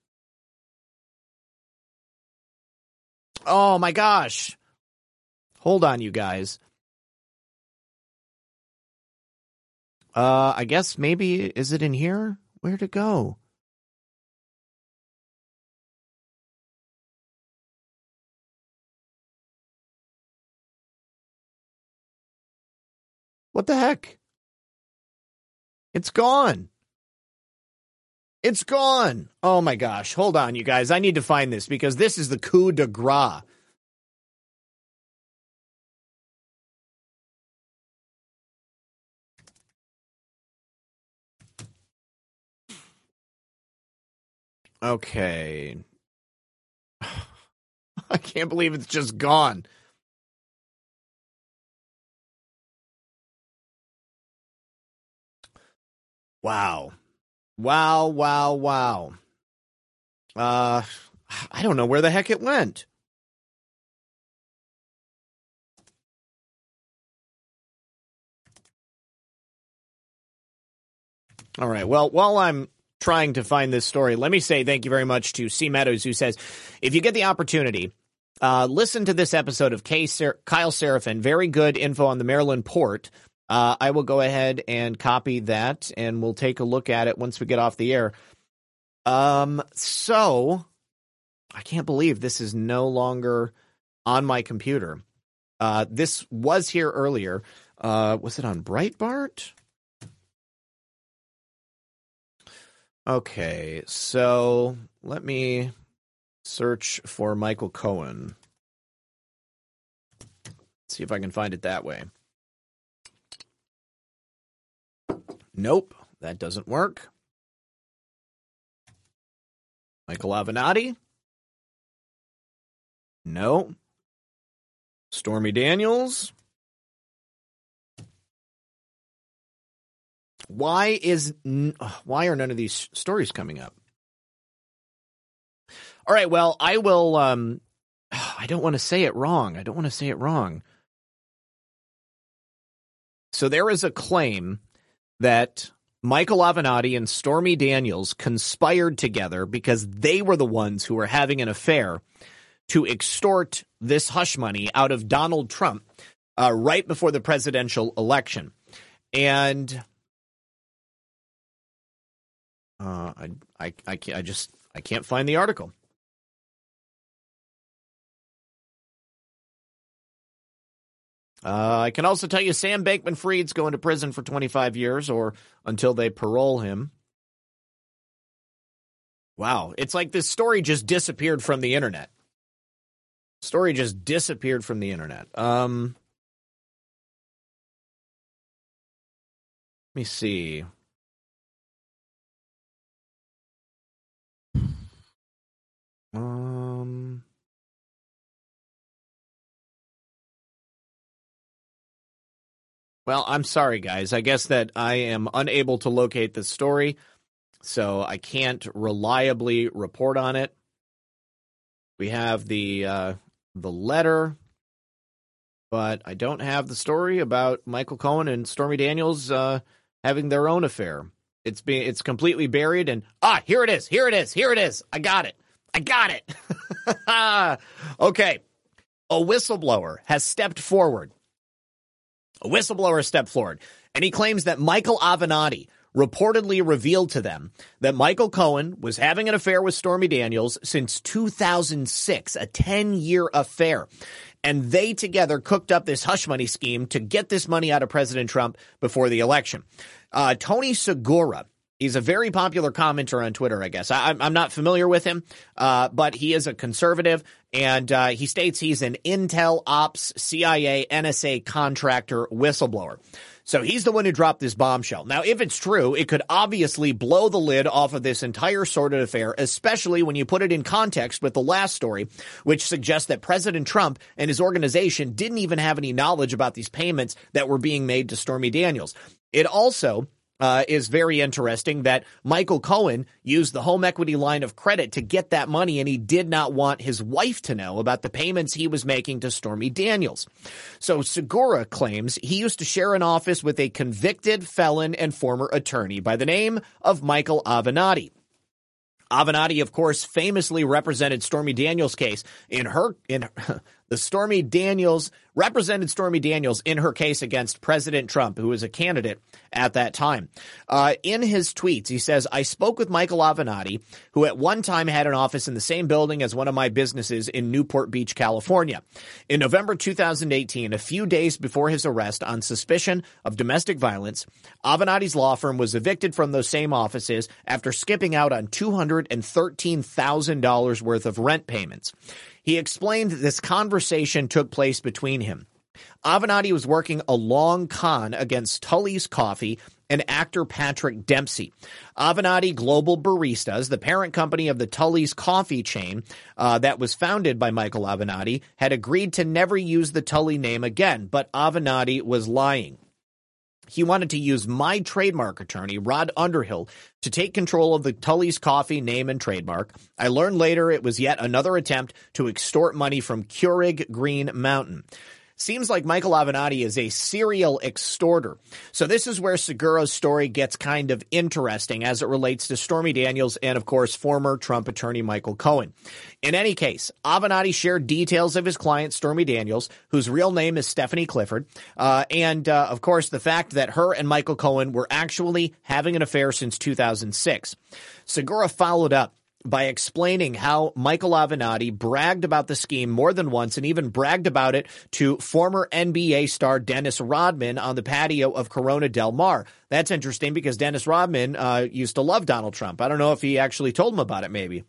Oh my gosh. Hold on, you guys. Uh, I guess maybe, is it in here? Where'd it go? What the heck? It's gone. It's gone. Oh my gosh. Hold on, you guys. I need to find this because this is the coup de grace. Okay. I can't believe it's just gone. Wow. Wow, wow, wow. Uh, I don't know where the heck it went. All right. Well, while I'm trying to find this story, let me say thank you very much to C. Meadows, who says, if you get the opportunity, uh, listen to this episode of K. Ser- Kyle Seraphin. Very good info on the Maryland port. Uh, I will go ahead and copy that, and we'll take a look at it once we get off the air. Um, so I can't believe this is no longer on my computer. Uh, this was here earlier. Uh, was it on Breitbart? Okay, so let me search for Michael Cohen. See if I can find it that way. Nope, that doesn't work. Michael Avenatti? No. Stormy Daniels? Why is why are none of these stories coming up? All right, well, I will um I don't want to say it wrong. I don't want to say it wrong. So there is a claim that Michael Avenatti and Stormy Daniels conspired together because they were the ones who were having an affair to extort this hush money out of Donald Trump uh, right before the presidential election. And uh, I, I, I, can't, I just I can't find the article. Uh, I can also tell you Sam Bankman-Fried's going to prison for twenty-five years or until they parole him. Wow. It's like this story just disappeared from the internet. Story just disappeared from the internet. Um, let me see. Um... Well, I'm sorry, guys. I guess that I am unable to locate the story, so I can't reliably report on it. We have the uh, the letter, but I don't have the story about Michael Cohen and Stormy Daniels uh, having their own affair. It's being it's completely buried, and ah, here it is, here it is, here it is. I got it, I got it. Okay, a whistleblower has stepped forward. A whistleblower stepped forward, and he claims that Michael Avenatti reportedly revealed to them that Michael Cohen was having an affair with Stormy Daniels since two thousand six, a ten-year affair. And they together cooked up this hush money scheme to get this money out of President Trump before the election. Uh, Tony Segura, he's a very popular commenter on Twitter, I guess. I, I'm not familiar with him, uh, but he is a conservative, and uh, he states he's an Intel Ops, C I A, N S A contractor whistleblower. So he's the one who dropped this bombshell. Now, if it's true, it could obviously blow the lid off of this entire sordid affair, especially when you put it in context with the last story, which suggests that President Trump and his organization didn't even have any knowledge about these payments that were being made to Stormy Daniels. It also Uh, is very interesting that Michael Cohen used the home equity line of credit to get that money, and he did not want his wife to know about the payments he was making to Stormy Daniels. So Segura claims he used to share an office with a convicted felon and former attorney by the name of Michael Avenatti. Avenatti, of course, famously represented Stormy Daniels' case in her in her, the Stormy Daniels represented Stormy Daniels in her case against President Trump, who was a candidate at that time. Uh, in his tweets, he says, "I spoke with Michael Avenatti, who at one time had an office in the same building as one of my businesses in Newport Beach, California. In November two thousand eighteen, a few days before his arrest on suspicion of domestic violence, Avenatti's law firm was evicted from those same offices after skipping out on two hundred thirteen thousand dollars worth of rent payments." He explained this conversation took place between him. Avenatti was working a long con against Tully's Coffee and actor Patrick Dempsey. Avenatti Global Baristas, the parent company of the Tully's Coffee chain uh, that was founded by Michael Avenatti, had agreed to never use the Tully name again, but Avenatti was lying. He wanted to use my trademark attorney, Rod Underhill, to take control of the Tully's Coffee name and trademark. I learned later it was yet another attempt to extort money from Keurig Green Mountain. Seems like Michael Avenatti is a serial extorter. So this is where Segura's story gets kind of interesting as it relates to Stormy Daniels and, of course, former Trump attorney Michael Cohen. In any case, Avenatti shared details of his client, Stormy Daniels, whose real name is Stephanie Clifford, uh, and, uh, of course, the fact that her and Michael Cohen were actually having an affair since two thousand six. Segura followed up by explaining how Michael Avenatti bragged about the scheme more than once and even bragged about it to former N B A star Dennis Rodman on the patio of Corona Del Mar. That's interesting because Dennis Rodman uh, used to love Donald Trump. I don't know if he actually told him about it, maybe.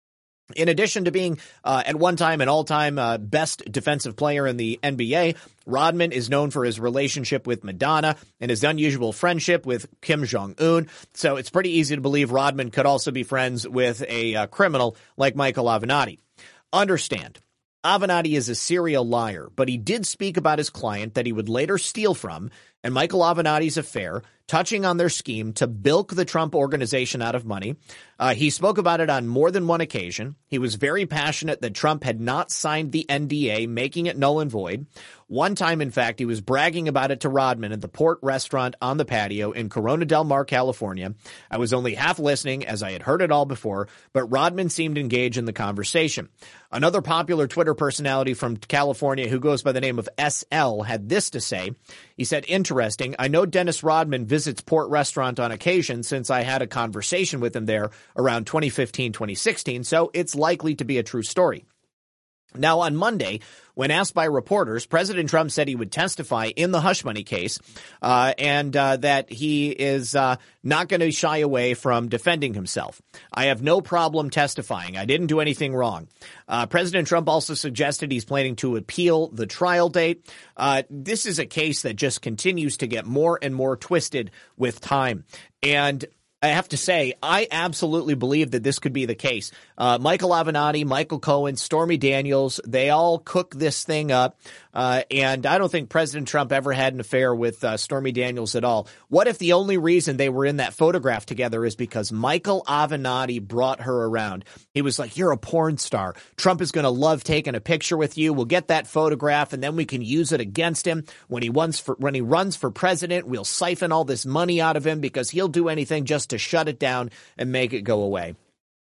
In addition to being uh, at one time an all-time uh, best defensive player in the N B A, Rodman is known for his relationship with Madonna and his unusual friendship with Kim Jong-un. So it's pretty easy to believe Rodman could also be friends with a uh, criminal like Michael Avenatti. Understand, Avenatti is a serial liar, but he did speak about his client that he would later steal from and Michael Avenatti's affair, touching on their scheme to bilk the Trump organization out of money. Uh, he spoke about it on more than one occasion. He was very passionate that Trump had not signed the N D A, making it null and void. One time, in fact, he was bragging about it to Rodman at the Port restaurant on the patio in Corona Del Mar, California. I was only half listening as I had heard it all before, but Rodman seemed engaged in the conversation. Another popular Twitter personality from California who goes by the name of S L had this to say. He said, "Interesting. I know Dennis Rodman visits Port Restaurant on occasion since I had a conversation with him there around twenty fifteen, twenty sixteen, so it's likely to be a true story." Now, on Monday, when asked by reporters, President Trump said he would testify in the hush money case uh, and uh, that he is uh, not going to shy away from defending himself. "I have no problem testifying. I didn't do anything wrong." Uh, President Trump also suggested he's planning to appeal the trial date. Uh, this is a case that just continues to get more and more twisted with time. And I have to say, I absolutely believe that this could be the case. Uh, Michael Avenatti, Michael Cohen, Stormy Daniels, they all cook this thing up. Uh, and I don't think President Trump ever had an affair with uh, Stormy Daniels at all. What if the only reason they were in that photograph together is because Michael Avenatti brought her around? He was like, you're a porn star. Trump is going to love taking a picture with you. We'll get that photograph and then we can use it against him when he runs for, when he runs for president. We'll siphon all this money out of him because he'll do anything just to shut it down and make it go away.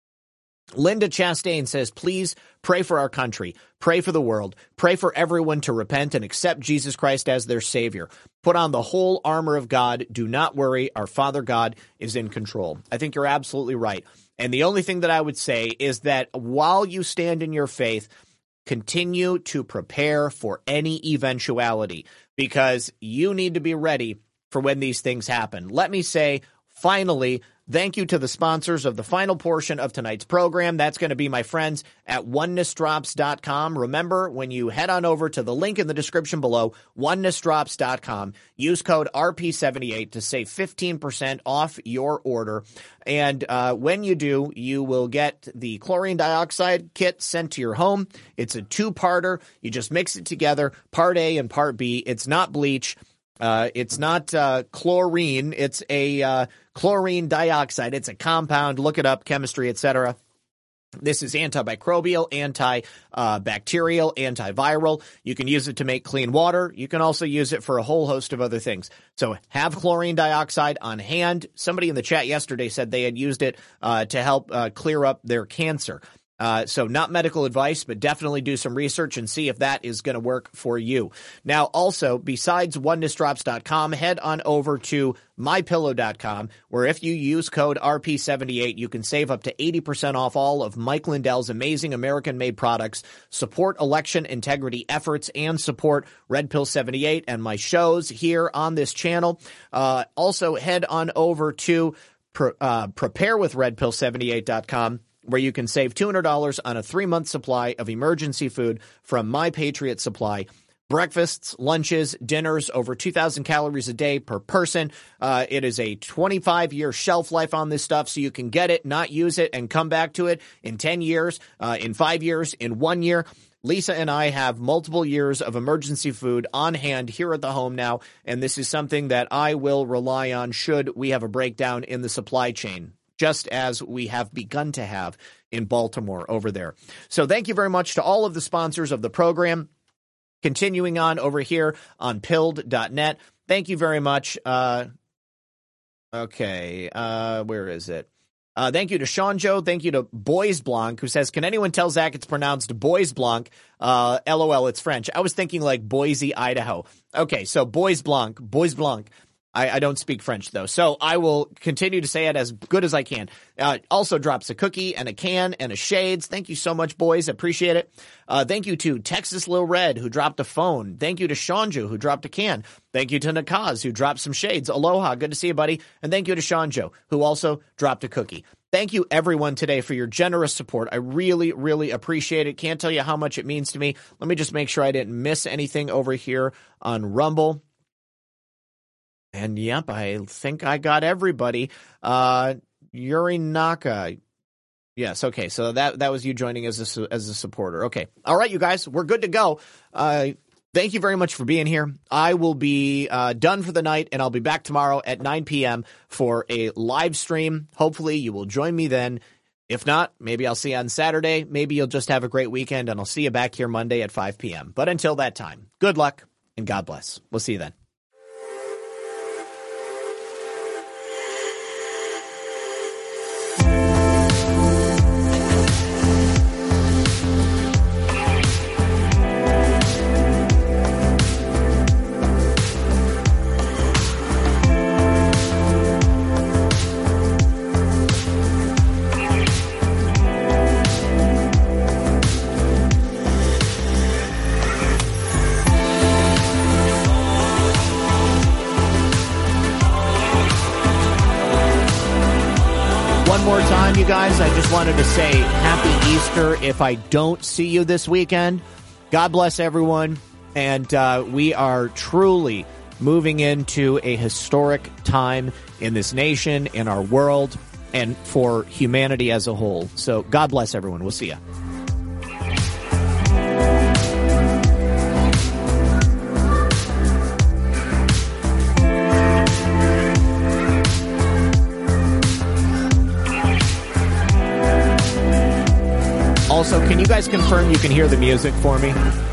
Linda Chastain says, please pray for our country, pray for the world, pray for everyone to repent and accept Jesus Christ as their Savior. Put on the whole armor of God. Do not worry. Our Father God is in control. I think you're absolutely right. And the only thing that I would say is that while you stand in your faith, continue to prepare for any eventuality because you need to be ready for when these things happen. Let me say, finally, thank you to the sponsors of the final portion of tonight's program. That's going to be my friends at oneness drops dot com. Remember, when you head on over to the link in the description below, oneness drops dot com, use code R P seventy-eight to save fifteen percent off your order. And uh, when you do, you will get the chlorine dioxide kit sent to your home. It's a two-parter. You just mix it together, part A and part B. It's not bleach. Uh, it's not uh, chlorine. It's a uh, chlorine dioxide. It's a compound. Look it up, chemistry, et cetera. This is antimicrobial, antibacterial, uh, antiviral. You can use it to make clean water. You can also use it for a whole host of other things. So have chlorine dioxide on hand. Somebody in the chat yesterday said they had used it uh, to help uh, clear up their cancer. Uh, so not medical advice, but definitely do some research and see if that is going to work for you. Now, also, besides oneness drops dot com, head on over to my pillow dot com, where if you use code R P seventy-eight, you can save up to eighty percent off all of Mike Lindell's amazing American-made products, support election integrity efforts, and support Red Pill seventy-eight and my shows here on this channel. Uh, also, head on over to pre- uh, prepare with red pill seventy-eight dot com. Where you can save two hundred dollars on a three-month supply of emergency food from My Patriot Supply. Breakfasts, lunches, dinners, over two thousand calories a day per person. Uh, it is a twenty-five year shelf life on this stuff, so you can get it, not use it, and come back to it in ten years, uh, in five years, in one year. Lisa and I have multiple years of emergency food on hand here at the home now, and this is something that I will rely on should we have a breakdown in the supply chain, just as we have begun to have in Baltimore over there. So thank you very much to all of the sponsors of the program. Continuing on over here on pilled dot net. Thank you very much. Uh, okay, uh, where is it? Uh, thank you to Sean Joe. Thank you to Bois Blanc, who says, can anyone tell Zach it's pronounced Bois Blanc? Uh, LOL, it's French. I was thinking like Boise, Idaho. Okay, so Bois Blanc, Bois Blanc. I, I don't speak French, though, so I will continue to say it as good as I can. Uh, also drops a cookie and a can and a shades. Thank you so much, boys. Appreciate it. Uh, thank you to Texas Lil Red, who dropped a phone. Thank you to Shanju, who dropped a can. Thank you to Nakaz, who dropped some shades. Aloha. Good to see you, buddy. And thank you to Shanju, who also dropped a cookie. Thank you, everyone, today for your generous support. I really, really appreciate it. Can't tell you how much it means to me. Let me just make sure I didn't miss anything over here on Rumble. And yep, I think I got everybody. Uh, Yuri Naka. Yes, okay. So that that was you joining as a, as a supporter. Okay. All right, you guys, we're good to go. Uh, thank you very much for being here. I will be uh, done for the night, and I'll be back tomorrow at nine p.m. for a live stream. Hopefully you will join me then. If not, maybe I'll see you on Saturday. Maybe you'll just have a great weekend, and I'll see you back here Monday at five p.m. But until that time, good luck and God bless. We'll see you then. You guys, I just wanted to say happy Easter if I don't see you this weekend. God bless everyone, and uh, we are truly moving into a historic time in this nation, in our world, and for humanity as a whole. So God bless everyone. We'll see ya. Also, can you guys confirm you can hear the music for me?